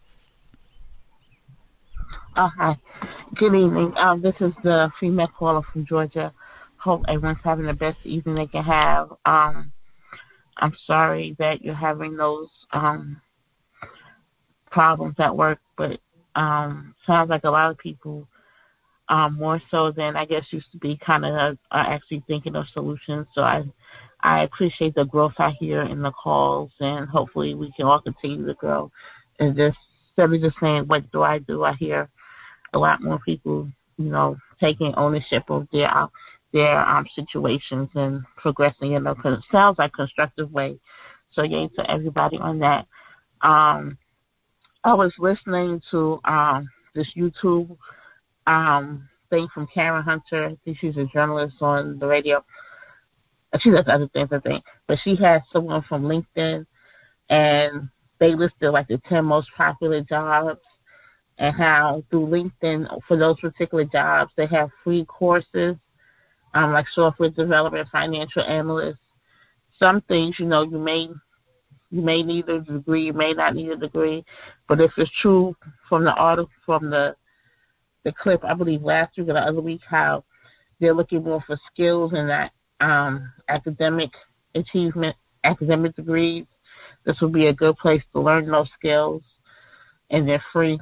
Oh, hi. Good evening. Um, this is the female caller from Georgia. Hope everyone's having the best evening they can have. Um, I'm sorry that you're having those um, problems at work, but um, sounds like a lot of people, um, more so than I guess used to be, kind of are, are actually thinking of solutions. So I I appreciate the growth I hear in the calls, and hopefully we can all continue to grow. And just instead of just saying, what do I do? I hear a lot more people, you know, taking ownership of their their um, situations and progressing in a, it sounds like, constructive way. So yay to everybody on that. Um, I was listening to um, this YouTube um, thing from Karen Hunter. I think she's a journalist on the radio. She does other things, I think. But she has someone from LinkedIn, and they listed like the ten most popular jobs, and how through LinkedIn, for those particular jobs, they have free courses, um, like software development, financial analyst. Some things, you know, you may you may need a degree, you may not need a degree, but if it's true from the article, from the the clip, I believe last week or the other week, how they're looking more for skills and that um, academic achievement, academic degrees. This would be a good place to learn those skills, and they're free.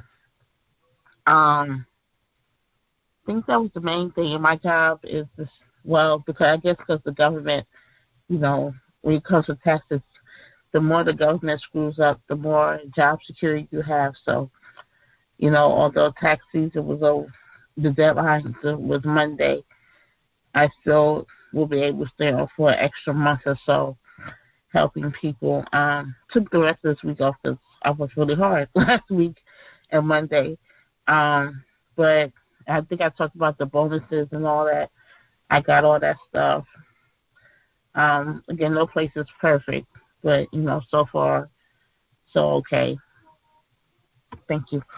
Um, I think that was the main thing. And my job is this, well, because I guess because the government, you know, when it comes to taxes, the more the government screws up, the more job security you have. So, you know, although tax season was over, the deadline was Monday, I still will be able to stay on for an extra month or so, helping people. Um, took the rest of this week off because I was really hard last week and Monday. Um, but I think I talked about the bonuses and all that. I got all that stuff. Um, again, no place is perfect, but, you know, so far, so okay. Thank you.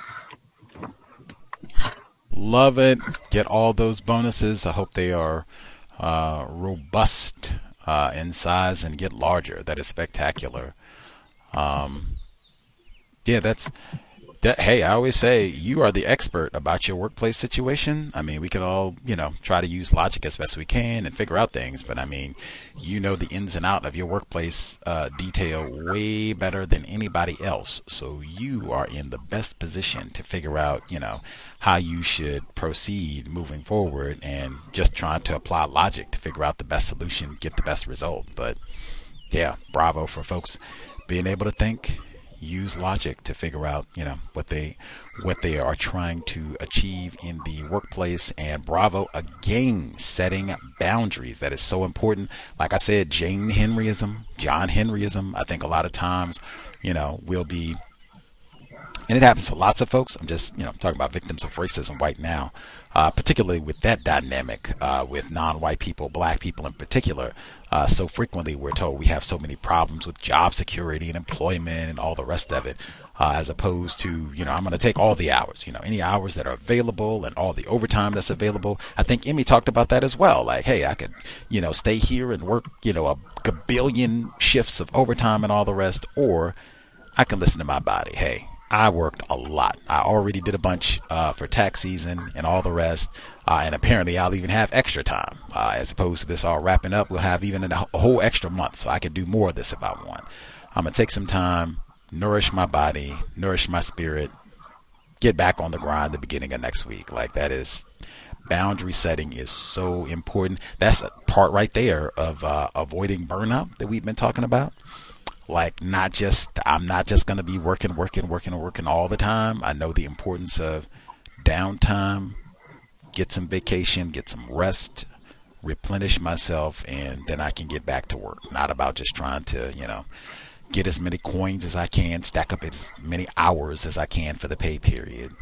Love it. Get all those bonuses. I hope they are uh, robust uh, in size and get larger. That is spectacular. Um, yeah, that's that. Hey, I always say you are the expert about your workplace situation. I mean, we can all, you know, try to use logic as best we can and figure out things. But I mean, you know the ins and out of your workplace uh, detail way better than anybody else. So you are in the best position to figure out, you know, how you should proceed moving forward, and just trying to apply logic to figure out the best solution, get the best result. But yeah, bravo for folks being able to think, use logic to figure out, you know, what they what they are trying to achieve in the workplace. And bravo again, setting boundaries. That is so important. Like I said, Jane Henryism, John Henryism. I think a lot of times, you know, we'll be and it happens to lots of folks. I'm just, you know, talking about victims of racism right now, uh, particularly with that dynamic uh, with non-white people, black people in particular. Uh, so frequently we're told we have so many problems with job security and employment and all the rest of it, uh, as opposed to, you know, I'm going to take all the hours, you know, any hours that are available and all the overtime that's available. I think Emmy talked about that as well. Like, hey, I could, you know, stay here and work, you know, a, a billion shifts of overtime and all the rest, or I can listen to my body. Hey, I worked a lot. I already did a bunch uh, for tax season and all the rest. Uh, and apparently I'll even have extra time. Uh, as opposed to this all wrapping up, we'll have even a, a whole extra month. So I can do more of this if I want. I'm going to take some time, nourish my body, nourish my spirit, get back on the grind the beginning of next week. Like, that is, boundary setting is so important. That's a part right there of uh, avoiding burnout that we've been talking about. Like, not just, I'm not just going to be working, working, working, working all the time. I know the importance of downtime, get some vacation, get some rest, replenish myself, and then I can get back to work. Not about just trying to, you know, get as many coins as I can, stack up as many hours as I can for the pay period.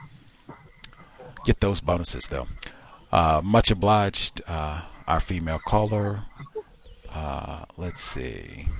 Get those bonuses, though. Uh, much obliged, uh, our female caller. Uh, let's see.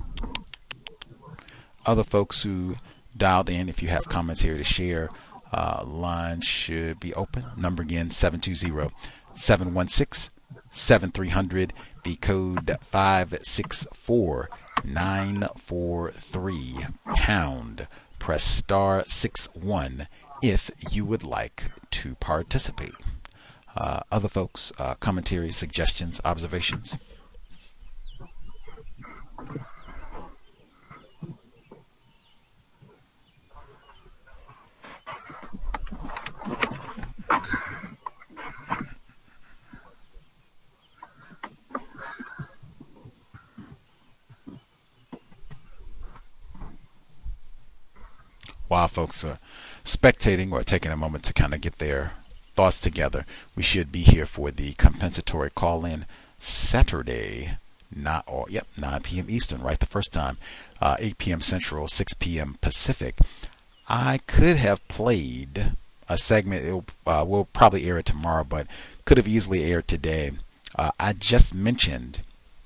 Other folks who dialed in, if you have comments here to share, uh, line should be open. Number again, seven two zero, seven one six, seven three zero zero. The code five six four nine four three, pound. Press star six one if you would like to participate. Uh, other folks, uh, commentaries, suggestions, observations? While folks are spectating or taking a moment to kind of get their thoughts together, we should be here for the compensatory call-in Saturday, not all, yep, nine p.m. Eastern, right the first time, uh, eight p.m. Central, six p.m. Pacific. I could have played a segment, it will, uh, we'll probably air it tomorrow, but could have easily aired today. Uh, I just mentioned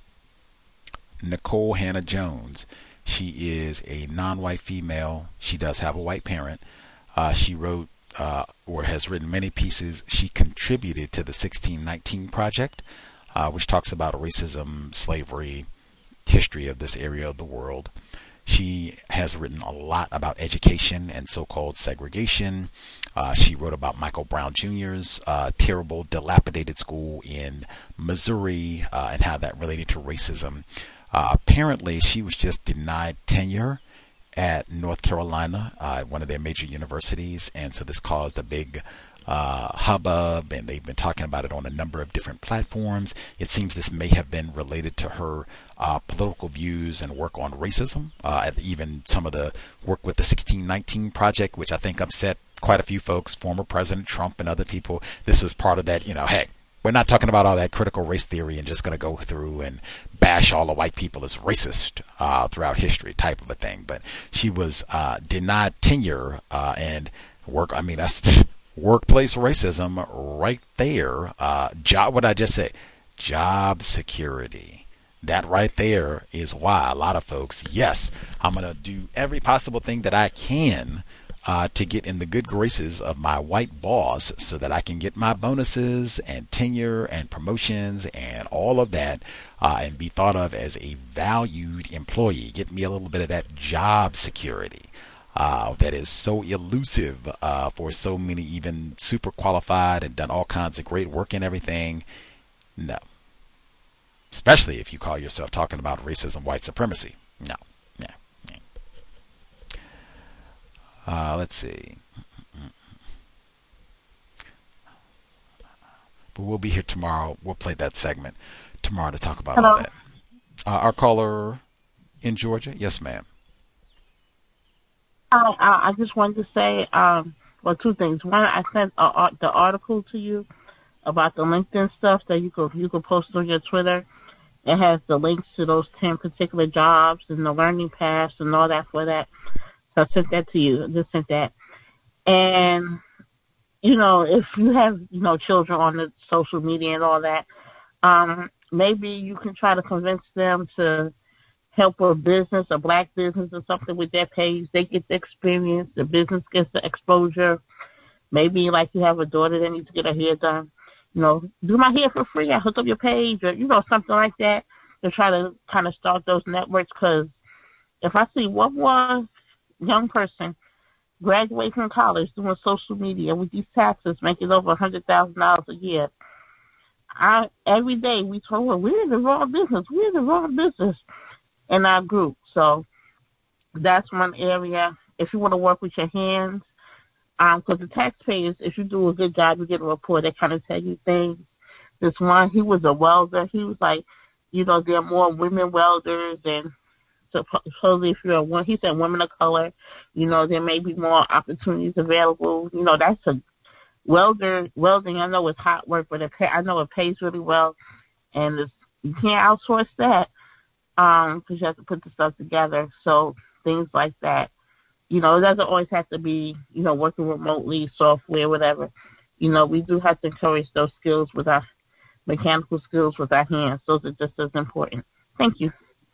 Nicole Hannah Jones. She is a non-white female. She does have a white parent. Uh, she wrote uh, or has written many pieces. She contributed to the sixteen nineteen Project, uh, which talks about racism, slavery, history of this area of the world. She has written a lot about education and so-called segregation. Uh, she wrote about Michael Brown Junior's uh, terrible, dilapidated school in Missouri uh, and how that related to racism. Uh, apparently, she was just denied tenure at North Carolina, uh, one of their major universities, and so this caused a big uh, hubbub, and they've been talking about it on a number of different platforms. It seems this may have been related to her uh, political views and work on racism, uh, even some of the work with the sixteen nineteen Project, which I think upset quite a few folks, former President Trump and other people. This was part of that, you know, hey, we're not talking about all that critical race theory and just going to go through and bash all the white people as racist uh, throughout history type of a thing. But she was uh, denied tenure uh, and work. I mean, that's workplace racism right there. Uh, job, what I just say, job security. That right there is why a lot of folks, yes, I'm going to do every possible thing that I can Uh, to get in the good graces of my white boss so that I can get my bonuses and tenure and promotions and all of that uh, and be thought of as a valued employee. Get me a little bit of that job security uh, that is so elusive uh, for so many even super qualified and done all kinds of great work and everything. No. Especially if you call yourself talking about racism, white supremacy. No. Uh, let's see. But we'll be here tomorrow. We'll play that segment tomorrow to talk about Hello. all that. Uh, our caller in Georgia. Yes, ma'am. Uh, I just wanted to say, um, well, two things. One, I sent uh, uh, the article to you about the LinkedIn stuff that you could you could post on your Twitter. It has the links to those ten particular jobs and the learning paths and all that for that. So I sent that to you. I just sent that. And, you know, if you have, you know, children on the social media and all that, um, maybe you can try to convince them to help a business, a black business or something with their page. They get the experience. The business gets the exposure. Maybe like you have a daughter that needs to get her hair done. You know, do my hair for free. I hook up your page or, you know, something like that to try to kind of start those networks. Because if I see one more young person graduate from college doing social media with these taxes making over one hundred thousand dollars a year, I every day we told her, we're in the wrong business. We're in the wrong business in our group. So that's one area. If you want to work with your hands, because um, the taxpayers, if you do a good job, you get a report. They kind of tell you things. This one, he was a welder. He was like, you know, there are more women welders, and supposedly if you're a one, he said women of color, you know, there may be more opportunities available. You know, that's a welder. Welding, I know it's hot work, but it pay, I know it pays really well, and it's, you can't outsource that um, because you have to put the stuff together. So things like that. You know, it doesn't always have to be, you know, working remotely, software, whatever. You know, we do have to encourage those skills with our mechanical skills with our hands. Those are just as important. Thank you.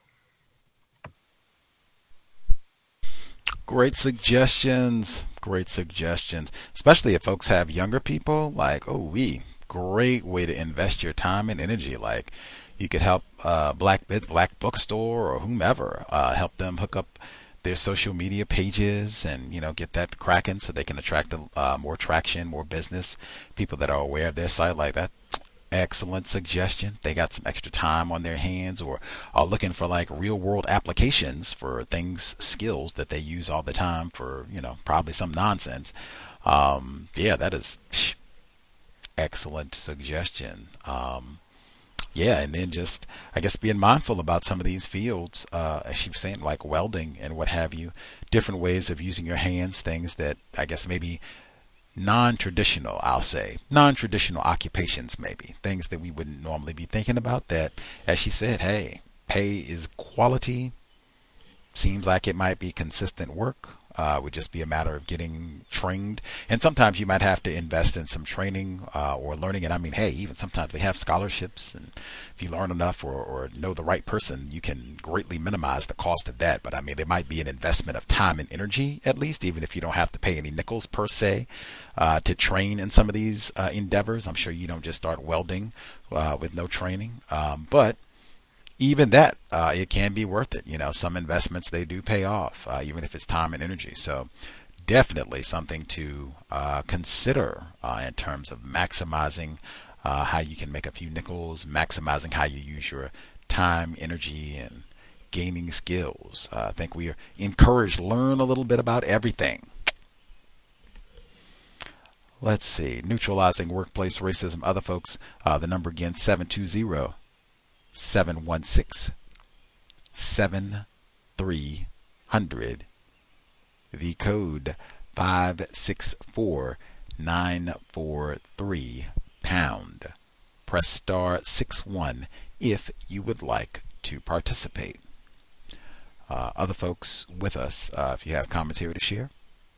Great suggestions. Great suggestions. Especially if folks have younger people, like, oh, we, great way to invest your time and energy. Like, you could help uh, Black Black Bookstore or whomever, uh, help them hook up their social media pages and, you know, get that cracking so they can attract uh, more traction, more business, people that are aware of their site. Like that. Excellent suggestion. They got some extra time on their hands or are looking for like real world applications for things, skills that they use all the time for, you know, probably some nonsense. Um, yeah, that is psh, excellent suggestion. Um, Yeah, and then just, I guess, being mindful about some of these fields, uh, as she was saying, like welding and what have you, different ways of using your hands, things that I guess maybe non-traditional, I'll say, non-traditional occupations maybe, things that we wouldn't normally be thinking about that, as she said, hey, pay is quality, seems like it might be consistent work. Uh, would just be a matter of getting trained. And sometimes you might have to invest in some training uh, or learning. And I mean, hey, even sometimes they have scholarships. And if you learn enough or, or know the right person, you can greatly minimize the cost of that. But I mean, there might be an investment of time and energy, at least, even if you don't have to pay any nickels per se uh, to train in some of these uh, endeavors. I'm sure you don't just start welding uh, with no training. Um, but even that, uh, it can be worth it. You know, some investments, they do pay off, uh, even if it's time and energy. So definitely something to uh, consider uh, in terms of maximizing uh, how you can make a few nickels, maximizing how you use your time, energy, and gaining skills. Uh, I think we are encouraged to learn a little bit about everything. Let's see. Neutralizing workplace racism. Other folks, uh, the number again, seven two zero, seven one six, seven three hundred. The code five six four nine four three pound. Press star six one if you would like to participate. Uh, other folks with us, uh, if you have commentary to share.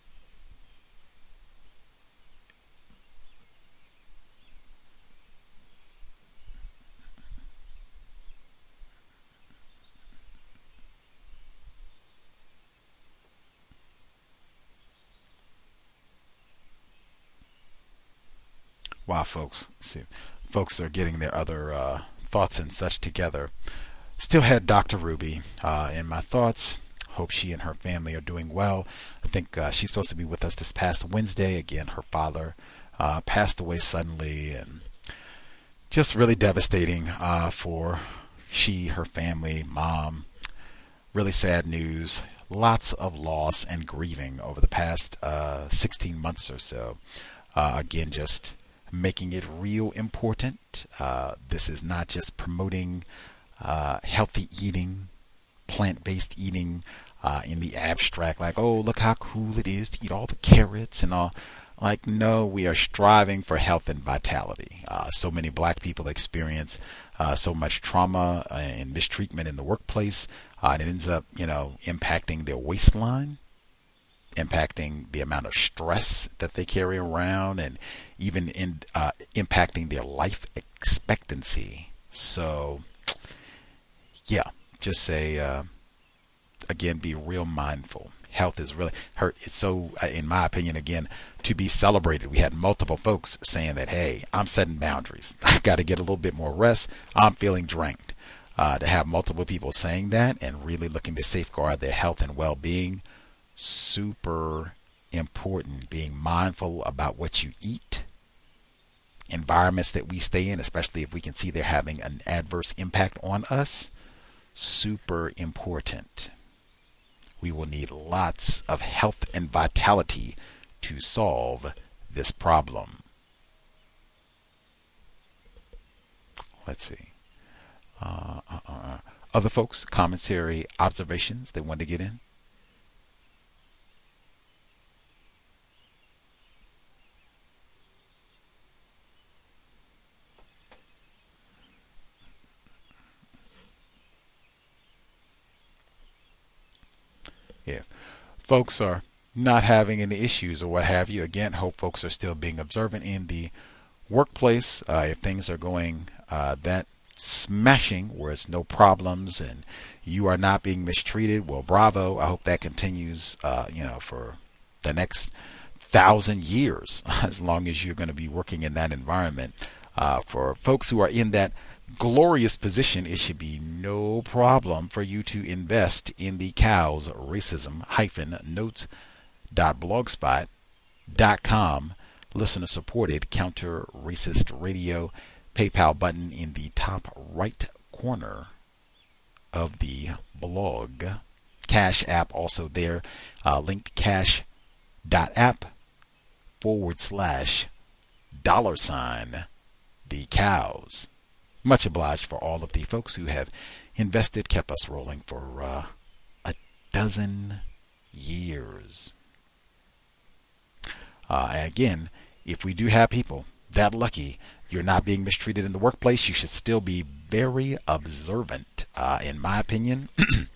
Wow, folks, see, folks are getting their other uh, thoughts and such together. Still had Doctor Ruby uh, in my thoughts. Hope she and her family are doing well. I think uh, she's supposed to be with us this past Wednesday. Again, her father uh, passed away suddenly, and just really devastating uh, for she, her family, mom. Really sad news. Lots of loss and grieving over the past uh, sixteen months or so. Uh, again, just making it real important. Uh, this is not just promoting uh, healthy eating, plant-based eating uh, in the abstract, like, oh, look how cool it is to eat all the carrots and all. Like, no, we are striving for health and vitality. Uh, so many black people experience uh, so much trauma and mistreatment in the workplace, uh, and it ends up, you know, impacting their waistline. impacting the amount of stress that they carry around, and even in uh, impacting their life expectancy. So, yeah, just say, uh, again, be real mindful. Health is really hurt. It's so, in my opinion, again, to be celebrated. We had multiple folks saying that, hey, I'm setting boundaries. I've got to get a little bit more rest. I'm feeling drained. Uh, to have multiple people saying that and really looking to safeguard their health and well-being, super important. Being mindful about what you eat, environments that we stay in, especially if we can see they're having an adverse impact on us, super important. We will need lots of health and vitality to solve this problem. Let's see. Uh, uh, uh, other folks, commentary, observations they want to get in? Yeah. Folks are not having any issues or what have you. Again, hope folks are still being observant in the workplace. Uh, if things are going uh, that smashing, where it's no problems and you are not being mistreated, well, bravo. I hope that continues, uh, you know, for the next thousand years, as long as you're going to be working in that environment. Uh, for folks who are in that glorious position, it should be no problem for you to invest in the cows racism hyphen notes dot blogspot dot com listener supported counter racist radio PayPal button in the top right corner of the blog. Cash app also there, uh, linked cash dot app forward slash dollar sign the cows. Much obliged for all of the folks who have invested, kept us rolling for uh, a dozen years. Uh, again, if we do have people that lucky, you're not being mistreated in the workplace, you should still be very observant. Uh, in my opinion,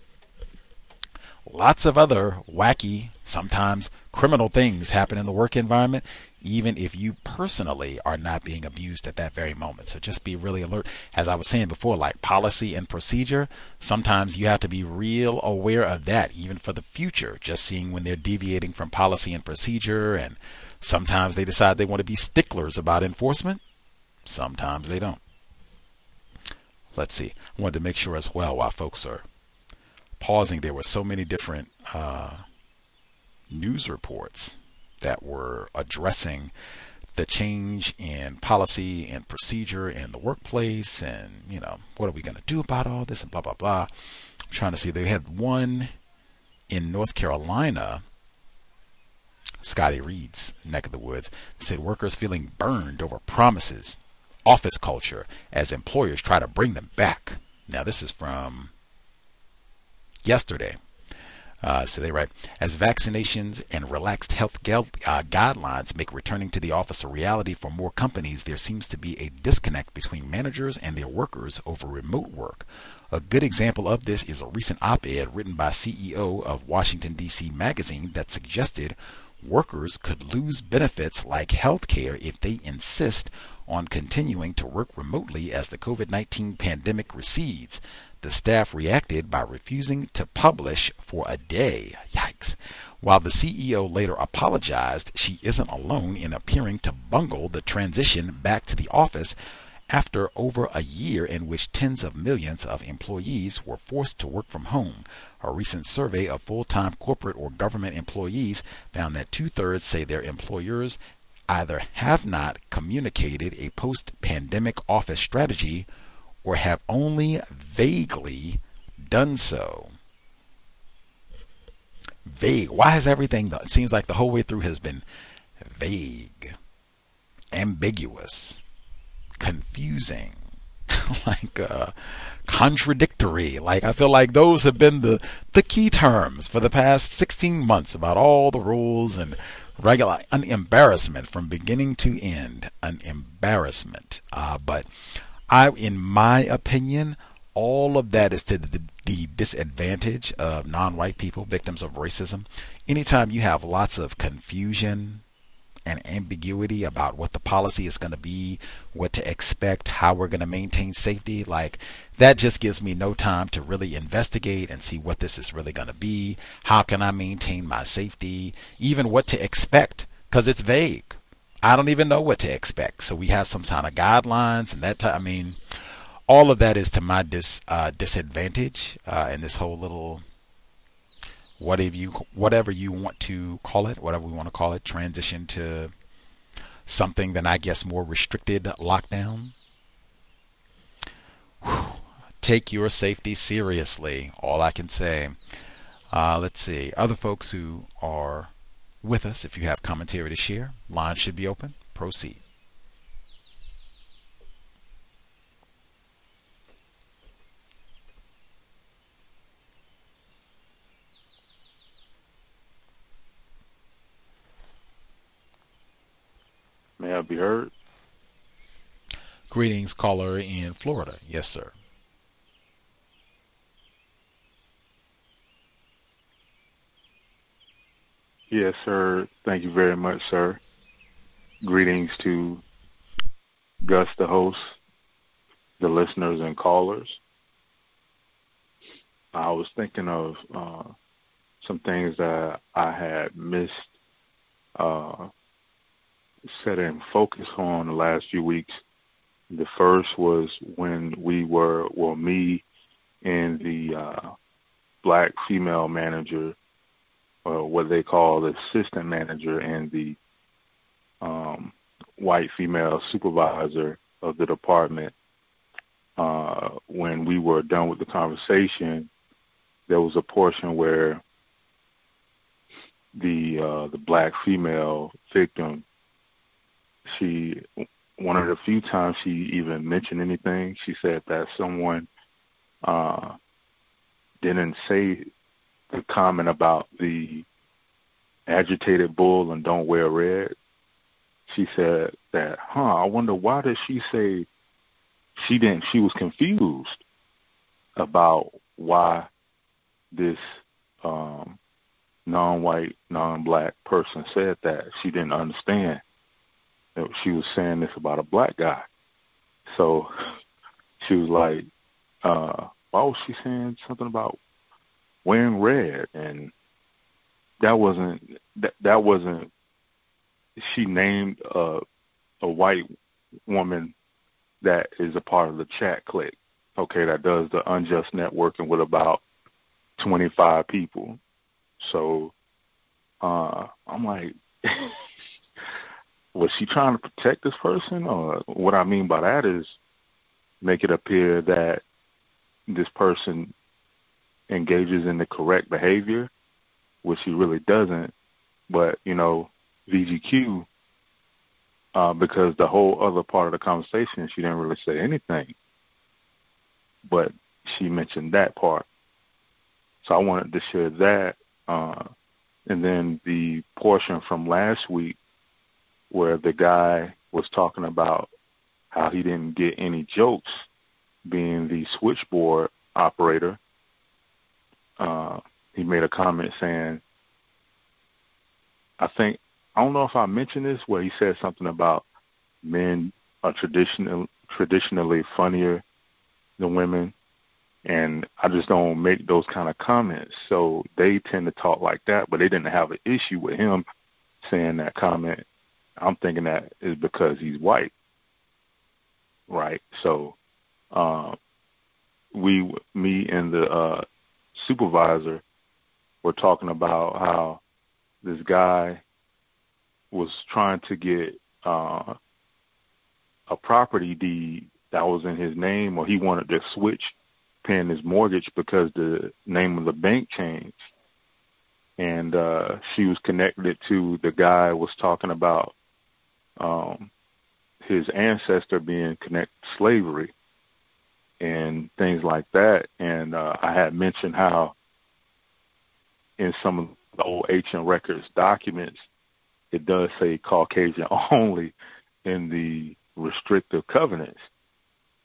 lots of other wacky, sometimes criminal things happen in the work environment, even if you personally are not being abused at that very moment. So just be really alert. As I was saying before, like policy and procedure, sometimes you have to be real aware of that, even for the future, just seeing when they're deviating from policy and procedure. And sometimes they decide they want to be sticklers about enforcement. Sometimes they don't. Let's see. I wanted to make sure as well, while folks are pausing, there were so many different uh, news reports that were addressing the change in policy and procedure in the workplace, and, you know, what are we going to do about all this, and blah, blah, blah. I'm trying to see. They had one in North Carolina, Scotty Reed's neck of the woods, said workers feeling burned over promises, office culture, as employers try to bring them back. Now, this is from yesterday. Uh, so they write, as vaccinations and relaxed health gu- uh, guidelines make returning to the office a reality for more companies, there seems to be a disconnect between managers and their workers over remote work. A good example of this is a recent op-ed written by C E O of Washington, D C magazine that suggested workers could lose benefits like health care if they insist on continuing to work remotely as the COVID nineteen pandemic recedes. The staff reacted by refusing to publish for a day. Yikes. While the C E O later apologized, she isn't alone in appearing to bungle the transition back to the office after over a year in which tens of millions of employees were forced to work from home. A recent survey of full-time corporate or government employees found that two-thirds say their employers either have not communicated a post-pandemic office strategy or have only vaguely done so. Vague. Why has everything, it seems like the whole way through has been vague, ambiguous, confusing, like uh, contradictory. Like, I feel like those have been the, the key terms for the past sixteen months about all the rules and regular, an embarrassment from beginning to end, an embarrassment. Uh, but I, in my opinion, all of that is to the the disadvantage of non-white people, victims of racism. Anytime you have lots of confusion and ambiguity about what the policy is going to be, what to expect, how we're going to maintain safety, like that just gives me no time to really investigate and see what this is really going to be. How can I maintain my safety? Even what to expect, because it's vague. I don't even know what to expect. So we have some kind of guidelines and that type. I mean, all of that is to my dis uh, disadvantage uh, in this whole little whatever you whatever you want to call it, whatever we want to call it, transition to something that I guess more restricted lockdown. Whew. Take your safety seriously. All I can say. Uh, let's see. Other folks who are with us, if you have commentary to share, line should be open. Proceed. May I be heard? Greetings, caller in Florida. Yes, sir. Yes, sir. Thank you very much, sir. Greetings to Gus, the host, the listeners and callers. I was thinking of uh, some things that I had missed uh, setting focus on the last few weeks. The first was when we were, well, me and the uh, black female manager, or what they call the assistant manager, and the um, white female supervisor of the department. Uh, when we were done with the conversation, there was a portion where the uh, the black female victim, she, one of the few times she even mentioned anything, she said that someone uh, didn't say the comment about the agitated bull and don't wear red. She said that, huh, I wonder why did she say she didn't, she was confused about why this um, non-white, non-black person said that. She didn't understand that she was saying this about a black guy. So she was like, uh, why was she saying something about wearing red? And that wasn't, that, that wasn't, she named uh, a white woman that is a part of the chat clique, okay, that does the unjust networking with about twenty-five people. So uh, I'm like, was she trying to protect this person? Or what I mean by that is make it appear that this person engages in the correct behavior, which he really doesn't. But, you know, V G Q, uh, because the whole other part of the conversation, she didn't really say anything. But she mentioned that part. So I wanted to share that. Uh, and then the portion from last week where the guy was talking about how he didn't get any jokes being the switchboard operator. Uh, he made a comment saying, I think, I don't know if I mentioned this, where he said something about men are traditional, traditionally funnier than women. And I just don't make those kind of comments. So they tend to talk like that, but they didn't have an issue with him saying that comment. I'm thinking that is because he's white. Right. So uh, we, me and the uh, supervisor were talking about how this guy was trying to get uh, a property deed that was in his name, or he wanted to switch paying his mortgage because the name of the bank changed. And uh, she was connected to the guy was talking about um, his ancestor being connected to slavery and things like that. And uh, I had mentioned how in some of the old ancient records documents, it does say Caucasian only in the restrictive covenants.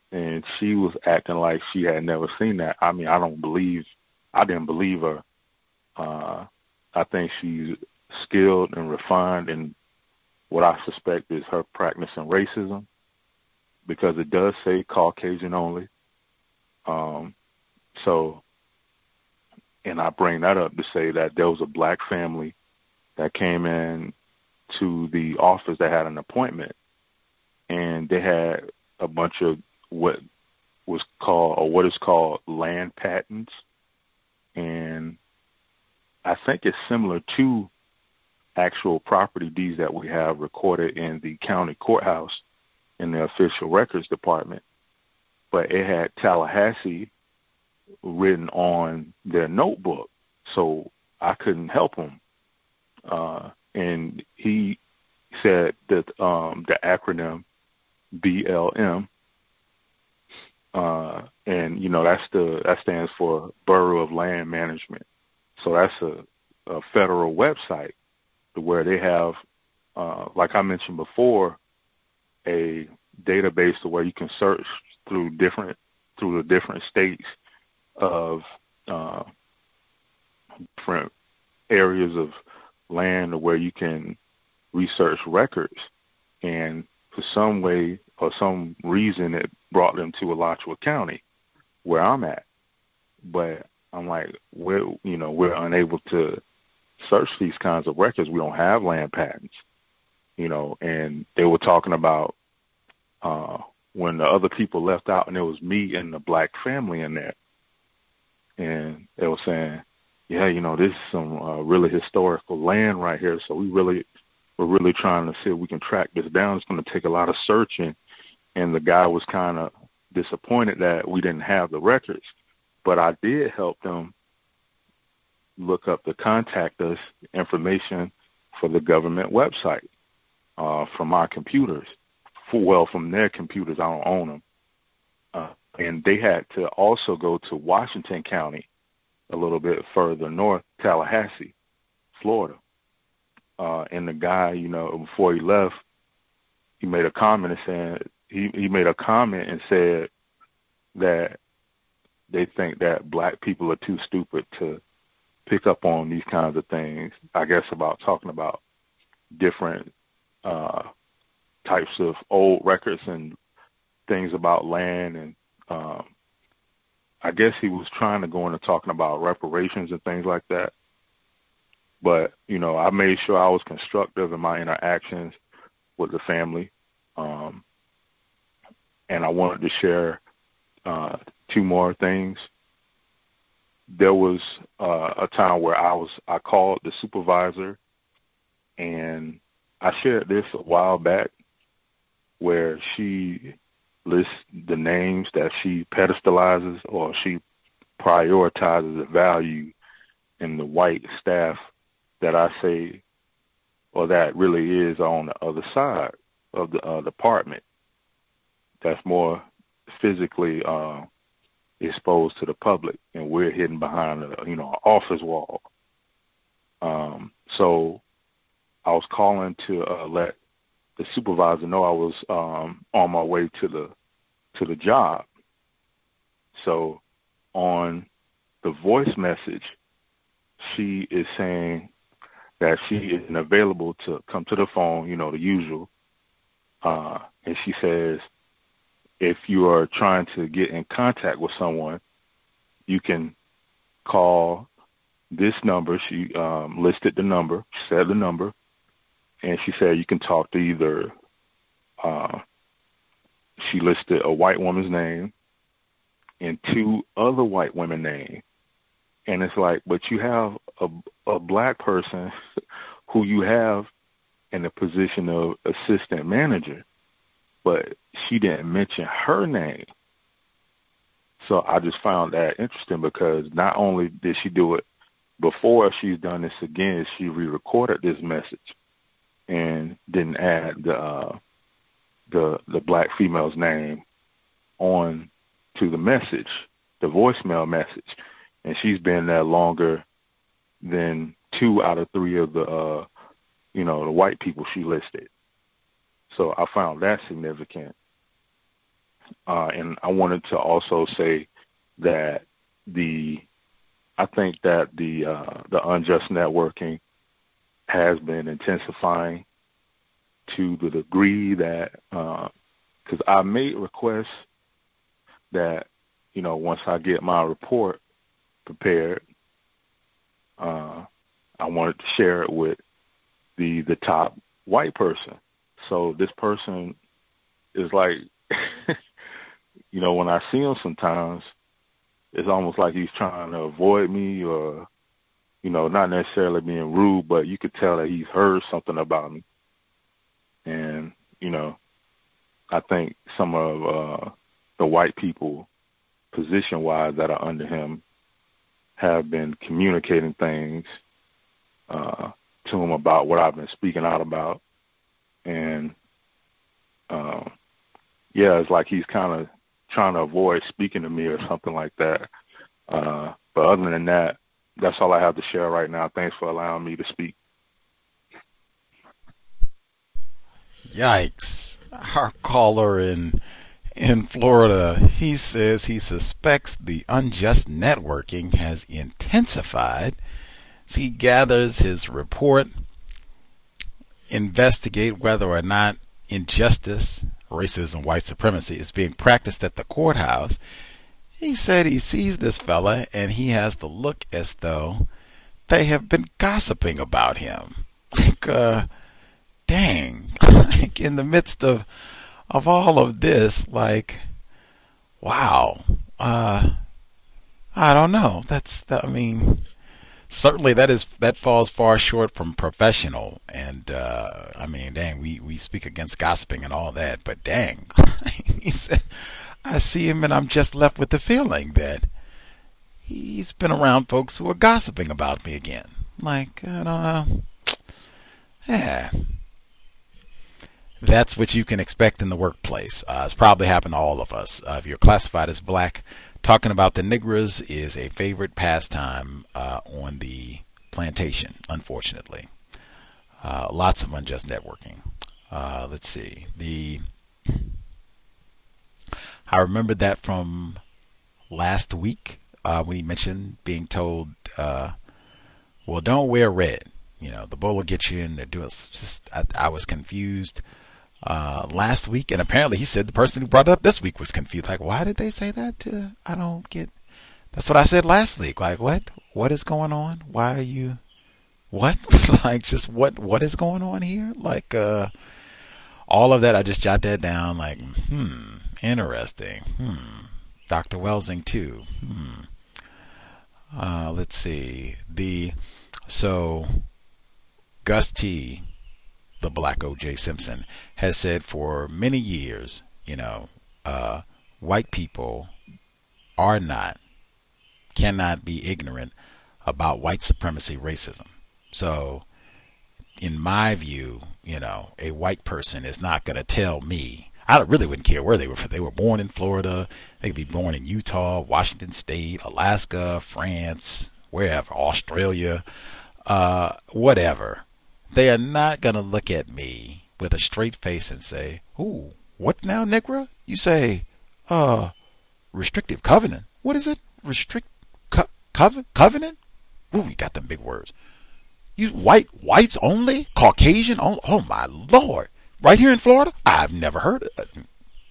and she was acting like she had never seen that. I mean, I don't believe, I didn't believe her. Uh, I think she's skilled and refined in what I suspect is her practicing racism, because it does say Caucasian only. Um, so, and I bring that up to say that there was a black family that came in to the office that had an appointment, and they had a bunch of what was called, or what is called, land patents. And I think it's similar to actual property deeds that we have recorded in the county courthouse in the official records department. But it had Tallahassee written on their notebook, so I couldn't help him. Uh, and he said that um, the acronym B L M, uh, and you know that's the that stands for Bureau of Land Management. So that's a, a federal website where they have, uh, like I mentioned before, a database to where you can search through different through the different states of uh, different areas of land where you can research records. And for some way or some reason, it brought them to Alachua County, where I'm at. But I'm like, we're you know we're unable to search these kinds of records. We don't have land patents, you know. And they were talking about uh, when the other people left out, and it was me and the black family in there, and they were saying, yeah, you know, this is some uh, really historical land right here. So we really, we're really trying to see if we can track this down. It's going to take a lot of searching. And the guy was kind of disappointed that we didn't have the records, but I did help them look up the contact us information for the government website uh, from our computers. For, well, from their computers, I don't own them. Uh, and they had to also go to Washington County, a little bit further north, Tallahassee, Florida. Uh, and the guy, you know, before he left, he made a comment and said, he, he made a comment and said that they think that black people are too stupid to pick up on these kinds of things, I guess, about talking about different uh, types of old records and things about land. And um, I guess he was trying to go into talking about reparations and things like that. But, you know, I made sure I was constructive in my interactions with the family. Um, and I wanted to share uh, two more things. There was uh, a time where I was, I called the supervisor, and I shared this a while back, where she lists the names that she pedestalizes or she prioritizes the value in the white staff that I say, or that really is on the other side of the uh, department, that's more physically uh, exposed to the public, and we're hidden behind a, you know, an office wall. Um, so I was calling to uh, let the supervisor know I was um, on my way to the to the job. So on the voice message, she is saying that she isn't available to come to the phone, you know, the usual. Uh, and she says, if you are trying to get in contact with someone, you can call this number. She um, listed the number, said the number, and she said you can talk to either, uh, she listed a white woman's name and two other white women names. And it's like, but you have a, a black person who you have in the position of assistant manager, but she didn't mention her name. So I just found that interesting, because not only did she do it before, she's done this again. She re-recorded this message and didn't add the uh, the the black female's name on to the message, the voicemail message. And she's been there longer than two out of three of the, uh, you know, the white people she listed. So I found that significant. Uh, and I wanted to also say that the, I think that the uh, the unjust networking has been intensifying to the degree that, because uh, I made requests that, you know, once I get my report prepared, uh, I wanted to share it with the the top white person. So this person is like, you know, when I see him sometimes, it's almost like he's trying to avoid me, or, you know, not necessarily being rude, but you could tell that he's heard something about me. And, you know, I think some of uh, the white people, position-wise, that are under him have been communicating things uh, to him about what I've been speaking out about. And, uh, yeah, it's like he's kind of trying to avoid speaking to me or something like that. Uh, but other than that, that's all I have to share right now. Thanks for allowing me to speak. Yikes. Our caller in in Florida, he says he suspects the unjust networking has intensified as he gathers his report, investigate whether or not injustice, racism, white supremacy is being practiced at the courthouse. He said he sees this fella and he has the look as though they have been gossiping about him. Like, uh, dang, like in the midst of of all of this, like, wow, uh, I don't know. That's, I mean, certainly that is that falls far short from professional. And uh, I mean, dang, we we speak against gossiping and all that, but dang, he said, I see him and I'm just left with the feeling that he's been around folks who are gossiping about me again. Like, I don't know. Yeah. That's what you can expect in the workplace. Uh, it's probably happened to all of us. Uh, if you're classified as black, talking about the Negras is a favorite pastime uh, on the plantation, unfortunately. Uh, lots of unjust networking. Uh, let's see. The I remember that from last week uh, when he mentioned being told, uh, well, don't wear red. You know, the bull will get you, and they're doing. Just, I, I was confused uh, last week, and apparently he said the person who brought it up this week was confused. Like, why did they say that? To, I don't get. That's what I said last week. Like, what? What is going on? Why are you? What? Like, just what? What is going on here? Like, uh, all of that. I just jot that down. Like, hmm, interesting. Hmm, Doctor Welsing too. Hmm. Uh, let's see. The so. Gus T, the black O J Simpson, has said for many years, you know, uh, white people are not, cannot be ignorant about white supremacy racism. So, in my view, you know, a white person is not going to tell me. I really wouldn't care where they were. If they were born in Florida, they could be born in Utah, Washington State, Alaska, France, wherever, Australia, uh, whatever. They are not going to look at me with a straight face and say, ooh, what now, Negra? You say, uh, restrictive covenant. What is it? Restrict co- coven- covenant? Ooh, you got them big words. You white, whites only? Caucasian only? Oh, my Lord. Right here in Florida? I've never heard of it.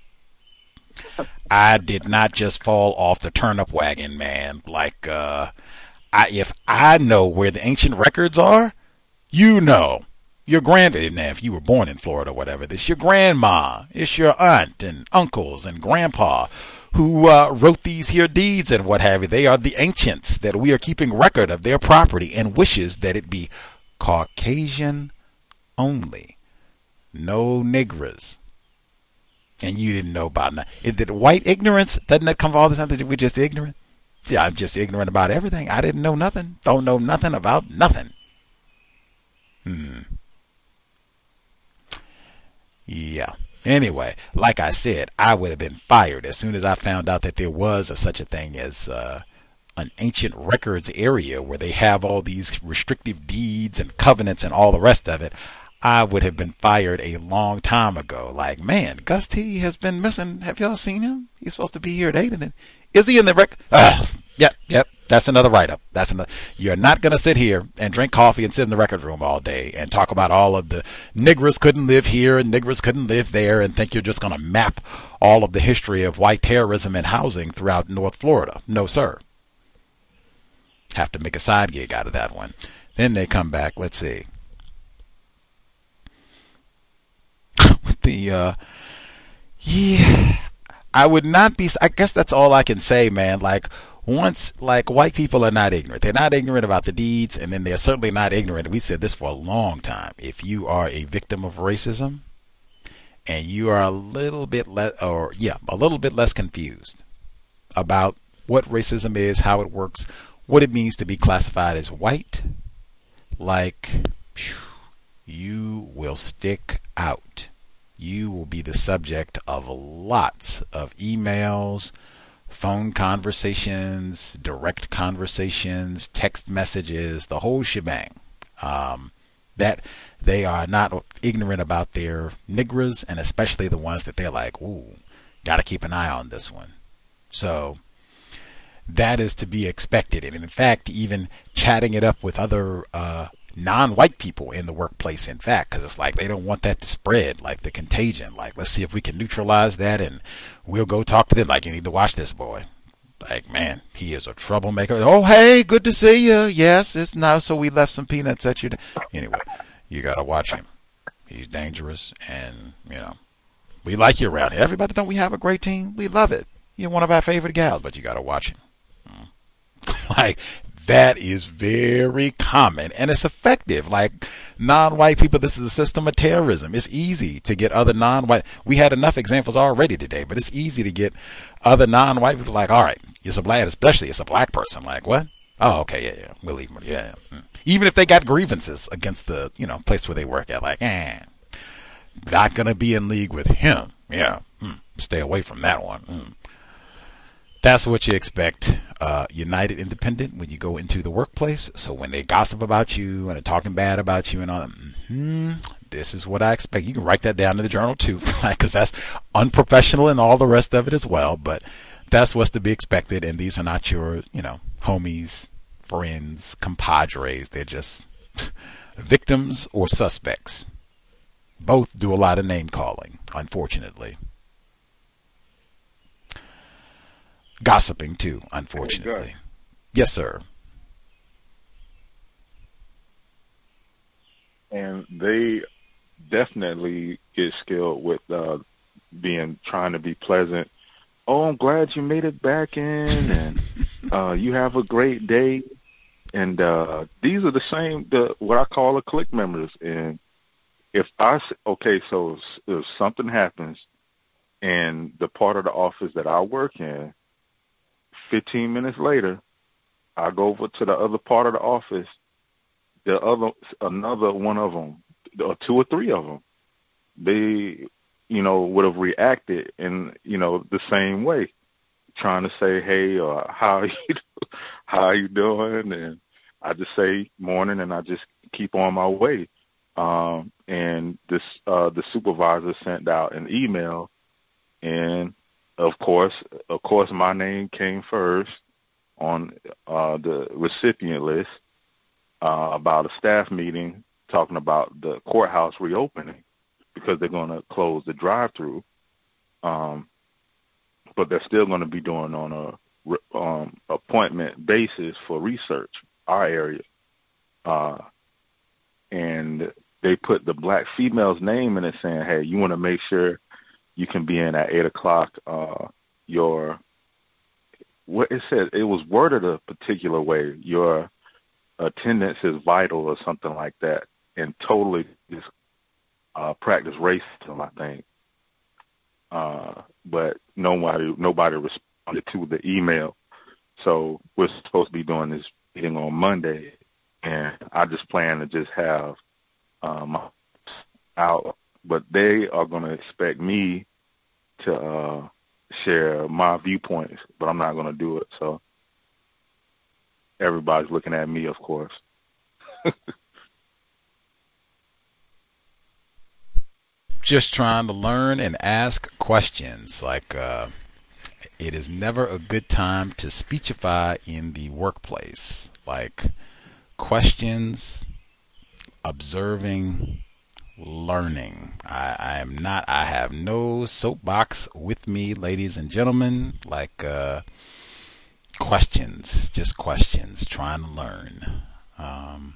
I did not just fall off the turnip wagon, man. Like, uh, I, if I know where the ancient records are, you know, your grandma, now if you were born in Florida or whatever, it's your grandma, it's your aunt and uncles and grandpa who uh, wrote these here deeds and what have you. They are the ancients that we are keeping record of their property and wishes that it be Caucasian only. No Negras. And you didn't know about that. Is it white ignorance? Doesn't that come from all the time that we're just ignorant? Yeah, I'm just ignorant about everything. I didn't know nothing. Don't know nothing about nothing. Hmm. Yeah. Anyway, like I said, I would have been fired as soon as I found out that there was a, such a thing as uh, an ancient records area where they have all these restrictive deeds and covenants and all the rest of it. I would have been fired a long time ago. Like, man, Gus T has been missing. Have y'all seen him? He's supposed to be here at eight. And then, is he in the rec? Ugh, yep, yep. That's another write-up. That's another. You're not going to sit here and drink coffee and sit in the record room all day and talk about all of the niggers couldn't live here and niggers couldn't live there and think you're just going to map all of the history of white terrorism and housing throughout North Florida. No, sir. Have to make a side gig out of that one. Then they come back. Let's see. With the, uh, yeah, I would not be, I guess that's all I can say, man. Like, once, like, white people are not ignorant. They're not ignorant about the deeds, and then they're certainly not ignorant. We said this for a long time. If you are a victim of racism, and you are a little bit less, or yeah, a little bit less confused about what racism is, how it works, what it means to be classified as white, like, you will stick out. You will be the subject of lots of emails, phone conversations, direct conversations, text messages, the whole shebang. Um, that they are not ignorant about their niggers, and especially the ones that they're like, ooh, got to keep an eye on this one. So that is to be expected. And in fact, even chatting it up with other uh, non-white people in the workplace, in fact, because it's like they don't want that to spread, like the contagion. Like, let's see if we can neutralize that, and we'll go talk to them. Like, you need to watch this boy. Like, man, he is a troublemaker. Oh, hey, good to see you. Yes, it's now, so we left some peanuts at you. Anyway, you got to watch him. He's dangerous, and, you know, we like you around here. Everybody, don't we have a great team? We love it. You're one of our favorite gals, but you got to watch him. Like, that is very common, and it's effective. Like, non-white people, this is a system of terrorism. It's easy to get other non-white. We had enough examples already today, but it's easy to get other non-white people like, all right, it's a black, especially it's a black person. Like, what? Oh, okay, yeah, yeah, we'll leave them. Yeah, yeah. Even if they got grievances against the, you know, place where they work at, like, eh, not gonna be in league with him. Yeah, mm, stay away from that one. Mm. That's what you expect. Uh, United Independent when you go into the workplace. So when they gossip about you and are talking bad about you and all that, mm-hmm, this is what I expect. You can write that down in the journal too, because that's unprofessional and all the rest of it as well. But that's what's to be expected. And these are not your, you know, homies, friends, compadres. They're just victims or suspects. Both do a lot of name calling, unfortunately. Gossiping too, unfortunately. Yes, sir. And they definitely get skilled with uh, being trying to be pleasant. Oh, I'm glad you made it back in, and uh, you have a great day. And uh, these are the same, the what I call the clique members. And if I okay, so if, if something happens, and the part of the office that I work in, fifteen minutes later, I go over to the other part of the office. The other, another one of them, or two or three of them, they, you know, would have reacted in, you know, the same way, trying to say, hey, or how are you, how are you doing? And I just say morning, and I just keep on my way. Um, and this, uh, the supervisor sent out an email, and Of course, of course, my name came first on uh, the recipient list uh, about a staff meeting talking about the courthouse reopening because they're going to close the drive-through, um, but they're still going to be doing on a um, appointment basis for research, our area. Uh, and they put the black female's name in it saying, hey, you want to make sure you can be in at eight o'clock. Uh, your, what it said, it was worded a particular way. Your attendance is vital or something like that, and totally just uh, practice racism, I think. Uh, but nobody, nobody responded to the email. So we're supposed to be doing this meeting on Monday, and I just plan to just have um, out. But they are going to expect me to uh, share my viewpoints, but I'm not going to do it. So everybody's looking at me, of course. just trying to learn and ask questions. Like, uh, it is never a good time to speechify in the workplace. Like, questions, observing, learning. I, I am not, I have no soapbox with me, ladies and gentlemen. Like, uh, questions, just questions, trying to learn. Um,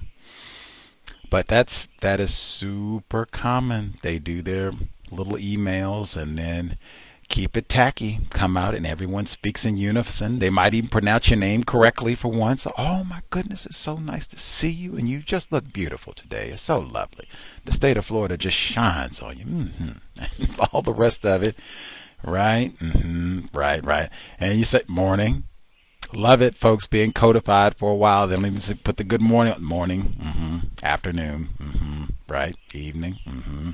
but that's, that is super common. They do their little emails and then keep it tacky, come out and everyone speaks in unison. They might even pronounce your name correctly for once. Oh my goodness, it's so nice to see you, and you just look beautiful today. It's so lovely. The state of Florida just shines on you. Mm-hmm. All the rest of it, right? Mm-hmm. Right, right. And you say morning. Love it, folks, being codified for a while. They don't even say, put the good morning. Morning, mm-hmm. Afternoon, mm-hmm. Right, evening, mm-hmm.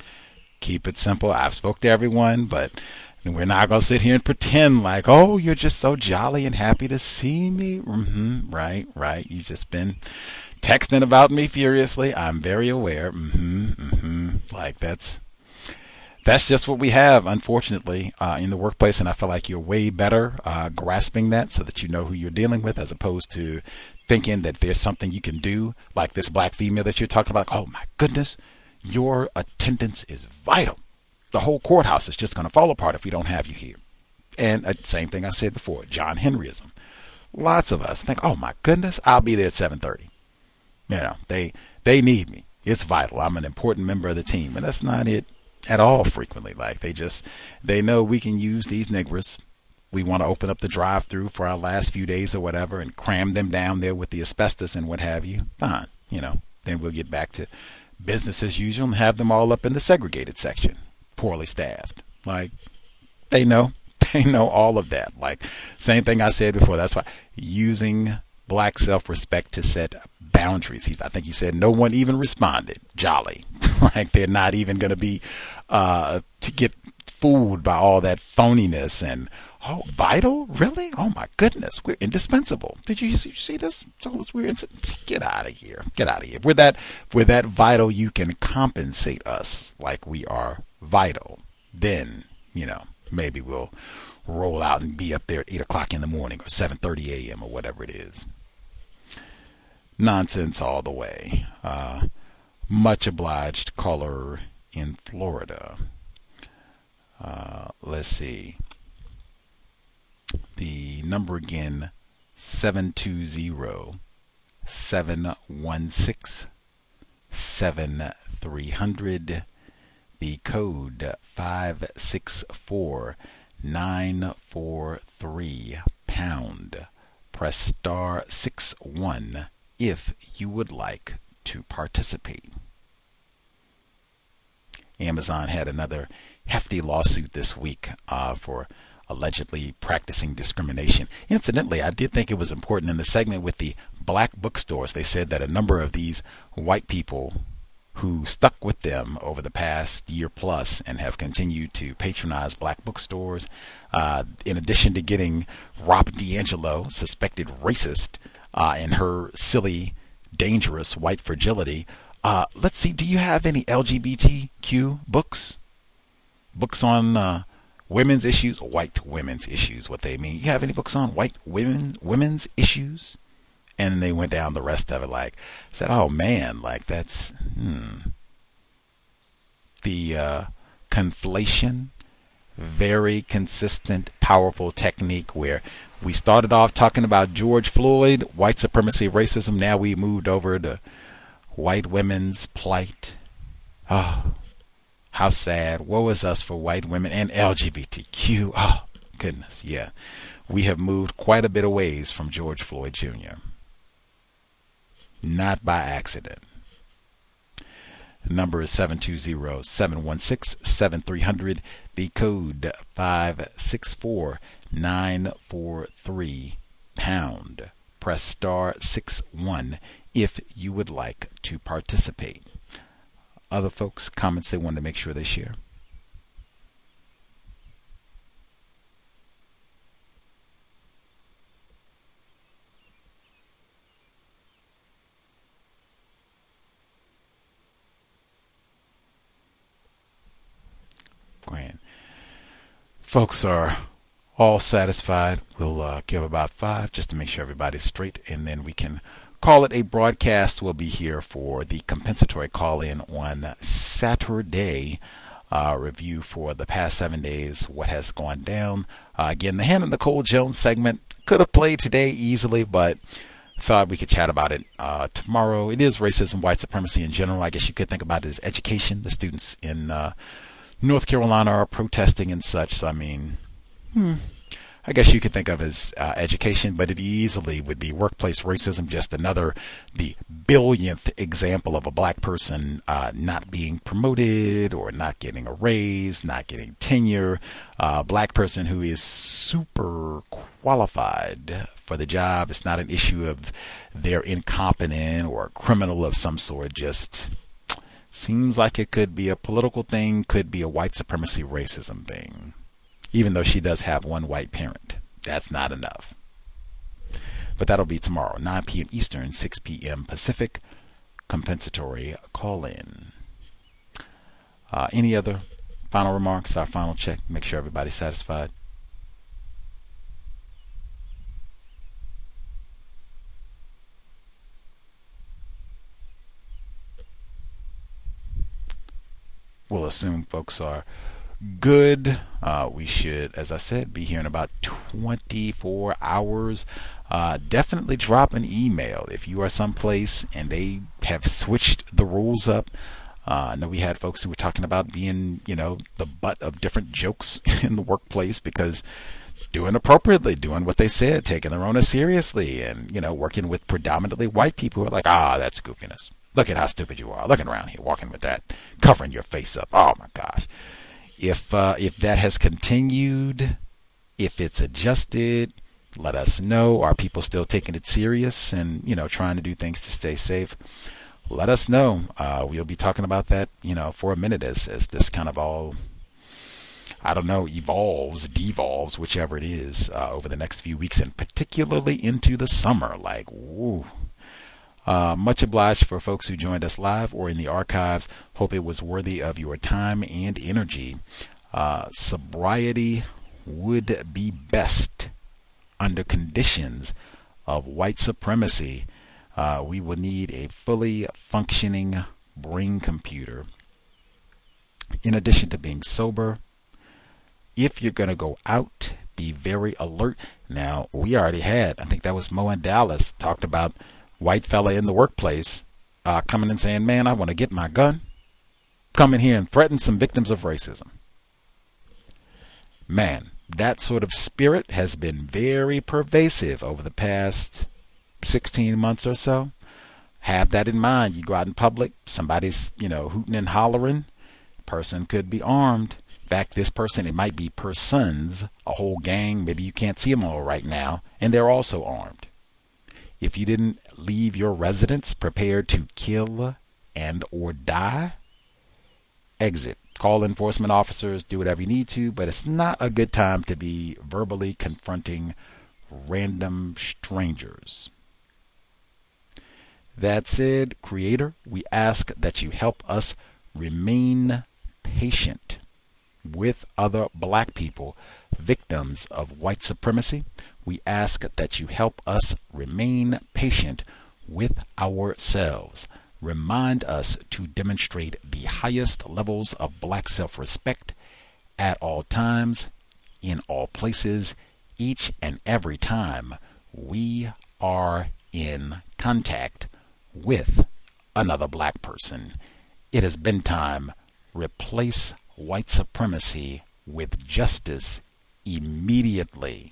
Keep it simple. I've spoke to everyone, but we're not going to sit here and pretend like, oh, you're just so jolly and happy to see me. Mm-hmm. Right, right. You've just been texting about me furiously. I'm very aware. Mm-hmm, mm-hmm. Like, that's that's just what we have, unfortunately, uh, in the workplace. And I feel like you're way better uh, grasping that so that you know who you're dealing with, as opposed to thinking that there's something you can do, like this black female that you're talking about. Oh, my goodness, your attendance is vital. The whole courthouse is just going to fall apart if we don't have you here. And uh, same thing I said before, John Henryism. Lots of us think, oh my goodness, I'll be there at seven thirty. You know, they they need me. It's vital. I'm an important member of the team. And that's not it at all frequently. Like, they just, they know we can use these niggers. We want to open up the drive-through for our last few days or whatever and cram them down there with the asbestos and what have you. Fine. You know, then we'll get back to business as usual and have them all up in the segregated section, poorly staffed. Like, they know, they know all of that. Like, same thing I said before. That's why using black self-respect to set boundaries. He, I think he said no one even responded. Jolly. Like, they're not even going to be uh, to get fooled by all that phoniness and, oh, vital? Really? Oh my goodness, we're indispensable. Did you see, see this? So we're get out of here. Get out of here. We're that we're that vital. You can compensate us like we are vital. Then, you know, maybe we'll roll out and be up there at eight o'clock in the morning or seven thirty a.m. or whatever it is. Nonsense all the way. Uh, much obliged, caller in Florida. Uh, let's see. The number again, seven two zero, seven one six, seven three hundred. The code five six four nine four three pound. Press star six one if you would like to participate. Amazon had another hefty lawsuit this week uh, for allegedly practicing discrimination. Incidentally, I did think it was important in the segment with the black bookstores. They said that a number of these white people who stuck with them over the past year plus and have continued to patronize black bookstores, uh, in addition to getting Rob D'Angelo, suspected racist, uh, and her silly, dangerous white fragility. Uh, let's see, do you have any L G B T Q books? Books on uh, women's issues, white women's issues, what they mean. You have any books on white women, women's issues? And they went down the rest of it, like, said, oh man, like that's, hmm. The uh, conflation, very consistent, powerful technique where we started off talking about George Floyd, white supremacy, racism. Now we moved over to white women's plight. Oh, how sad. Woe is us for white women and L G B T Q. Oh, goodness, yeah. We have moved quite a bit of ways from George Floyd Junior Not by accident. The number is seven two zero, seven one six, seven three zero zero. The code five six four nine four three pound. Press star six one if you would like to participate. Other folks, comments they want to make sure they share. folks are all satisfied, we'll uh, give about five just to make sure everybody's straight, and then we can call it a broadcast. We'll be here for the compensatory call-in on Saturday. Uh, review for the past seven days, what has gone down. Uh, again, the Hannah Nicole Jones segment could have played today easily, but thought we could chat about it uh, tomorrow. It is racism, white supremacy in general. I guess you could think about it as education. The students in uh, North Carolina are protesting and such. So, I mean, hmm, I guess you could think of it as uh, education, but it easily would be workplace racism, just another, the billionth example of a black person uh, not being promoted or not getting a raise, not getting tenure. A uh, black person who is super qualified for the job. It's not an issue of they're incompetent or a criminal of some sort. Just seems like it could be a political thing, could be a white supremacy racism thing. Even though she does have one white parent. That's not enough. But that'll be tomorrow, nine p.m. Eastern, six p.m. Pacific, compensatory call-in. Uh, any other final remarks, our final check, make sure everybody's satisfied? We'll assume folks are good. Uh, we should, as I said, be here in about twenty-four hours. Uh, definitely drop an email if you are someplace and they have switched the rules up. Uh, I know we had folks who were talking about being, you know, the butt of different jokes in the workplace because doing appropriately, doing what they said, taking their own seriously, and, you know, working with predominantly white people who are like, ah, that's goofiness. Look at how stupid you are. Looking around here, walking with that, covering your face up. Oh my gosh. If uh, if that has continued, if it's adjusted, let us know. Are people still taking it serious and, you know, trying to do things to stay safe? Let us know. Uh, we'll be talking about that, you know, for a minute as, as this kind of all, I don't know, evolves, devolves, whichever it is, uh, over the next few weeks and particularly into the summer. Like, woo. Uh, much obliged for folks who joined us live or in the archives. Hope it was worthy of your time and energy. Uh, sobriety would be best under conditions of white supremacy. Uh, we will need a fully functioning brain computer. In addition to being sober, if you're going to go out, be very alert. Now, we already had, I think that was Mo in Dallas, talked about white fella in the workplace uh, coming and saying, man, I want to get my gun, come in here and threaten some victims of racism. Man, that sort of spirit has been very pervasive over the past sixteen months or so. Have that in mind. You go out in public, somebody's, you know, hooting and hollering. Person could be armed. In fact, this person, it might be persons, a whole gang. Maybe you can't see them all right now, and they're also armed. If you didn't leave your residence prepared to kill and or die, exit. Call enforcement officers, do whatever you need to, but it's not a good time to be verbally confronting random strangers. That said, Creator, we ask that you help us remain patient with other black people, victims of white supremacy. We ask that you help us remain patient with ourselves. Remind us to demonstrate the highest levels of black self-respect at all times, in all places, each and every time we are in contact with another black person. It has been time. Replace white supremacy with justice immediately.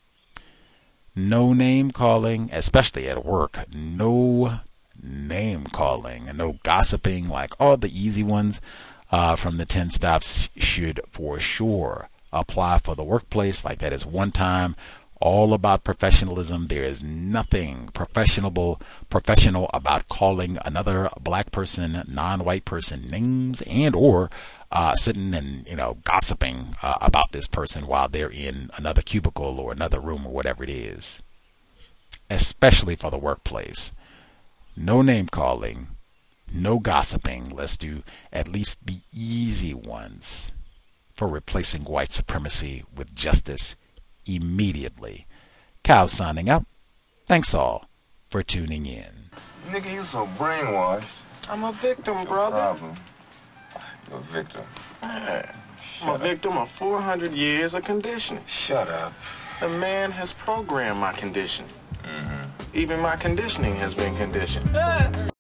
No name calling, especially at work. No name calling and no gossiping like all the easy ones uh, from the ten stops should for sure apply for the workplace. Like that is one time, all about professionalism. There is nothing professional professional about calling another black person, non-white person names and or uh, sitting and, you know, gossiping uh, about this person while they're in another cubicle or another room or whatever it is, especially for the workplace. No name calling, no gossiping. Let's do at least the easy ones. for replacing white supremacy with justice immediately. Cal signing up. Thanks all for tuning in. Nigga, you so brainwashed. I'm a victim, Your brother. problem. You're a victim. Man, I'm a victim of four hundred years of conditioning. Shut up. The man has programmed my condition. Mm-hmm. Even my conditioning has been conditioned.